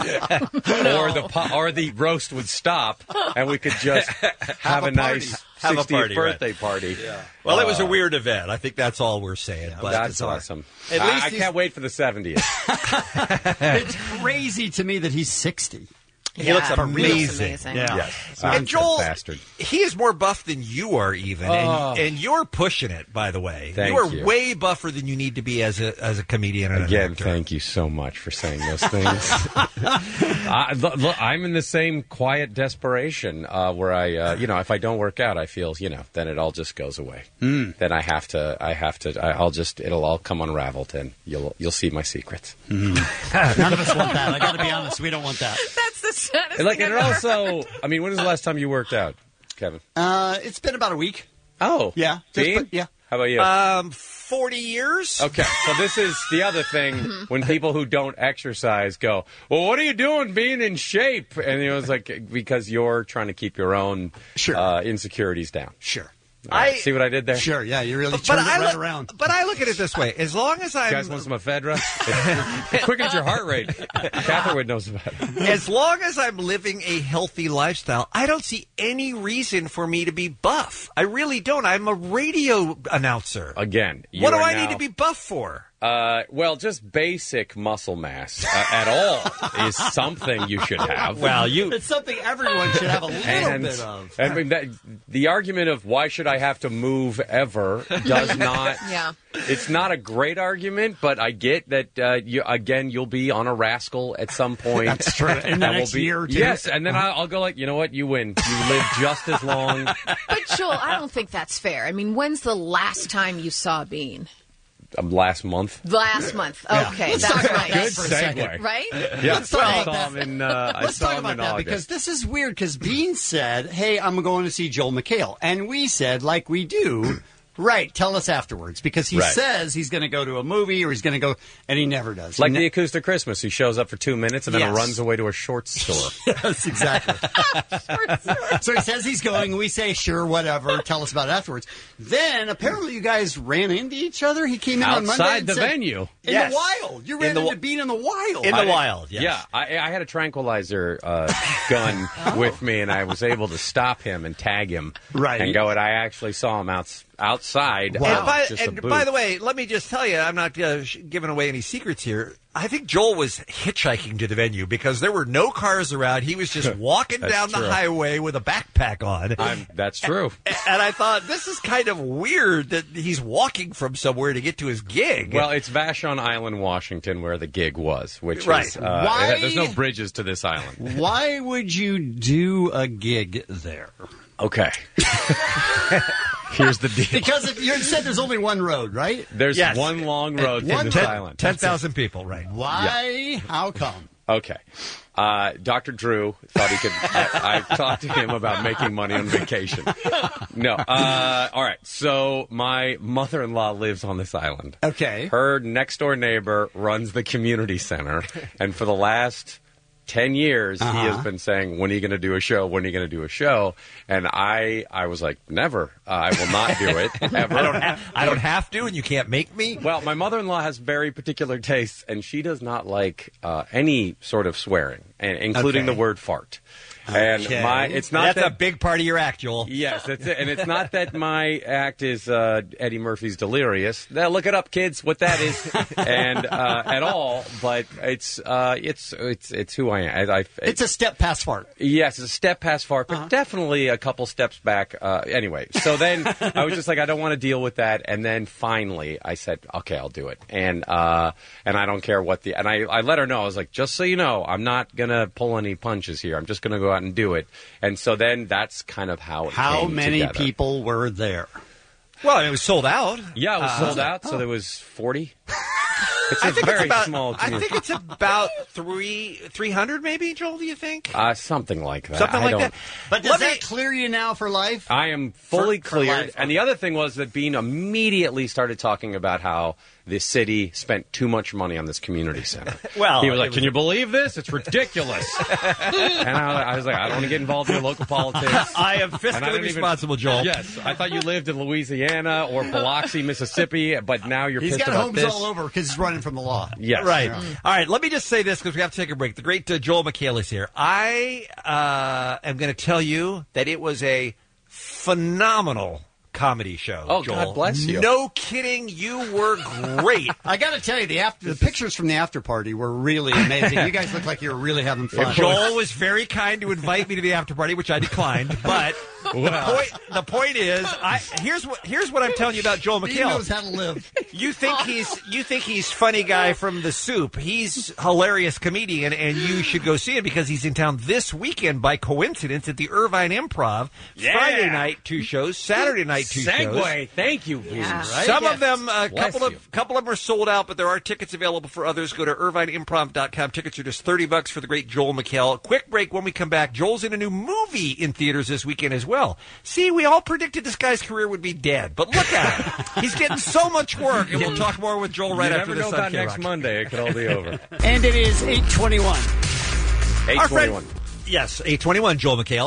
Speaker 15: or the po- or the roast would stop, and we could just have,
Speaker 9: a
Speaker 15: a, nice
Speaker 10: Have a
Speaker 15: sixtieth
Speaker 10: party, right.
Speaker 15: birthday party.
Speaker 10: Well, it was a
Speaker 15: Uh,
Speaker 10: weird event. I think that's all we're saying. but
Speaker 15: That's
Speaker 10: bizarre.
Speaker 15: awesome.
Speaker 9: At
Speaker 15: I,
Speaker 9: least
Speaker 15: I
Speaker 9: he's-
Speaker 15: can't wait for the seventieth.
Speaker 9: It's crazy to me that he's sixty.
Speaker 10: He looks
Speaker 11: Yeah,
Speaker 10: amazing.
Speaker 11: he looks amazing.
Speaker 10: Yeah.
Speaker 15: Yes.
Speaker 10: And
Speaker 15: I'm
Speaker 10: Joel,
Speaker 15: a bastard.
Speaker 10: he is more buff than you are, even,
Speaker 15: Oh.
Speaker 10: and, and you're pushing it. By the way,
Speaker 15: Thank
Speaker 10: you are
Speaker 15: you.
Speaker 10: way buffer than you need to be as a as a comedian. And an
Speaker 15: Again,
Speaker 10: actor.
Speaker 15: thank you so much for saying those things. I, look, look, I'm in the same quiet desperation uh, where I, uh, you know, if I don't work out, I feel, you know, then it all just goes away.
Speaker 9: Mm.
Speaker 15: Then I have to, I have to, I, I'll just, it'll all come unraveled, and you'll, you'll see my secrets.
Speaker 9: None of us want that. I got to be honest. We don't want that.
Speaker 11: That's the saddest
Speaker 15: And like,
Speaker 11: thing
Speaker 15: and
Speaker 11: I've
Speaker 15: it
Speaker 11: ever heard.
Speaker 15: also, I mean, when was the last time you worked out, Kevin?
Speaker 9: Uh, it's been about a week.
Speaker 15: Oh,
Speaker 9: Yeah. Just
Speaker 15: Dean?
Speaker 9: put- yeah.
Speaker 15: How about you?
Speaker 10: Um, forty years.
Speaker 15: Okay, so this is the other thing when people who don't exercise go, well, what are you doing being in shape? And you know, it's like, because you're trying to keep your own
Speaker 9: Sure.
Speaker 15: uh, insecurities down.
Speaker 9: Sure.
Speaker 15: All right,
Speaker 12: I-
Speaker 15: see what I did there?
Speaker 9: Sure, yeah, you really
Speaker 12: But
Speaker 9: turned it
Speaker 12: I
Speaker 9: right
Speaker 12: look,
Speaker 9: around.
Speaker 12: but I look at it this way: as long as I'm,
Speaker 15: You guys want some ephedra? It quickens your heart rate. Catherwood knows about it.
Speaker 12: as long as I'm living a healthy lifestyle, I don't see any reason for me to be buff. I really don't. I'm a radio announcer.
Speaker 15: Again, you
Speaker 12: What do
Speaker 15: are
Speaker 12: I
Speaker 15: now-
Speaker 12: need to be buff for?
Speaker 15: Uh, well, just basic muscle mass uh, at all is something you should have.
Speaker 12: Well, you
Speaker 9: It's something everyone should have a little
Speaker 15: and,
Speaker 9: bit of.
Speaker 15: I mean, that, the argument of why should I have to move ever does not.
Speaker 11: Yeah.
Speaker 15: It's not a great argument, but I get that. Uh, you, again, you'll be on a rascal at some point.
Speaker 9: That's true. In the
Speaker 15: And
Speaker 9: next
Speaker 15: we'll be,
Speaker 9: year or two.
Speaker 15: Yes, and then I'll, I'll go like, you know what? You win. You live just as long.
Speaker 11: But Joel, I don't think that's fair. I mean, when's the last time you saw Bean?
Speaker 15: Um, last month.
Speaker 11: Last month.
Speaker 9: Yeah.
Speaker 11: Okay,
Speaker 9: Let's
Speaker 11: that's
Speaker 9: talk about
Speaker 11: right.
Speaker 9: that
Speaker 15: Good
Speaker 9: for a
Speaker 15: segue.
Speaker 9: second.
Speaker 11: Right?
Speaker 15: Yeah,
Speaker 9: Let's talk
Speaker 15: I
Speaker 9: about
Speaker 15: saw him in. Uh, I
Speaker 9: Let's
Speaker 15: saw
Speaker 9: talk
Speaker 15: him
Speaker 9: about
Speaker 15: in
Speaker 9: that
Speaker 15: August.
Speaker 9: because this is weird. Because Bean said, "Hey, I'm going to see Joel McHale," and we said, like we do, right? Tell us afterwards, because he
Speaker 15: Right.
Speaker 9: says he's going to go to a movie or he's going to go, and he never does.
Speaker 15: Like
Speaker 9: He
Speaker 15: the
Speaker 9: ne-
Speaker 15: Acoustic Christmas, he shows up for two minutes and then
Speaker 9: Yes.
Speaker 15: runs away to a short store.
Speaker 9: Yes, exactly. So he says he's going. We say, sure, whatever. Tell us about it afterwards. Then apparently you guys ran into each other. He came in on Monday
Speaker 15: Outside
Speaker 9: and
Speaker 15: the
Speaker 9: said-
Speaker 15: venue.
Speaker 9: in
Speaker 12: Yes.
Speaker 9: the wild. You
Speaker 12: In
Speaker 9: ran
Speaker 12: the
Speaker 9: into
Speaker 12: wi-
Speaker 9: Bean in the wild.
Speaker 12: in the
Speaker 15: I-
Speaker 12: wild. Yes.
Speaker 15: Yeah, I, I had a tranquilizer uh, gun
Speaker 9: Oh.
Speaker 15: with me, and I was able to stop him and tag him,
Speaker 9: Right.
Speaker 15: and go. And I actually saw him outs outside.
Speaker 9: Wow.
Speaker 15: of
Speaker 12: And, by,
Speaker 15: just a
Speaker 12: and
Speaker 15: booth.
Speaker 12: by the way, let me just tell you, I'm not uh, sh- giving away any secrets here. I think Joel was hitchhiking to the venue because there were no cars around. He was just walking
Speaker 15: That's
Speaker 12: down
Speaker 15: true.
Speaker 12: the highway with a backpack on.
Speaker 15: I'm, that's true.
Speaker 12: And I thought, this is kind of weird that he's walking from somewhere to get to his gig.
Speaker 15: Well, it's Vashon Island, Washington, where the gig was, which
Speaker 12: Right.
Speaker 15: is uh,
Speaker 9: Why-
Speaker 15: it- there's no bridges to this island.
Speaker 9: Why would you do a gig there?
Speaker 15: Okay. Here's the deal.
Speaker 9: Because if you said there's only one road, right?
Speaker 15: There's
Speaker 12: Yes.
Speaker 15: one long road to
Speaker 9: One-
Speaker 15: this
Speaker 9: ten-
Speaker 15: island.
Speaker 12: ten thousand people, right?
Speaker 9: Why? How come?
Speaker 15: Okay. Uh, Doctor Drew thought he could. I, I talked to him about making money on vacation. No. Uh, all right. So my mother-in-law lives on this island.
Speaker 9: Okay.
Speaker 15: Her next-door neighbor runs the community center, and for the last ten years,
Speaker 9: Uh-huh.
Speaker 15: he has been saying, "When are you going to do a show? When are you going to do a show?" And I, I was like, "Never. Uh, I will not do it ever."
Speaker 12: I don't, ha- I don't have to, and you can't make me.
Speaker 15: Well, my mother-in-law has very particular tastes, and she does not like uh, any sort of swearing, and including
Speaker 9: Okay.
Speaker 15: the word fart. And
Speaker 9: Okay.
Speaker 15: my, it's not
Speaker 12: That's
Speaker 15: that,
Speaker 12: a big part of your act, Joel.
Speaker 15: Yes, that's it. And it's not that my act is uh, Eddie Murphy's Delirious. Now, look it up, kids, what that is, and uh, at all. But it's uh, it's it's it's who I am. I, I,
Speaker 9: It's a step past fart.
Speaker 15: Yes, it's a step past far, but definitely a couple steps back. Uh, anyway, so then I was just like, I don't want to deal with that. And then finally, I said, okay, I'll do it. And uh, and I don't care what the. And I, I let her know. I was like, just so you know, I'm not gonna pull any punches here. I'm just gonna go out and do it. And so then that's kind of how it
Speaker 9: How
Speaker 15: came
Speaker 9: many
Speaker 15: together.
Speaker 9: people were there?
Speaker 12: Well, it was sold out.
Speaker 15: Yeah, it was
Speaker 12: Uh,
Speaker 15: sold out. So there was forty. It's a
Speaker 12: I think
Speaker 15: very
Speaker 12: it's about,
Speaker 15: small
Speaker 12: I
Speaker 15: community.
Speaker 12: think it's about three three hundred, maybe. Joel, do you think?
Speaker 15: uh, something like that.
Speaker 12: Something
Speaker 15: I
Speaker 12: like
Speaker 15: don't-
Speaker 12: that.
Speaker 9: But does
Speaker 12: Let
Speaker 9: that
Speaker 12: me-
Speaker 9: clear you now for life?
Speaker 15: I am fully
Speaker 9: For- for
Speaker 15: cleared.
Speaker 9: life.
Speaker 15: And the other thing was that Bean immediately started talking about how the city spent too much money on this community center.
Speaker 12: Well,
Speaker 15: he was
Speaker 12: it
Speaker 15: like,
Speaker 12: was-
Speaker 15: "Can you believe this? It's ridiculous." and I, I was like, "I don't want to get involved in your local politics."
Speaker 12: I am
Speaker 15: And I
Speaker 12: fiscally
Speaker 15: didn't even-
Speaker 12: responsible, Joel.
Speaker 15: Yes, I thought you lived in Louisiana or Biloxi, Mississippi, but now you're
Speaker 9: He's
Speaker 15: pissed
Speaker 9: got
Speaker 15: about
Speaker 9: homes
Speaker 15: this.
Speaker 9: all over because he's running from the law.
Speaker 15: Yes,
Speaker 12: Right. All right. Let me just say this because we have to take a break. The great uh, Joel McHale is here. I uh, am going to tell you that it was a phenomenal comedy show.
Speaker 15: Oh,
Speaker 12: Joel.
Speaker 15: God bless you.
Speaker 12: No kidding. You were great.
Speaker 9: I got to tell you, the after the pictures from the after party were really amazing. You guys look like you were really having fun.
Speaker 12: Joel was very kind to invite me to the after party, which I declined. But the, point, the point is, I, here's what here's what I'm telling you about Joel
Speaker 9: He
Speaker 12: McHale.
Speaker 9: knows how to live.
Speaker 12: You think he's you think he's funny guy from The Soup. He's hilarious comedian, and you should go see him because he's in town this weekend by coincidence at the Irvine Improv.
Speaker 15: Yeah.
Speaker 12: Friday night, two shows. Saturday night, two shows.
Speaker 15: Segue. Thank you, Bean.
Speaker 11: Yeah.
Speaker 15: Right?
Speaker 12: Some
Speaker 15: Yes.
Speaker 12: of them, a
Speaker 15: Bless
Speaker 12: couple
Speaker 15: you.
Speaker 12: of couple of them are sold out, but there are tickets available for others. Go to irvine improv dot com. Tickets are just thirty bucks for the great Joel McHale. Quick break. When we come back, Joel's in a new movie in theaters this weekend as well. See, we all predicted this guy's career would be dead, but look at him. He's getting so much work, and we'll talk more with Joel right
Speaker 15: you
Speaker 12: after
Speaker 15: never
Speaker 12: this
Speaker 15: know
Speaker 12: on
Speaker 15: about next
Speaker 12: K-Rock.
Speaker 15: Monday. It could all be over.
Speaker 9: And it is eight twenty-one.
Speaker 15: eight
Speaker 12: Our friend-
Speaker 15: twenty-one.
Speaker 12: Yes, eight twenty-one, Joel McHale.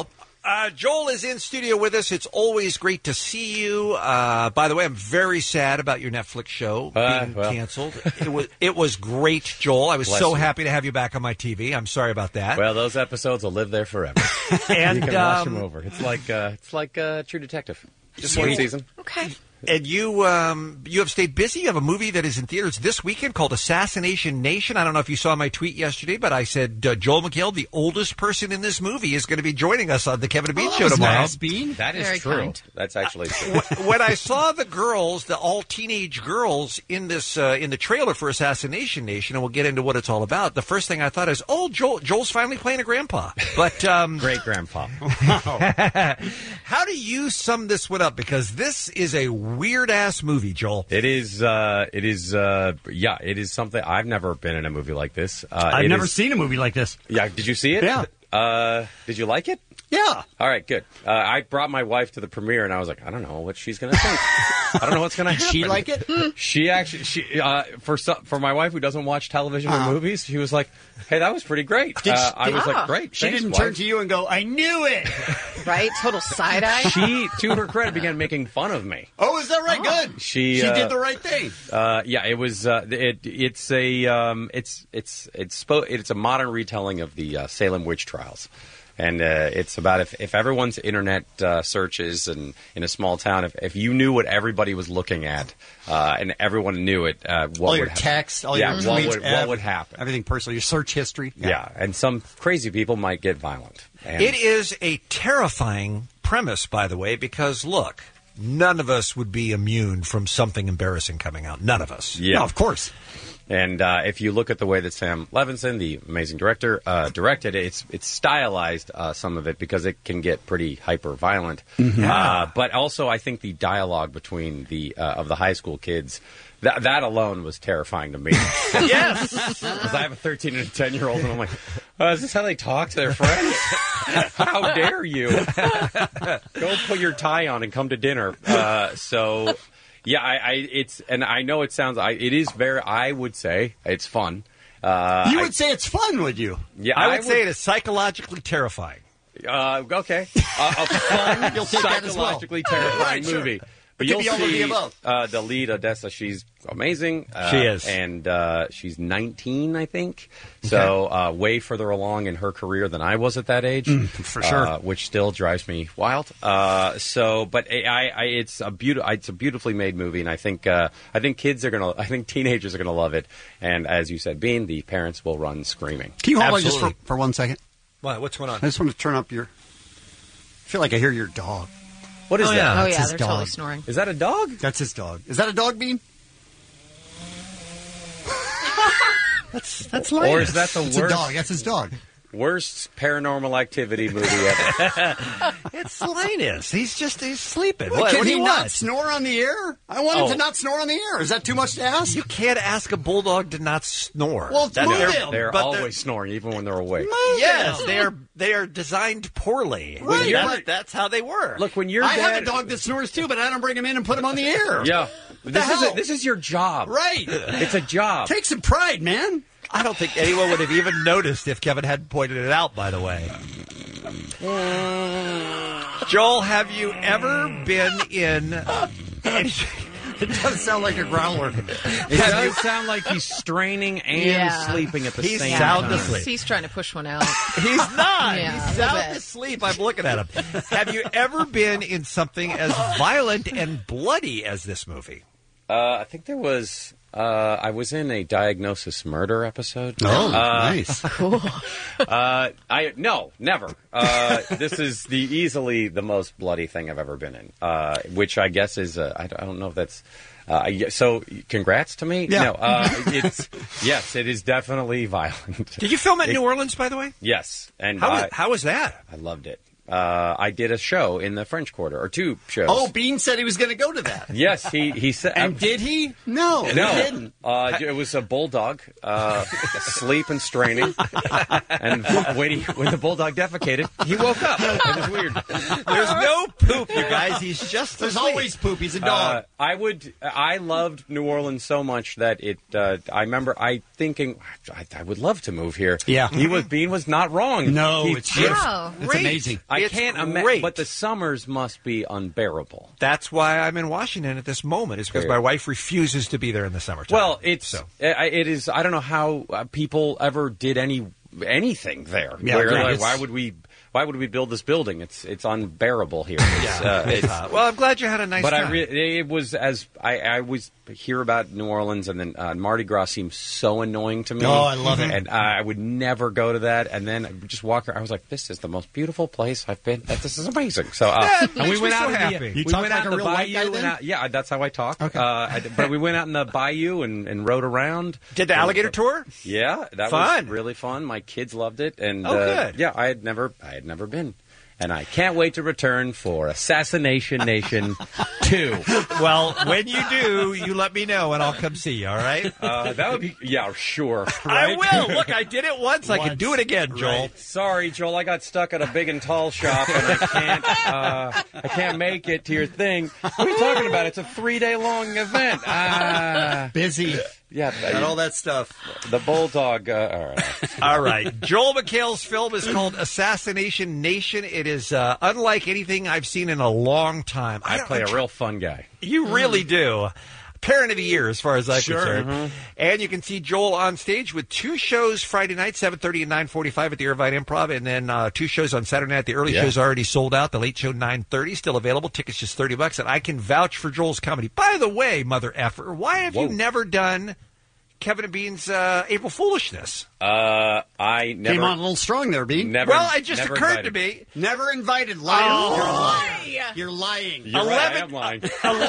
Speaker 12: Uh, Joel is in studio with us. It's always great to see you. Uh, by the way, I'm very sad about your Netflix show
Speaker 15: Uh,
Speaker 12: being
Speaker 15: well.
Speaker 12: canceled. It was it was great, Joel. I was
Speaker 15: Bless
Speaker 12: so
Speaker 15: you.
Speaker 12: happy to have you back on my T V. I'm sorry about that.
Speaker 15: Well, those episodes will live there forever.
Speaker 12: And,
Speaker 15: you can watch
Speaker 12: um,
Speaker 15: them over. It's like uh, it's like uh, True Detective. Just
Speaker 12: You-
Speaker 15: one season.
Speaker 11: Okay.
Speaker 12: And you um, you have stayed busy. You have a movie that is in theaters this weekend called Assassination Nation. I don't know if you saw my tweet yesterday, but I said uh, Joel McHale, the oldest person in this movie, is going to be joining us on the Kevin and Bean
Speaker 9: Oh,
Speaker 12: Show tomorrow.
Speaker 9: nice, Bean.
Speaker 15: That is
Speaker 11: Very
Speaker 15: true.
Speaker 11: kind.
Speaker 15: That's actually true.
Speaker 12: When I saw the girls, the all teenage girls in this uh, in the trailer for Assassination Nation, and we'll get into what it's all about. The first thing I thought is, oh, Joel, Joel's finally playing a grandpa. But um,
Speaker 15: Great grandpa.
Speaker 12: how do you sum this one up? Because this is a weird ass movie, Joel.
Speaker 15: It is. Uh, it is. Uh, yeah. It is something. I've never been in a movie like this. Uh,
Speaker 9: I've
Speaker 15: it
Speaker 9: never
Speaker 15: is-
Speaker 9: seen a movie like this.
Speaker 15: Yeah. Did you see it?
Speaker 9: Yeah.
Speaker 15: Uh, did you like it?
Speaker 9: Yeah.
Speaker 15: All right. Good. Uh, I brought my wife to the premiere, and I was like, I don't know what she's going to think. I don't know what's going to
Speaker 9: Did
Speaker 15: happen.
Speaker 9: she like it?
Speaker 15: She actually. She uh, for some, for my wife who doesn't watch television
Speaker 9: Uh-huh.
Speaker 15: or movies, she was like, "Hey, that was pretty great."
Speaker 9: Did
Speaker 15: uh,
Speaker 9: she-
Speaker 15: I was
Speaker 11: Ah.
Speaker 15: like, "Great."
Speaker 9: She
Speaker 15: thanks,
Speaker 9: didn't
Speaker 15: wife."
Speaker 9: turn to you and go, I knew it.
Speaker 11: Right? Total side eye.
Speaker 15: She, to her credit, began making fun of me.
Speaker 9: Oh, is that right? Good.
Speaker 15: She,
Speaker 9: She
Speaker 15: uh,
Speaker 9: did the right thing.
Speaker 15: Uh, yeah, it was. Uh, it, it's a. Um, it's it's it's spo- it's a modern retelling of the uh, Salem witch trials, and uh, it's about if, if everyone's internet uh, searches and in a small town, if, if you knew what everybody was looking at, uh, and everyone knew it, uh, what
Speaker 9: All
Speaker 15: would
Speaker 9: your
Speaker 15: hap-
Speaker 9: text, all
Speaker 15: yeah,
Speaker 9: your
Speaker 15: what
Speaker 9: tweets,
Speaker 15: would, what would happen?
Speaker 9: Everything personal, your search history.
Speaker 15: Yeah. and some crazy people might get violent. And
Speaker 12: It is a terrifying premise, by the way, because look, none of us would be immune from something embarrassing coming out. None of us.
Speaker 15: Yeah,
Speaker 9: No, of course.
Speaker 15: And uh, if you look at the way that Sam Levinson, the amazing director, uh, directed it, it's it's stylized uh, some of it because it can get pretty hyper violent. Uh, but also, I think the dialogue between the uh, of the high school kids. That, that alone was terrifying to me.
Speaker 12: Yes,
Speaker 15: because I have a thirteen and a ten year old, and I'm like, oh, "Is this how they talk to their friends? How dare you? Go put your tie on and come to dinner." Uh, so, yeah, I, I it's and I know it sounds, I, it is very. I would say it's fun. Uh,
Speaker 9: You
Speaker 15: I-
Speaker 9: would say it's fun, would you?
Speaker 15: yeah,
Speaker 12: I would say it is psychologically terrifying.
Speaker 15: Uh, okay, uh, a fun,
Speaker 9: You'll take that as well.
Speaker 15: psychologically terrifying
Speaker 9: Right, sure.
Speaker 15: movie. But
Speaker 9: It could
Speaker 15: you'll
Speaker 9: be all of the
Speaker 15: see
Speaker 9: above.
Speaker 15: uh, the lead, Odessa. She's amazing. Uh,
Speaker 12: She is.
Speaker 15: and uh, she's nineteen, I think. So uh, way further along in her career than I was at that age,
Speaker 9: for sure.
Speaker 15: uh, which still drives me wild. Uh, so, but I, I, it's a beautiful, it's a beautifully made movie, and I think, uh, I think kids are gonna, I think teenagers are gonna love it. And as you said, Bean, the parents will run screaming.
Speaker 9: Can you hold on just
Speaker 12: Absolutely.
Speaker 9: for, for one second?
Speaker 12: What, what's going on?
Speaker 9: I just want to turn up your. I feel like I hear your dog.
Speaker 15: What is
Speaker 12: Oh,
Speaker 15: that?
Speaker 12: yeah.
Speaker 11: Oh,
Speaker 9: That's
Speaker 11: yeah,
Speaker 9: his
Speaker 11: they're
Speaker 9: dog.
Speaker 11: totally snoring.
Speaker 15: Is that a dog?
Speaker 9: That's his dog. Is that a dog, Bean?
Speaker 12: That's that's
Speaker 15: Or is that the
Speaker 9: It's a
Speaker 15: worst,
Speaker 9: dog. That's his dog.
Speaker 15: worst paranormal activity movie ever?
Speaker 12: It's Linus. He's just he's sleeping.
Speaker 9: Well,
Speaker 12: What,
Speaker 9: can
Speaker 12: what do
Speaker 9: he
Speaker 12: you
Speaker 9: not
Speaker 12: want?
Speaker 9: snore on the air? I want him
Speaker 15: Oh.
Speaker 9: to not snore on the air. Is that too much to ask?
Speaker 12: You can't ask a bulldog to not snore.
Speaker 9: Well,
Speaker 12: That-
Speaker 9: move
Speaker 12: they're-
Speaker 9: him.
Speaker 15: They're
Speaker 12: but
Speaker 15: always snoring, even when they're awake.
Speaker 12: Yes, they are. They are designed poorly.
Speaker 9: Right,
Speaker 12: That's-
Speaker 9: but-
Speaker 12: that's how they work.
Speaker 15: Look, when you're
Speaker 9: I
Speaker 15: dad,
Speaker 9: have a dog that snores too, but I don't bring him in and put him on the air.
Speaker 15: yeah, this is
Speaker 9: hell?
Speaker 15: a, this is your job,
Speaker 9: Right.
Speaker 15: It's a job.
Speaker 9: Take some pride, man.
Speaker 12: I don't think anyone would have even noticed if Kevin hadn't pointed it out. By the way, Joel, have you ever been in? any-
Speaker 9: It does sound like a growler.
Speaker 15: It does sound like he's straining and
Speaker 11: Yeah.
Speaker 15: sleeping at the
Speaker 12: He's
Speaker 15: same
Speaker 12: sound
Speaker 15: time.
Speaker 12: asleep.
Speaker 11: He's trying to push one out.
Speaker 12: He's not.
Speaker 11: Yeah, a
Speaker 12: He's
Speaker 11: little
Speaker 12: sound
Speaker 11: bit.
Speaker 12: asleep. I'm looking at him. Have you ever been in something as violent and bloody as this movie?
Speaker 15: Uh, I think there was. Uh, I was in a Diagnosis Murder episode.
Speaker 9: Oh,
Speaker 15: Uh,
Speaker 9: nice.
Speaker 11: Cool.
Speaker 15: Uh, I no, never. Uh, this is the easily the most bloody thing I've ever been in. Uh, which I guess is uh, I, I don't know if that's. Uh, I- so, congrats to me.
Speaker 9: Yeah.
Speaker 15: No, uh, it's yes, it is definitely violent.
Speaker 12: Did you film at
Speaker 15: It-
Speaker 12: New Orleans, by the way?
Speaker 15: Yes, and
Speaker 12: How was,
Speaker 15: I,
Speaker 12: how was that?
Speaker 15: I loved it. Uh, I did a show in the French Quarter, or two shows.
Speaker 9: Oh, Bean said he was going to go to that.
Speaker 15: yes, he he said.
Speaker 9: And did he? No,
Speaker 15: No,
Speaker 9: he didn't.
Speaker 15: uh, it was a bulldog, uh, asleep and straining. And when he, when the bulldog defecated, he woke up. It was weird.
Speaker 12: There's no poop, you guys. He's just
Speaker 9: There's
Speaker 12: asleep.
Speaker 9: always poop. He's a
Speaker 15: Uh,
Speaker 9: dog.
Speaker 15: I would. I loved New Orleans so much that it. Uh, I remember I thinking I, I would love to move here.
Speaker 9: Yeah.
Speaker 15: he was. Bean was not wrong.
Speaker 9: no,
Speaker 15: He
Speaker 9: it's
Speaker 15: just-
Speaker 9: just,
Speaker 11: Wow.
Speaker 9: it's
Speaker 12: Great.
Speaker 9: amazing.
Speaker 15: I I
Speaker 12: It's
Speaker 15: can't imagine,
Speaker 12: great.
Speaker 15: but the summers must be unbearable.
Speaker 12: That's why I'm in Washington at this moment. Is because
Speaker 15: Fair.
Speaker 12: my wife refuses to be there in the summertime.
Speaker 15: Well, it's
Speaker 12: So.
Speaker 15: I- it is. I don't know how uh, people ever did any anything there.
Speaker 12: Yeah,
Speaker 15: Where,
Speaker 12: right.
Speaker 15: like,
Speaker 12: It's-
Speaker 15: why would we? Why would we build this building? It's it's unbearable here. It's,
Speaker 12: Yeah.
Speaker 15: uh,
Speaker 12: It's
Speaker 15: it's-
Speaker 12: hot. Well, I'm glad you had a nice
Speaker 15: but
Speaker 12: time.
Speaker 15: I re- it was as I, I always hear about New Orleans, and then uh, Mardi Gras seems so annoying to me.
Speaker 9: Oh, I love it.
Speaker 15: and I would never go to that. And then I would just walk around. I was like, this is the most beautiful place I've been. This is amazing. So, uh,
Speaker 12: Yeah, it
Speaker 15: and we
Speaker 12: makes
Speaker 15: went
Speaker 12: me
Speaker 15: out
Speaker 12: so
Speaker 15: in the,
Speaker 12: happy.
Speaker 9: You
Speaker 15: we
Speaker 9: talk
Speaker 15: went
Speaker 9: like
Speaker 15: out
Speaker 9: a
Speaker 15: in the
Speaker 9: real white
Speaker 15: bayou.
Speaker 9: guy
Speaker 15: and
Speaker 9: then?
Speaker 15: out, yeah, that's how I talk.
Speaker 9: Okay.
Speaker 15: Uh, I, but we went out in the bayou and, and rode around.
Speaker 12: Did the alligator tour?
Speaker 15: Yeah, that
Speaker 12: Fun.
Speaker 15: was really fun. My kids loved it, and
Speaker 12: Oh,
Speaker 15: uh,
Speaker 12: good.
Speaker 15: yeah, I had never, I had never been, and I can't wait to return for Assassination Nation two.
Speaker 12: Well, when you do, you let me know, and I'll come see you. All right?
Speaker 15: Uh, that would be, yeah, sure.
Speaker 12: I
Speaker 15: right?
Speaker 12: will. Look, I did it once. I can
Speaker 15: Once.
Speaker 12: do it again, Joel.
Speaker 15: Right. Sorry, Joel. I got stuck at a big and tall shop, and I can't. Uh, I can't make it to your thing. What are you talking about? It's a three day long event. Ah,
Speaker 9: Busy.
Speaker 15: yeah,
Speaker 9: Got all that stuff.
Speaker 15: The bulldog. Uh, all right.
Speaker 12: All right. Joel McHale's film is called Assassination Nation. It is uh, unlike anything I've seen in a long time.
Speaker 15: I
Speaker 12: don't-
Speaker 15: play a real fun guy.
Speaker 12: You really do. Parent of the year, as far as I'm
Speaker 9: Sure.
Speaker 12: concerned.
Speaker 15: Mm-hmm.
Speaker 12: And you can see Joel on stage with two shows Friday night, seven thirty and nine forty-five at the Irvine Improv, and then uh, two shows on Saturday night. The early
Speaker 15: Yeah.
Speaker 12: show's already sold out. The late show, nine thirty, still available. Tickets just thirty bucks, and I can vouch for Joel's comedy. By the way, mother effer, why have you
Speaker 15: Whoa.
Speaker 12: never done Kevin and Bean's uh, April Foolishness?
Speaker 15: Uh, I never
Speaker 9: Came on a little strong there, Bean.
Speaker 15: Never.
Speaker 12: Well, it just
Speaker 15: never
Speaker 12: occurred
Speaker 15: invited.
Speaker 12: to me.
Speaker 9: Never invited. Liar.
Speaker 12: Oh.
Speaker 9: You're lying. You're lying.
Speaker 15: You're right, I am lying.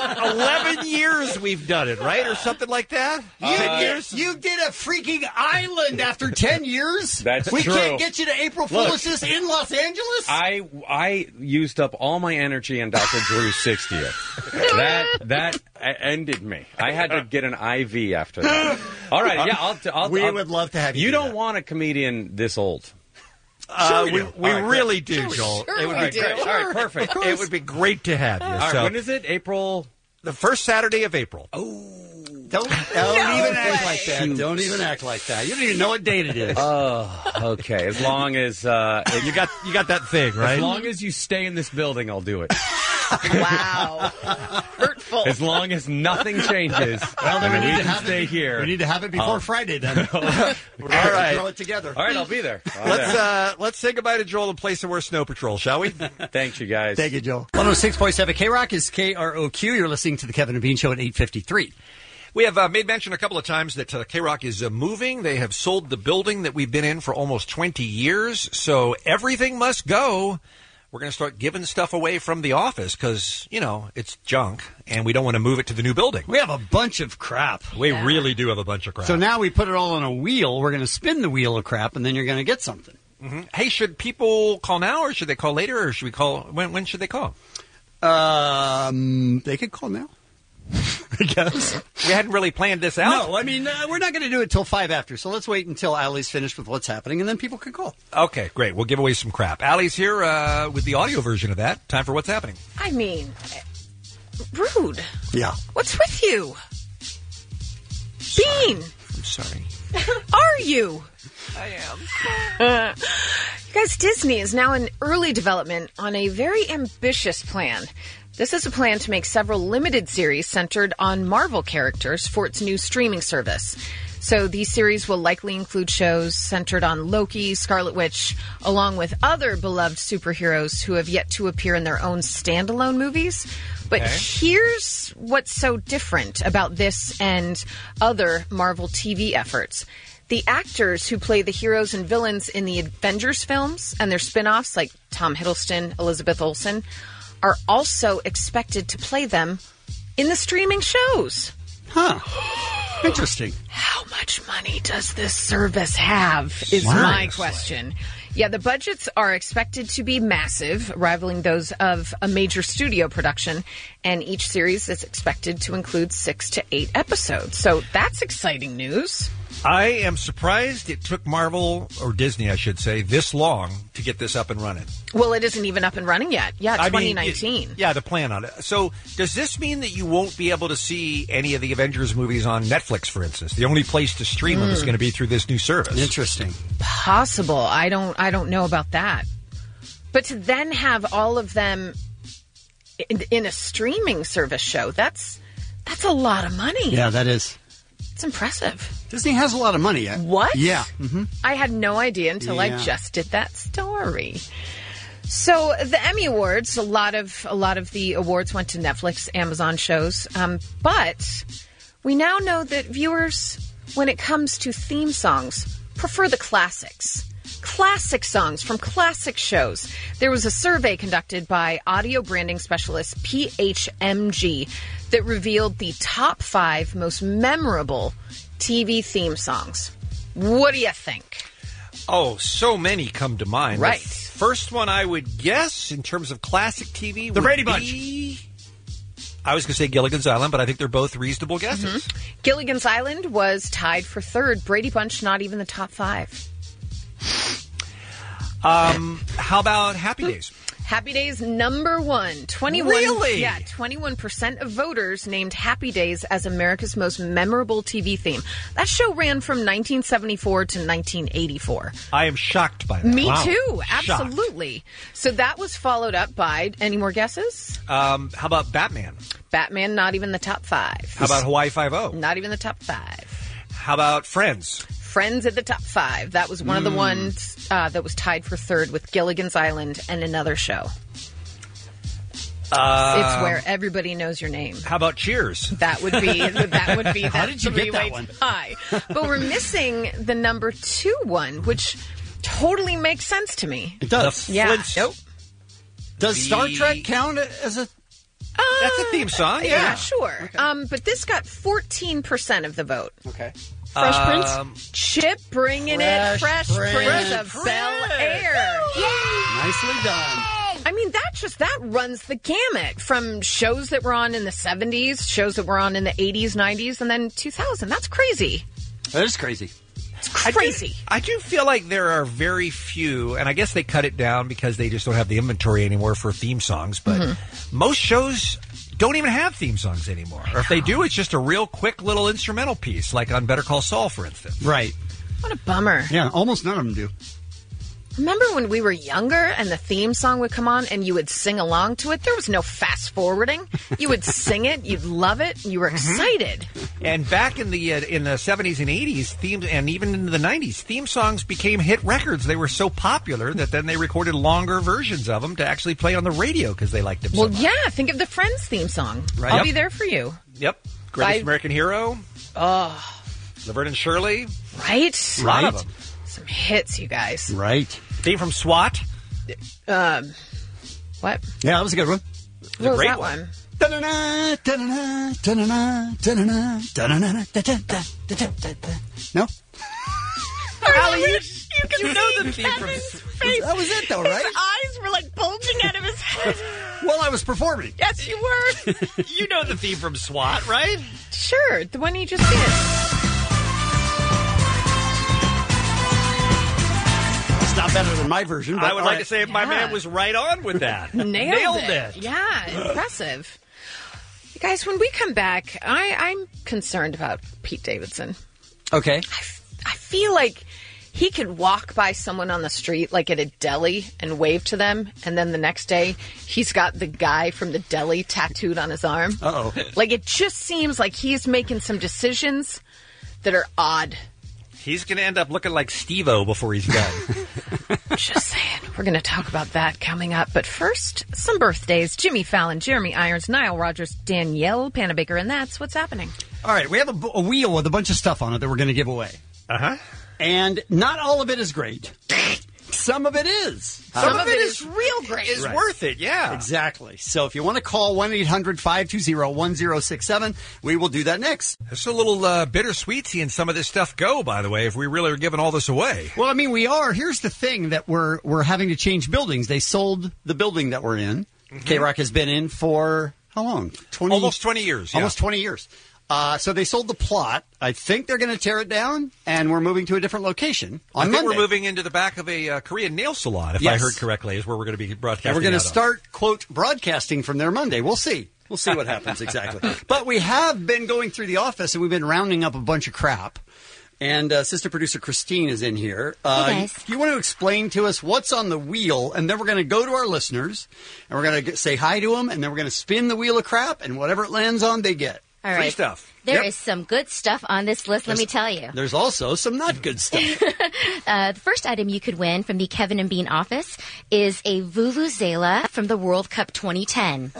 Speaker 12: eleven years we've done it, right? Or something like that?
Speaker 9: You,
Speaker 12: Ten
Speaker 9: did,
Speaker 12: years?
Speaker 9: you did a freaking island after ten years?
Speaker 15: That's
Speaker 9: we
Speaker 15: true.
Speaker 9: can't get you to April
Speaker 15: Look,
Speaker 9: Foolishness in Los Angeles?
Speaker 15: I I used up all my energy on Doctor Drew's sixtieth. That that ended me. I had to get an I V after that. All right, yeah, I'll. I'll
Speaker 9: we
Speaker 15: I'll,
Speaker 9: would love to have you
Speaker 15: You
Speaker 9: do
Speaker 15: don't
Speaker 9: that.
Speaker 15: want a comedian this old.
Speaker 12: Uh,
Speaker 9: we
Speaker 12: we
Speaker 9: do.
Speaker 12: we
Speaker 15: All right,
Speaker 12: really
Speaker 15: great.
Speaker 12: do, Joel.
Speaker 11: Sure
Speaker 12: it would
Speaker 11: we
Speaker 12: be
Speaker 11: do.
Speaker 12: great.
Speaker 15: All right, perfect.
Speaker 12: It would be great to have you.
Speaker 15: All right,
Speaker 12: So,
Speaker 15: when is it? April.
Speaker 12: the first Saturday of April.
Speaker 9: Don't, don't even act like that. Don't even act like that. You don't even know what date it is.
Speaker 15: Oh, okay. As long as uh, it-
Speaker 12: You got you got that thing, right?
Speaker 15: as long as you stay in this building, I'll do it.
Speaker 11: Wow. Hurtful.
Speaker 15: As long as nothing changes,
Speaker 9: Well, then we
Speaker 15: and
Speaker 9: need
Speaker 15: we
Speaker 9: to
Speaker 15: can
Speaker 9: have
Speaker 15: stay
Speaker 9: it.
Speaker 15: here.
Speaker 9: We need to have it before
Speaker 15: I'll-
Speaker 9: Friday, then.
Speaker 12: All right.
Speaker 9: Throw it together.
Speaker 15: All right, I'll be there. I'll be
Speaker 12: Let's
Speaker 15: there.
Speaker 12: uh, let's say goodbye to Joel and play some more Snow Patrol, shall we?
Speaker 15: Thanks, you guys.
Speaker 9: Thank you, Joe. one oh six point seven K Rock is K R O Q. You're listening to the Kevin and Bean Show at eight fifty-three.
Speaker 12: We have uh, made mention a couple of times that uh, K-Rock is uh, moving. They have sold the building that we've been in for almost twenty years, so everything must go. We're going to start giving stuff away from the office because, you know, it's junk, and we don't want to move it to the new building.
Speaker 9: We have a bunch of crap.
Speaker 12: We really do have a bunch of crap.
Speaker 9: So now we put it all on a wheel. We're going to spin the wheel of crap, and then you're going to get something.
Speaker 12: hmm Hey, should people call now, or should they call later, or should we call? When, when should they call?
Speaker 9: Um, they could call now. I guess.
Speaker 12: We hadn't really planned this out.
Speaker 9: No, I mean, uh, we're not going to do it till five after, so let's wait until Allie's finished with what's happening, and then people can call.
Speaker 12: Okay, great. We'll give away some crap. Allie's here uh, with the audio version of that. Time for What's Happening.
Speaker 11: I mean, rude.
Speaker 9: Yeah.
Speaker 11: What's with you? Bean,
Speaker 12: I'm sorry.
Speaker 11: are you? I am. You guys, Disney is now in early development on a very ambitious plan. This is a plan to make several limited series centered on Marvel characters for its new streaming service. So these series will likely include shows centered on Loki, Scarlet Witch, along with other beloved superheroes who have yet to appear in their own standalone movies. But
Speaker 6: Okay.
Speaker 11: here's what's so different about this and other Marvel T V efforts. The actors who play the heroes and villains in the Avengers films and their spin-offs, like Tom Hiddleston, Elizabeth Olsen, are also expected to play them in the streaming shows.
Speaker 9: Huh. Interesting.
Speaker 11: How much money does this service have is
Speaker 9: Wow.
Speaker 11: my question. Yeah, the budgets are expected to be massive, rivaling those of a major studio production, and each series is expected to include six to eight episodes. So that's exciting news.
Speaker 12: I am surprised it took Marvel, or Disney, I should say, this long to get this up and running.
Speaker 11: Well, it isn't even up and running yet. Yeah,
Speaker 12: I mean,
Speaker 11: twenty nineteen.
Speaker 12: it- yeah, the plan on it. So, does this mean that you won't be able to see any of the Avengers movies on Netflix, for instance? The only place to stream them is
Speaker 11: Hmm.
Speaker 12: going to be through this new service.
Speaker 9: Interesting.
Speaker 11: Possible. I don't I don't know about that. But But to then have all of them in, in a streaming service show, that's that's a lot of money.
Speaker 9: Yeah, that is.
Speaker 11: It's impressive.
Speaker 9: Disney has a lot of money. Yeah.
Speaker 11: What?
Speaker 9: Yeah. Mm-hmm.
Speaker 11: I had no idea until I
Speaker 9: Yeah.
Speaker 11: just did that story. So the Emmy Awards, a lot of a lot of the awards went to Netflix, Amazon shows, um, but we now know that viewers, when it comes to theme songs, prefer the classics. Classic songs from classic shows. There was a survey conducted by audio branding specialist P H M G that revealed the top five most memorable T V theme songs. What do you think?
Speaker 12: Oh, so many come to mind.
Speaker 11: Right.
Speaker 12: The first one I would guess in terms of classic T V
Speaker 9: The
Speaker 12: would
Speaker 9: Brady
Speaker 12: be...
Speaker 9: Bunch.
Speaker 12: I was going to say Gilligan's Island, but I think they're both reasonable guesses.
Speaker 11: Mm-hmm. Gilligan's Island was tied for third. Brady Bunch, not even the top five.
Speaker 12: Um, how about Happy Days?
Speaker 11: Happy Days number one. twenty-one
Speaker 12: Really?
Speaker 11: Yeah, twenty-one percent of voters named Happy Days as America's most memorable T V theme. That show ran from nineteen seventy-four to nineteen eighty-four.
Speaker 12: I am shocked by that.
Speaker 11: Me
Speaker 12: Wow.
Speaker 11: too,
Speaker 12: Shocked.
Speaker 11: absolutely. So that was followed up by, any more guesses?
Speaker 12: Um, how about Batman?
Speaker 11: Batman, not even the top five.
Speaker 12: How about Hawaii Five-O?
Speaker 11: Not even the top five.
Speaker 12: How about Friends?
Speaker 11: Friends at the top five. That was one of the
Speaker 12: Mm.
Speaker 11: ones uh, that was tied for third with Gilligan's Island and another show.
Speaker 12: Uh,
Speaker 11: It's where everybody knows your name.
Speaker 12: How about Cheers?
Speaker 11: That would be that would be
Speaker 12: How
Speaker 11: that
Speaker 12: did you get that
Speaker 11: three-way
Speaker 12: one?
Speaker 11: tie. But we're missing the number two one, which totally makes sense to me.
Speaker 9: It does.
Speaker 12: The
Speaker 11: Yeah.
Speaker 12: Flintstones.
Speaker 11: Nope.
Speaker 9: Does
Speaker 12: The-
Speaker 9: Star Trek count as a...
Speaker 12: That's a theme song,
Speaker 11: Yeah,
Speaker 12: yeah.
Speaker 11: sure. Um, but this got fourteen percent of the vote.
Speaker 9: Okay.
Speaker 11: Fresh
Speaker 12: Um,
Speaker 11: Prince? Chip bringing it.
Speaker 9: Fresh
Speaker 11: Fresh
Speaker 9: Prince.
Speaker 11: Prince of Bel Air.
Speaker 9: Nicely done.
Speaker 11: I mean, that just, that runs the gamut from shows that were on in the seventies, shows that were on in the eighties, nineties, and then two thousand. That's crazy.
Speaker 9: That is crazy.
Speaker 11: It's crazy.
Speaker 12: I do feel like there are very few, and I guess they cut it down because they just don't have the inventory anymore for theme songs, but
Speaker 11: Mm-hmm.
Speaker 12: most shows don't even have theme songs anymore. Or if they do, it's just a real quick little instrumental piece, like on Better Call Saul, for instance.
Speaker 9: Right.
Speaker 11: What a bummer.
Speaker 9: Yeah, almost none of them do.
Speaker 11: Remember when we were younger and the theme song would come on and you would sing along to it? There was no fast forwarding. You would sing it, you'd love it, you were excited.
Speaker 12: And back in the uh, in the seventies and eighties, themes, and even in the nineties, theme songs became hit records. They were so popular that then they recorded longer versions of them to actually play on the radio because they liked them so
Speaker 11: Well,
Speaker 12: much.
Speaker 11: yeah, think of the Friends theme song.
Speaker 12: Right.
Speaker 11: I'll
Speaker 12: Yep.
Speaker 11: be there for you.
Speaker 12: Yep. Greatest
Speaker 11: I-
Speaker 12: American Hero,
Speaker 11: Oh,
Speaker 12: Laverne and Shirley,
Speaker 11: right?
Speaker 12: a lot of
Speaker 9: Right.
Speaker 12: them.
Speaker 11: Some hits, you guys.
Speaker 9: Right.
Speaker 12: Theme from SWAT.
Speaker 11: Um, what?
Speaker 9: Yeah, that was a good one.
Speaker 11: What was
Speaker 12: great
Speaker 11: that
Speaker 12: one.
Speaker 11: one?
Speaker 9: Da-na-na, da-na-na, da-na-na, da-na-na, da-na-na, da-da-da, da-da-da-da. No?
Speaker 11: Allie, you,
Speaker 12: You know the theme from
Speaker 11: face.
Speaker 9: That was it, though, right?
Speaker 11: His eyes were like bulging out of his head.
Speaker 9: Well, I was performing.
Speaker 11: Yes, you were.
Speaker 12: You know the theme from SWAT, right?
Speaker 11: Sure, the one you just did.
Speaker 9: It's not better than my version. But
Speaker 12: I would
Speaker 9: all
Speaker 12: like
Speaker 9: right.
Speaker 12: to say my
Speaker 11: Yeah.
Speaker 12: man was right on with that.
Speaker 11: Nailed,
Speaker 12: it.
Speaker 11: Yeah, impressive. You guys, when we come back, I, I'm concerned about Pete Davidson.
Speaker 9: Okay.
Speaker 11: I feel like he could walk by someone on the street, like at a deli, and wave to them, and then the next day he's got the guy from the deli tattooed on his arm.
Speaker 9: Uh-oh.
Speaker 11: Like, it just seems like he's making some decisions that are odd.
Speaker 12: He's going to end up looking like Steve-O before he's done.
Speaker 11: Just saying. We're going to talk about that coming up. But first, some birthdays. Jimmy Fallon, Jeremy Irons, Nile Rodgers, Danielle Panabaker, and that's what's happening.
Speaker 9: All right, we have a, b- a wheel with a bunch of stuff on it that we're going to give away.
Speaker 12: Uh-huh.
Speaker 9: And not all of it is great. Some of it is.
Speaker 11: Some of it is real great.
Speaker 12: It's
Speaker 9: Right.
Speaker 12: worth it, yeah.
Speaker 9: Exactly. So if you want to call one eight hundred five two zero one zero six seven, we will do that next.
Speaker 12: It's a little uh, bittersweet seeing some of this stuff go, by the way, if we really are giving all this away.
Speaker 9: Well, I mean, we are. Here's the thing that we're we're having to change buildings. They sold the building that we're in. K-Rock has been in for how long? twenty
Speaker 12: Almost twenty years, yeah.
Speaker 9: Almost twenty years. Uh, so they sold the plot. I think they're going to tear it down, and we're moving to a different location on
Speaker 12: I think
Speaker 9: Monday.
Speaker 12: we're moving into the back of a uh, Korean nail salon, if I
Speaker 9: Yes.
Speaker 12: heard correctly, is where we're going to be broadcasting.
Speaker 9: And we're going
Speaker 12: out
Speaker 9: to
Speaker 12: of.
Speaker 9: start, quote, broadcasting from there Monday. We'll see. We'll see what happens exactly. But we have been going through the office, and we've been rounding up a bunch of crap. And uh, sister producer Christine is in here. Uh,
Speaker 6: Hey, guys.
Speaker 9: Do you want to explain to us what's on the wheel? And then we're going to go to our listeners, and we're going to say hi to them, and then we're going to spin the wheel of crap, and whatever it lands on, they get.
Speaker 6: All right.
Speaker 9: Free stuff.
Speaker 6: There
Speaker 9: Yep.
Speaker 6: is some good stuff on this list, let
Speaker 9: There's-
Speaker 6: me tell you.
Speaker 9: There's also some not good stuff.
Speaker 6: Uh, the first item you could win from the Kevin and Bean office is a Vuvuzela from the World Cup twenty ten.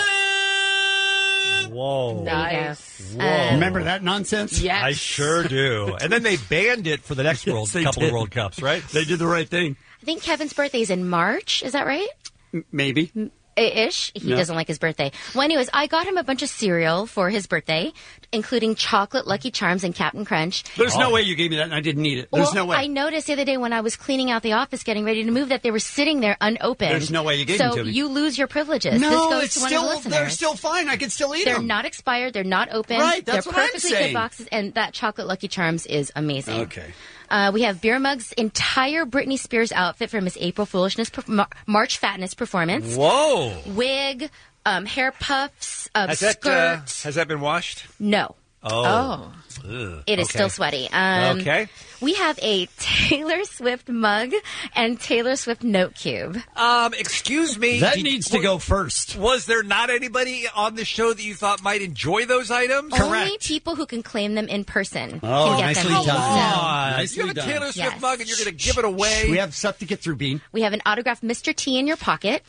Speaker 12: Whoa.
Speaker 6: Nice.
Speaker 12: Whoa.
Speaker 9: Remember that nonsense?
Speaker 6: Yes.
Speaker 12: I sure do. And then they banned it for the next
Speaker 9: Yes,
Speaker 12: world
Speaker 9: they
Speaker 12: couple
Speaker 9: did.
Speaker 12: of World Cups, right?
Speaker 9: They did the right thing.
Speaker 6: I think Kevin's birthday is in March. Is that right?
Speaker 9: M- Maybe.
Speaker 6: Ish. He
Speaker 9: No.
Speaker 6: doesn't like his birthday. Well, anyways, I got him a bunch of cereal for his birthday, including chocolate Lucky Charms and Captain Crunch.
Speaker 9: There's no way you gave me that and I didn't need it. There's
Speaker 6: well,
Speaker 9: no way.
Speaker 6: I noticed the other day when I was cleaning out the office, getting ready to move, that they were sitting there unopened.
Speaker 9: There's no way you gave
Speaker 6: so
Speaker 9: them to me.
Speaker 6: you lose your privileges.
Speaker 9: No,
Speaker 6: this goes
Speaker 9: it's
Speaker 6: to one
Speaker 9: still,
Speaker 6: of the listeners.
Speaker 9: they're still fine. I can still eat
Speaker 6: They're
Speaker 9: them.
Speaker 6: not expired. They're not open.
Speaker 9: Right, that's
Speaker 6: they're
Speaker 9: what I'm
Speaker 6: perfectly
Speaker 9: saying.
Speaker 6: good boxes, and that chocolate Lucky Charms is amazing.
Speaker 9: Okay.
Speaker 6: Uh, we have Beer Mug's entire Britney Spears outfit from his April Foolishness per- Mar- March Fatness performance.
Speaker 12: Whoa.
Speaker 6: Wig, um, hair puffs, uh,
Speaker 12: Has that, uh,
Speaker 6: skirts.
Speaker 12: has that been washed?
Speaker 6: No.
Speaker 12: Oh. Ugh.
Speaker 6: It is
Speaker 12: Okay.
Speaker 6: still sweaty. Um,
Speaker 12: Okay.
Speaker 6: We have a Taylor Swift mug and Taylor Swift note cube.
Speaker 12: Um, excuse me.
Speaker 9: That
Speaker 12: did-
Speaker 9: needs to go first.
Speaker 12: Was there not anybody on the show that you thought might enjoy those items?
Speaker 6: Only people who can claim them in person
Speaker 9: Oh,
Speaker 6: can get
Speaker 9: nicely
Speaker 6: them.
Speaker 9: done.
Speaker 6: So-
Speaker 12: Uh,
Speaker 9: Nicely
Speaker 12: you have a
Speaker 9: done.
Speaker 12: Taylor Swift
Speaker 6: Yes.
Speaker 12: mug and you're going to give it away.
Speaker 9: We have stuff to get through, Bean.
Speaker 6: We have an autographed Mister T in your pocket.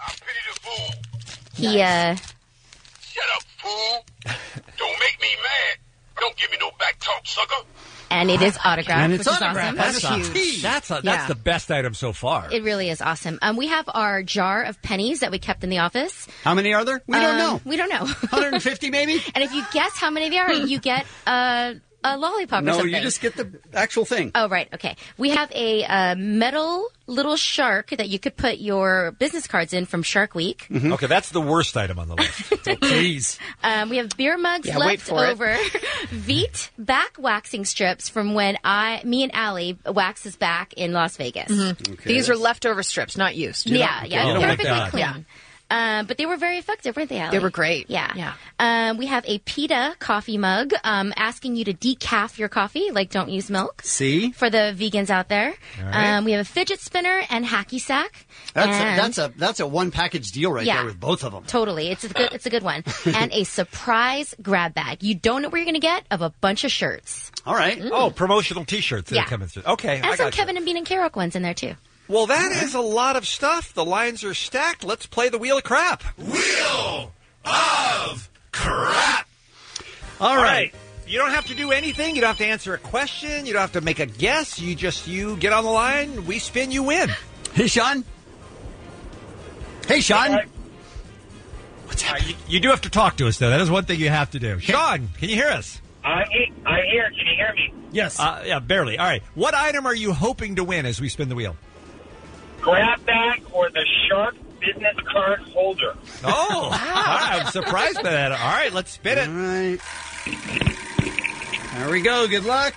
Speaker 6: He, uh,
Speaker 4: Shut up, fool. Don't make me mad. Don't give me no back talk, sucker.
Speaker 6: and it is autographed,
Speaker 9: And
Speaker 6: which
Speaker 9: it's
Speaker 6: is
Speaker 9: autographed.
Speaker 6: awesome.
Speaker 9: That's
Speaker 12: That's,
Speaker 9: huge.
Speaker 12: a, that's, a, that's
Speaker 6: Yeah.
Speaker 12: the best item so far.
Speaker 6: It really is awesome. Um, we have our jar of pennies that we kept in the office.
Speaker 9: How many are there? We don't
Speaker 6: Um,
Speaker 9: know.
Speaker 6: We don't know.
Speaker 9: one hundred fifty maybe?
Speaker 6: And if you guess how many there are, you get a, a lollipop or
Speaker 9: No,
Speaker 6: something.
Speaker 9: you just get the actual thing.
Speaker 6: Oh, right. Okay. We have a uh, metal little shark that you could put your business cards in from Shark Week.
Speaker 12: Okay, that's the worst item on the list.
Speaker 9: Please.
Speaker 6: Um, we have beer mugs
Speaker 11: Yeah, wait
Speaker 6: left
Speaker 11: for it.
Speaker 6: over. Veet back waxing strips from when I, me and Allie waxes back in Las Vegas.
Speaker 11: These are leftover strips, not used.
Speaker 6: Yeah, yeah,
Speaker 12: You don't want
Speaker 6: perfectly
Speaker 12: that.
Speaker 6: clean.
Speaker 11: Yeah.
Speaker 6: Um, but they were very effective, weren't they, Allie?
Speaker 11: They were great.
Speaker 6: Yeah.
Speaker 11: Yeah.
Speaker 6: Um, we have a PETA coffee mug um, asking you to decaf your coffee, like don't use milk.
Speaker 9: See?
Speaker 6: For the vegans out there.
Speaker 9: All right.
Speaker 6: Um, we have a fidget spinner and hacky sack.
Speaker 9: That's a,
Speaker 6: And-
Speaker 9: that's a that's a one package deal right
Speaker 6: Yeah.
Speaker 9: there with both of them.
Speaker 6: Totally. It's a good, it's a good one. And a surprise grab bag. You don't know where you're going to get of a bunch of shirts.
Speaker 9: All right.
Speaker 12: Oh, promotional T-shirts that
Speaker 6: Yeah.
Speaker 12: are coming through. Okay,
Speaker 6: And
Speaker 12: I
Speaker 6: some
Speaker 12: got you.
Speaker 6: Kevin and Bean and Karok ones in there, too.
Speaker 12: Well, that is a lot of stuff. The lines are stacked. Let's play the Wheel of Crap.
Speaker 4: Wheel of crap.
Speaker 9: All right.
Speaker 12: You don't have to do anything. You don't have to answer a question. You don't have to make a guess. You just, you get on the line. We spin, you win.
Speaker 9: Hey, Sean. Hey, Sean.
Speaker 12: What's happening? You, you do have to talk to us, though. That is one thing you have to do. Sean, can you hear us?
Speaker 16: I I hear. Can you hear me?
Speaker 9: Yes.
Speaker 12: Uh, yeah, barely. All right. What item are you hoping to win as we spin the wheel?
Speaker 16: Grab bag or the Shark business card holder.
Speaker 12: Oh, all right. I'm surprised by that. All right, let's spin it.
Speaker 9: All right. There we go. Good luck.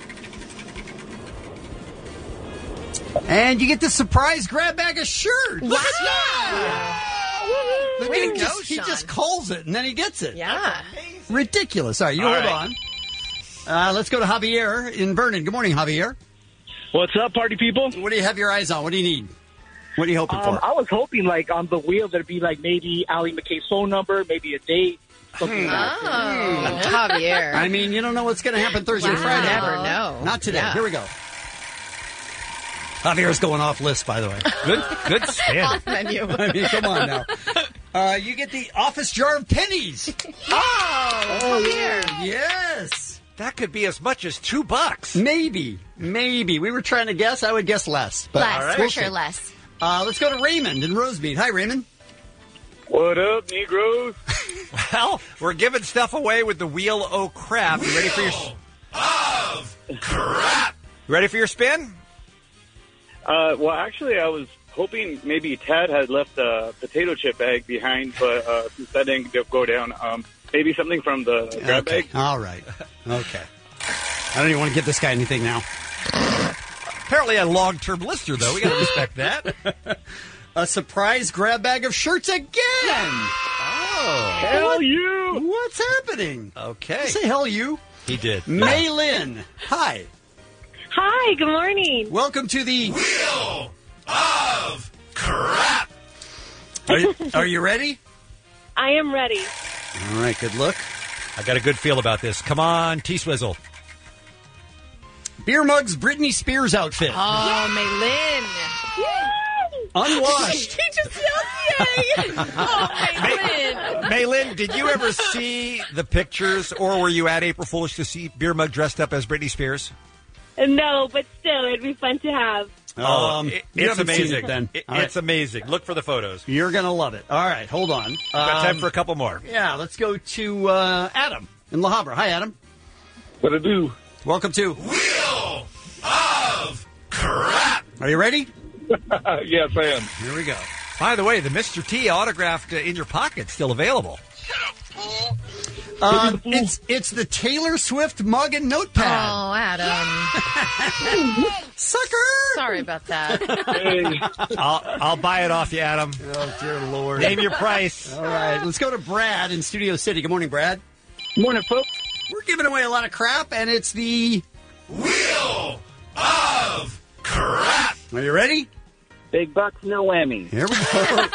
Speaker 9: And you get the surprise grab bag of shirts.
Speaker 6: Wow.
Speaker 9: The
Speaker 11: Way to
Speaker 9: dude
Speaker 11: go,
Speaker 9: just, he
Speaker 11: Sean.
Speaker 9: just calls it and then he gets it.
Speaker 11: Yeah.
Speaker 9: Ridiculous. All right, you
Speaker 16: All
Speaker 9: hold
Speaker 16: right.
Speaker 9: on. Uh, let's go to Javier in Vernon. Good morning, Javier.
Speaker 14: What's up, party people?
Speaker 9: What do you have your eyes on? What do you need? What are you hoping
Speaker 14: Um,
Speaker 9: for?
Speaker 14: I was hoping, like, on the wheel, there'd be, like, maybe Allie McKay's phone number, maybe a date, something like that.
Speaker 11: Oh, Javier.
Speaker 9: I mean, you don't know what's going to happen Thursday or
Speaker 6: Wow.
Speaker 9: Friday.
Speaker 11: Never know.
Speaker 9: Not today.
Speaker 11: Yeah.
Speaker 9: Here we go. Javier's going off list, by the way.
Speaker 12: Good, good spin.
Speaker 11: Off menu.
Speaker 9: I mean, come on now. Uh, you get the office jar of pennies.
Speaker 11: Oh, Javier.
Speaker 9: Yes.
Speaker 12: That could be as much as two bucks.
Speaker 9: Maybe. Maybe. We were trying to guess. I would guess less. But
Speaker 6: Less,
Speaker 9: all right.
Speaker 6: for
Speaker 9: We'll
Speaker 6: sure,
Speaker 9: see.
Speaker 6: less.
Speaker 9: Uh, let's go to Raymond in Rosemead. Hi, Raymond.
Speaker 14: What up, Negroes?
Speaker 12: Well, we're giving stuff away with the Wheel o' Crap. You ready for your
Speaker 4: Of crap.
Speaker 12: You ready for your spin?
Speaker 18: Uh, well, actually, I was hoping maybe Tad had left a potato chip bag behind, but uh, since that didn't go down, um, maybe something from the grab
Speaker 9: Okay.
Speaker 18: bag.
Speaker 9: All right. Okay. I don't even want to give this guy anything now.
Speaker 12: Apparently a long-term listener, though. We got to respect that.
Speaker 9: A surprise grab bag of shirts again.
Speaker 12: Oh.
Speaker 18: Hell you!
Speaker 9: What's happening?
Speaker 12: Okay.
Speaker 9: Say hell you.
Speaker 12: He did.
Speaker 9: May Lynn, hi.
Speaker 1: Hi, good morning.
Speaker 9: Welcome to the
Speaker 4: Wheel of Crap.
Speaker 9: Are you, are you ready?
Speaker 1: I am ready.
Speaker 9: All right, good look.
Speaker 12: I got a good feel about this. Come on, T-Swizzle.
Speaker 9: Beer Mug's Britney Spears outfit.
Speaker 11: Oh, Maylin.
Speaker 9: Unwashed.
Speaker 11: He just yelled, yay. Oh, Maylin.
Speaker 12: Maylin, did you ever see the pictures, or were you at April Foolish to see Beer Mug dressed up as Britney Spears?
Speaker 1: No, but still, it'd be fun to have.
Speaker 9: Um,
Speaker 12: it-
Speaker 9: you
Speaker 12: it's
Speaker 9: haven't seen
Speaker 12: amazing.
Speaker 9: it then.
Speaker 12: It-
Speaker 9: All right.
Speaker 12: It's amazing. Look for the photos.
Speaker 9: You're going to love it. All right, hold on.
Speaker 12: Got time
Speaker 9: Um,
Speaker 12: for a couple more.
Speaker 9: Yeah, let's go to uh, Adam in La Habra. Hi, Adam.
Speaker 5: What to do?
Speaker 9: Welcome to
Speaker 4: Wheel of Crap.
Speaker 9: Are you ready?
Speaker 5: Yes, I am.
Speaker 9: Here we go.
Speaker 12: By the way, the Mister T autographed uh, in your pocket still available.
Speaker 9: Um, it's it's the Taylor Swift mug and notepad.
Speaker 11: Oh, Adam.
Speaker 9: Sucker!
Speaker 11: Sorry about that.
Speaker 12: I'll, I'll buy it off you, Adam.
Speaker 9: Oh, dear Lord.
Speaker 12: Name your price.
Speaker 9: All right, let's go to Brad in Studio City. Good morning, Brad.
Speaker 14: Morning, folks.
Speaker 9: We're giving away a lot of crap, and it's the
Speaker 4: Wheel of Crap.
Speaker 9: Are you ready?
Speaker 14: Big bucks, no whammy.
Speaker 9: Here we go.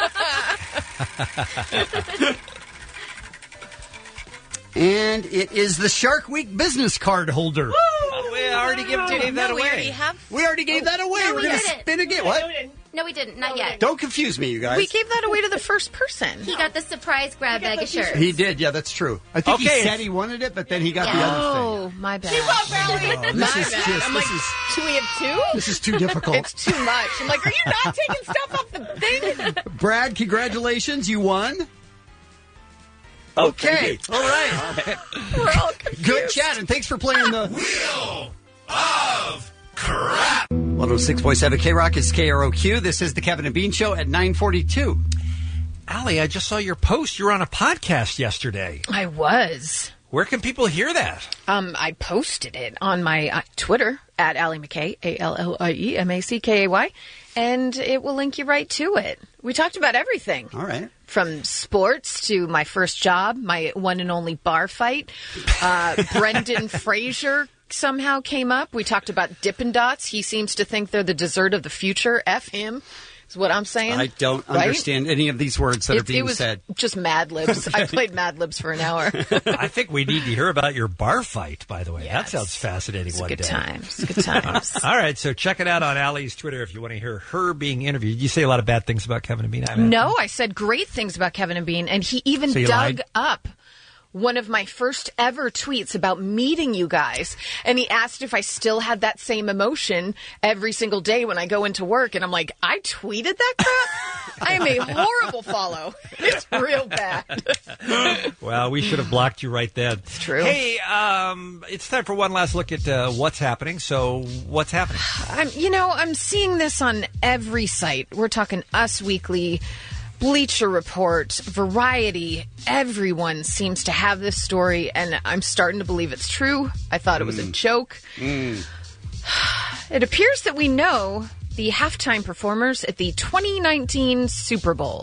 Speaker 9: And it is the Shark Week business card holder.
Speaker 12: Oh, we already give, gave that
Speaker 6: no, we
Speaker 12: away.
Speaker 6: already have.
Speaker 9: We already gave that away.
Speaker 6: No,
Speaker 9: We're
Speaker 6: we
Speaker 9: going to
Speaker 6: didn't.
Speaker 9: spin again. What?
Speaker 6: No, we didn't. Not yet.
Speaker 9: Don't confuse me, you guys.
Speaker 11: We gave that away to the first person.
Speaker 6: He got the surprise grab bag of shirts.
Speaker 9: He did. Yeah, that's true. I think
Speaker 12: Okay.
Speaker 9: he said he wanted it, but then he got
Speaker 6: Yeah.
Speaker 9: the other thing.
Speaker 11: Oh, my bad.
Speaker 9: Oh, this
Speaker 11: My
Speaker 9: is
Speaker 11: bad.
Speaker 9: just
Speaker 11: I'm
Speaker 9: this
Speaker 11: like,
Speaker 9: is
Speaker 11: do we have two?
Speaker 9: this is too difficult.
Speaker 11: It's too much. I'm like, are you not taking stuff off the thing?
Speaker 9: Brad, congratulations, you won.
Speaker 14: Oh,
Speaker 9: Okay, all right.
Speaker 11: We're all confused.
Speaker 9: Good chat, and thanks for playing the
Speaker 4: Wheel of Crap.
Speaker 9: one oh six point seven K Rock is K R O Q. This is the Kevin and Bean Show at nine forty-two.
Speaker 12: Allie, I just saw your post. You were on a podcast yesterday.
Speaker 11: I was.
Speaker 12: Where can people hear that?
Speaker 11: Um, I posted it on my uh, Twitter at Allie McKay, A L L I E M A C K A Y, and it will link you right to it. We talked about everything.
Speaker 9: All right.
Speaker 11: From sports to my first job, my one and only bar fight. Uh, Brendan Fraser somehow came up. We talked about Dippin' Dots. He seems to think they're the dessert of the future. F him, is what I'm saying.
Speaker 9: I don't
Speaker 11: Right?
Speaker 9: understand any of these words that
Speaker 11: It,
Speaker 9: are being
Speaker 11: it was
Speaker 9: said.
Speaker 11: just Mad Libs. I played Mad Libs for an hour.
Speaker 12: I think we need to hear about your bar fight, by the way. That
Speaker 11: Yes.
Speaker 12: sounds fascinating
Speaker 11: It's
Speaker 12: one
Speaker 11: good
Speaker 12: day.
Speaker 11: times. Good times.
Speaker 12: All right, so check it out on Allie's Twitter if you want to hear her being interviewed. You say a lot of bad things about Kevin and Bean. I imagine.
Speaker 11: No, I said great things about Kevin and Bean, and he even
Speaker 12: So you
Speaker 11: dug
Speaker 12: lied?
Speaker 11: up one of my first ever tweets about meeting you guys. And he asked if I still had that same emotion every single day when I go into work. And I'm like, I tweeted that crap? I am a horrible follow. It's real bad.
Speaker 12: Well, we should have blocked you right then. It's
Speaker 11: true.
Speaker 12: Hey, um, it's time for one last look at uh, what's happening. So, what's happening?
Speaker 11: I'm, you know, I'm seeing this on every site. We're talking Us Weekly, Bleacher Report, Variety. Everyone seems to have this story, and I'm starting to believe it's true. I thought it was a joke. It appears that we know the halftime performers at the twenty nineteen Super Bowl.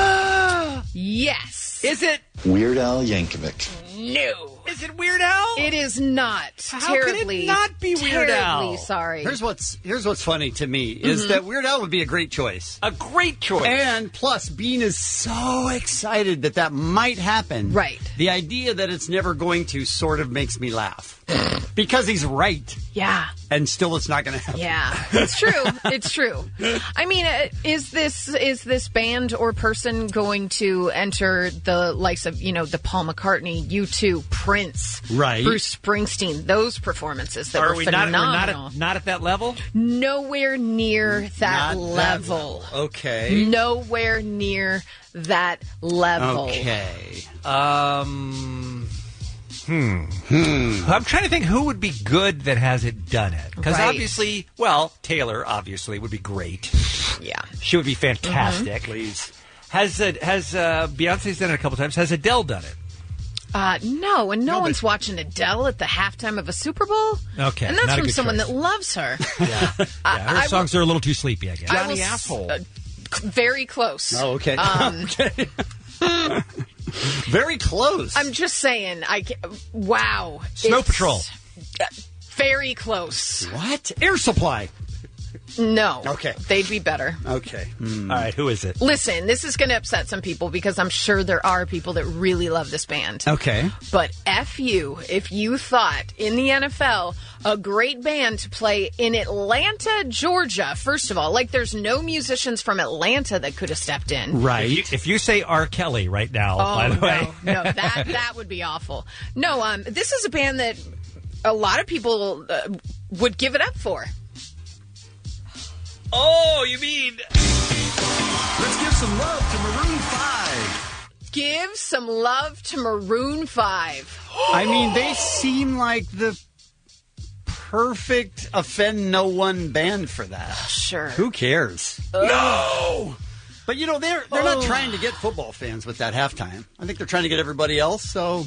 Speaker 11: Yes.
Speaker 12: Is it?
Speaker 17: Weird Al Yankovic.
Speaker 11: No.
Speaker 12: Is it Weird Al?
Speaker 11: It is not.
Speaker 12: How can it
Speaker 11: terribly,
Speaker 12: not be Weird Al?
Speaker 11: terribly sorry.
Speaker 9: Here's what's here's what's funny to me is
Speaker 11: Mhm.
Speaker 9: that Weird Al would be a great choice.
Speaker 12: A great choice.
Speaker 9: And plus, Bean is so excited that that might happen.
Speaker 11: Right.
Speaker 9: The idea that it's never going to sort of makes me laugh. Because he's right.
Speaker 11: Yeah.
Speaker 9: And still it's not going to happen.
Speaker 11: Yeah, it's true. It's true. I mean, uh, is this is this band or person going to enter the likes of, you know, the Paul McCartney, U two, Prince,
Speaker 9: Right.
Speaker 11: Bruce Springsteen, those performances that
Speaker 12: Are
Speaker 11: were
Speaker 12: we not,
Speaker 11: phenomenal?
Speaker 12: we're not, at, not at that level?
Speaker 11: Nowhere near that
Speaker 9: Not that
Speaker 11: level.
Speaker 9: Okay.
Speaker 11: Nowhere near that level.
Speaker 9: Okay.
Speaker 12: Um. Hmm. I'm trying to think who would be good that hasn't done it. Because
Speaker 11: Right.
Speaker 12: obviously, well, Taylor obviously would be great.
Speaker 11: Yeah.
Speaker 12: She would be fantastic.
Speaker 11: Mm-hmm.
Speaker 9: Please.
Speaker 12: Has uh, has uh, Beyonce's done it a couple times? Has Adele done it?
Speaker 11: Uh, no, and no, one's watching Adele at the halftime of a Super Bowl.
Speaker 12: Okay,
Speaker 11: And that's
Speaker 12: not a
Speaker 11: from
Speaker 12: good
Speaker 11: someone
Speaker 12: choice.
Speaker 11: that loves her.
Speaker 12: Yeah, her
Speaker 11: I will-
Speaker 12: songs are a little too sleepy, I guess.
Speaker 11: I will s- uh, c- very close.
Speaker 9: Oh, okay.
Speaker 11: Um,
Speaker 9: okay. Very close.
Speaker 11: I'm just saying. I ca- wow.
Speaker 12: Snow
Speaker 11: It's,
Speaker 12: Patrol.
Speaker 11: uh, very close.
Speaker 9: What? Air Supply.
Speaker 11: No.
Speaker 9: Okay.
Speaker 11: They'd be better.
Speaker 9: Okay.
Speaker 12: All right, who is it?
Speaker 11: Listen, this is going to upset some people because I'm sure there are people that really love this band.
Speaker 9: Okay.
Speaker 11: But F you if you thought in the N F L a great band to play in Atlanta, Georgia. First of all, like there's no musicians from Atlanta that could have stepped in.
Speaker 12: Right. If you, if you say R. Kelly right now,
Speaker 11: Oh,
Speaker 12: by the
Speaker 11: no,
Speaker 12: way.
Speaker 11: no, that that would be awful. No, um, this is a band that a lot of people uh, would give it up for.
Speaker 12: Oh, you mean...
Speaker 9: Let's give some love to Maroon five.
Speaker 11: Give some love to Maroon five.
Speaker 9: I mean, they seem like the perfect offend no one band for that.
Speaker 11: Sure.
Speaker 9: Who cares?
Speaker 12: No!
Speaker 9: But, you know, they're they're
Speaker 11: Oh.
Speaker 9: not trying to get football fans with that halftime. I think they're trying to get everybody else, so...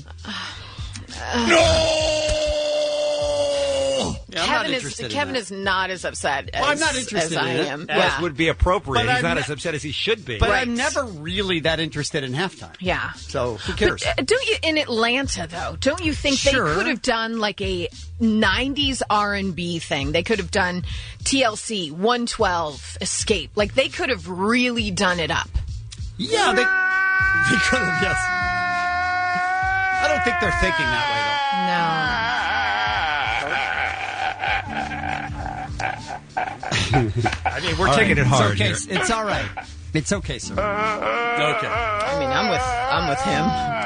Speaker 12: No!
Speaker 9: Yeah, I'm not
Speaker 11: Kevin is
Speaker 9: interested in
Speaker 11: Kevin
Speaker 9: that.
Speaker 11: is not as upset as,
Speaker 9: Well, I'm not interested
Speaker 11: as I
Speaker 9: in it.
Speaker 11: am.
Speaker 12: As
Speaker 11: Yeah.
Speaker 12: would be appropriate.
Speaker 9: But
Speaker 12: He's
Speaker 9: I'm
Speaker 12: not
Speaker 9: ne-
Speaker 12: as upset as he should be.
Speaker 9: But
Speaker 11: Right.
Speaker 9: I'm never really that interested in halftime.
Speaker 11: Yeah.
Speaker 9: So, who cares?
Speaker 11: But, uh, don't you in Atlanta though? Don't you think
Speaker 9: Sure.
Speaker 11: they could have done like a nineties R and B thing? They could have done T L C, one twelve, Escape. Like they could have really done it up.
Speaker 9: Yeah, they, they could have, yes. I don't think they're thinking that way,
Speaker 11: No.
Speaker 12: I mean, we're
Speaker 9: All
Speaker 12: taking
Speaker 9: right.
Speaker 12: it hard
Speaker 9: It's okay.
Speaker 12: here.
Speaker 9: It's all right. It's okay, sir. Okay.
Speaker 11: I mean, I'm with I'm with him.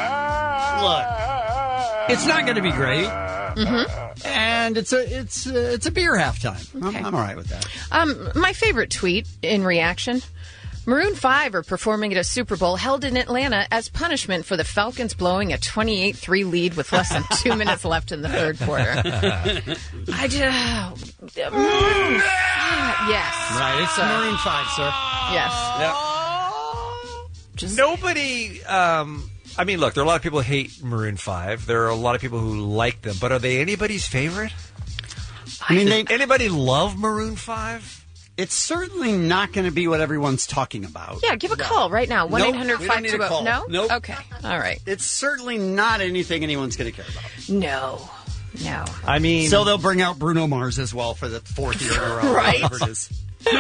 Speaker 9: Look, it's not going to be great,
Speaker 11: Mm-hmm.
Speaker 9: and it's a it's a, it's a beer halftime.
Speaker 11: Okay.
Speaker 9: I'm, I'm all right with that.
Speaker 11: Um, my favorite tweet in reaction. Maroon five are performing at a Super Bowl held in Atlanta as punishment for the Falcons blowing a twenty-eight three lead with less than two minutes left in the third quarter. I just... Maroon five, yes.
Speaker 9: Right, it's
Speaker 11: So-
Speaker 9: Maroon five, sir.
Speaker 11: Yes.
Speaker 12: Just nobody. Um, I mean, look, there are a lot of people who hate Maroon Five. There are a lot of people who like them, but are they anybody's favorite?
Speaker 9: I mean, they,
Speaker 12: Anybody love Maroon Five?
Speaker 9: it's certainly not going to be what everyone's talking about.
Speaker 11: Yeah, give a call right now. one eight hundred
Speaker 9: Nope, we don't
Speaker 11: five
Speaker 9: need
Speaker 11: two
Speaker 9: a call.
Speaker 11: zero. No?
Speaker 9: Nope.
Speaker 11: Okay. All right.
Speaker 9: It's certainly not anything anyone's going to care about.
Speaker 11: No. No.
Speaker 12: I mean,
Speaker 9: So they'll bring out Bruno Mars as well for the fourth year in a row.
Speaker 11: Right.
Speaker 9: Whatever it is.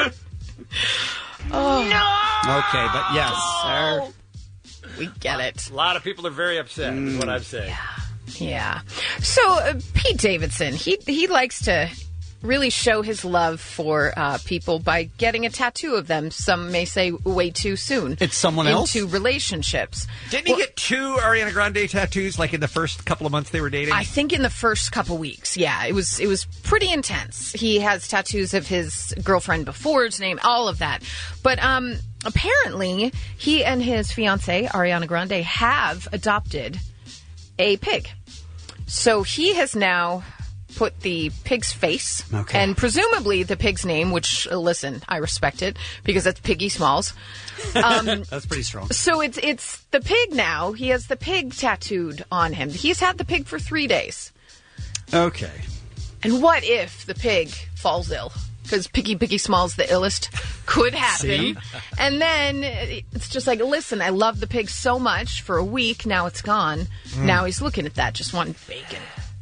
Speaker 11: Oh. No.
Speaker 9: Okay, but yes, sir.
Speaker 11: We get it.
Speaker 12: a lot of people are very upset. Is what I'm saying.
Speaker 11: Yeah. So uh, Pete Davidson, he he likes to really show his love for uh, people by getting a tattoo of them. Some may say way too soon.
Speaker 9: It's someone else?
Speaker 11: Into relationships.
Speaker 12: Didn't he get two Ariana Grande tattoos like in the first couple of months they were dating?
Speaker 11: I think in the first couple weeks, yeah, it was it was pretty intense. He has tattoos of his girlfriend before's name, all of that. But um, apparently, he and his fiancee Ariana Grande have adopted a pig. So he has now put the pig's face
Speaker 9: Okay.
Speaker 11: and presumably the pig's name, which uh, listen, I respect it because that's Piggy Smalls. Um,
Speaker 9: That's pretty strong.
Speaker 11: so it's it's the pig now. He has the pig tattooed on him. He's had the pig for three days.
Speaker 9: Okay.
Speaker 11: And what if the pig falls ill? Because Piggy Piggy Smalls, the illest, could happen.
Speaker 9: See?
Speaker 11: And then it's just like, listen, I love the pig so much for a week. Now it's gone. Now he's looking at that, just wanting bacon.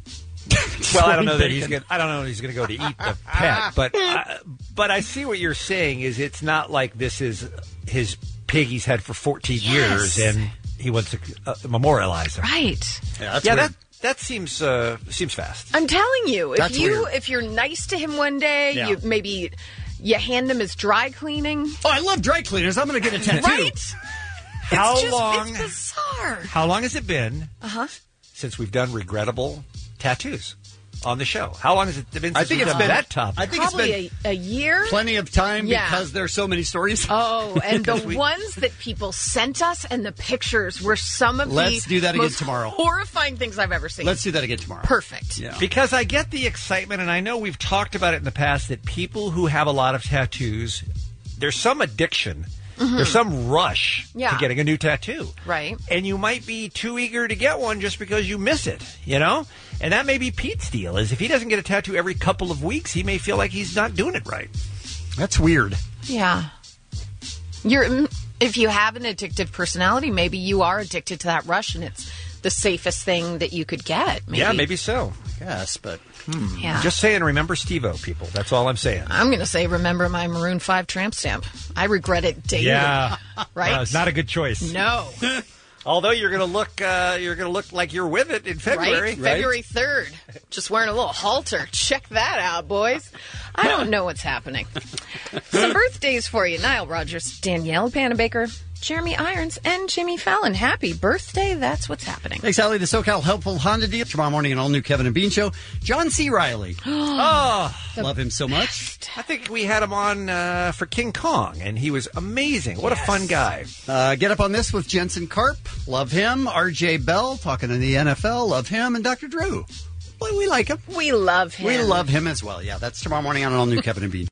Speaker 12: Well, I don't know that he's going. I don't know that he's going to go to eat the pet, but I, but I see what you're saying. Is it's not like this is his pig he's had for fourteen
Speaker 11: Yes.
Speaker 12: years, and he wants to uh, memorialize her.
Speaker 11: Right.
Speaker 9: Yeah, that's
Speaker 12: yeah,
Speaker 9: weird.
Speaker 12: that that seems uh, seems fast.
Speaker 11: I'm telling you, if
Speaker 9: That's
Speaker 11: you
Speaker 9: weird.
Speaker 11: if you're nice to him one day,
Speaker 9: Yeah.
Speaker 11: you maybe you hand him his dry cleaning.
Speaker 9: Oh, I love dry cleaners. I'm going to get a tattoo.
Speaker 11: Right?
Speaker 12: How
Speaker 11: it's just,
Speaker 12: long?
Speaker 11: It's bizarre.
Speaker 12: How long has it been
Speaker 11: Uh huh.
Speaker 12: since we've done regrettable tattoos on the show? How long has it been since
Speaker 9: I think
Speaker 12: we've
Speaker 9: it's
Speaker 12: done
Speaker 9: been
Speaker 12: that topic?
Speaker 9: I think
Speaker 11: Probably
Speaker 9: it's been
Speaker 11: a, a year.
Speaker 9: plenty of time
Speaker 11: Yeah.
Speaker 9: because there's so many stories.
Speaker 11: Oh, and the
Speaker 9: Because we-
Speaker 11: ones that people sent us and the pictures were some of
Speaker 9: Let's
Speaker 11: the
Speaker 9: do that again
Speaker 11: most
Speaker 9: tomorrow.
Speaker 11: horrifying things I've ever seen.
Speaker 9: Let's do that again tomorrow.
Speaker 11: Perfect.
Speaker 9: Yeah.
Speaker 12: Because I get the excitement, and I know we've talked about it in the past, that people who have a lot of tattoos, there's some addiction, there's some rush
Speaker 11: Yeah.
Speaker 12: to getting a new tattoo.
Speaker 11: Right.
Speaker 12: And you might be too eager to get one just because you miss it, you know? And that may be Pete's deal, is if he doesn't get a tattoo every couple of weeks, he may feel like he's not doing it right.
Speaker 9: That's weird.
Speaker 11: Yeah. You're mm, If you have an addictive personality, maybe you are addicted to that rush, and it's the safest thing that you could get. Maybe.
Speaker 12: Yeah, maybe so.
Speaker 9: Yes, but
Speaker 12: hmm.
Speaker 11: Yeah.
Speaker 12: Just saying, remember Steve-O, people. That's all I'm saying.
Speaker 11: I'm going to say, remember my Maroon five tramp stamp. I regret it daily.
Speaker 12: Yeah.
Speaker 11: Right?
Speaker 12: Uh, it's not a good choice.
Speaker 11: No.
Speaker 12: Although you're going to look, uh, you're going to look like you're with it in February.
Speaker 11: Right? February third. Just wearing a little halter. Check that out, boys. I don't know what's happening. Some birthdays for you. Nile Rodgers, Danielle Panabaker, Jeremy Irons, and Jimmy Fallon. Happy birthday. That's what's happening.
Speaker 9: Thanks, Allie. The SoCal Helpful Honda deal. Tomorrow morning, an all-new Kevin and Bean show. John C. Reilly.
Speaker 12: Oh,
Speaker 9: love him so much.
Speaker 12: I think we had him on uh, for King Kong, and he was amazing. What yes. a fun guy.
Speaker 9: Uh, get up on this with Jensen Karp. Love him. R J Bell, talking to the N F L. Love him. And Doctor Drew. Well, we like him.
Speaker 11: We love him.
Speaker 9: We love him as well. Yeah, that's tomorrow morning on an all-new Kevin and Bean.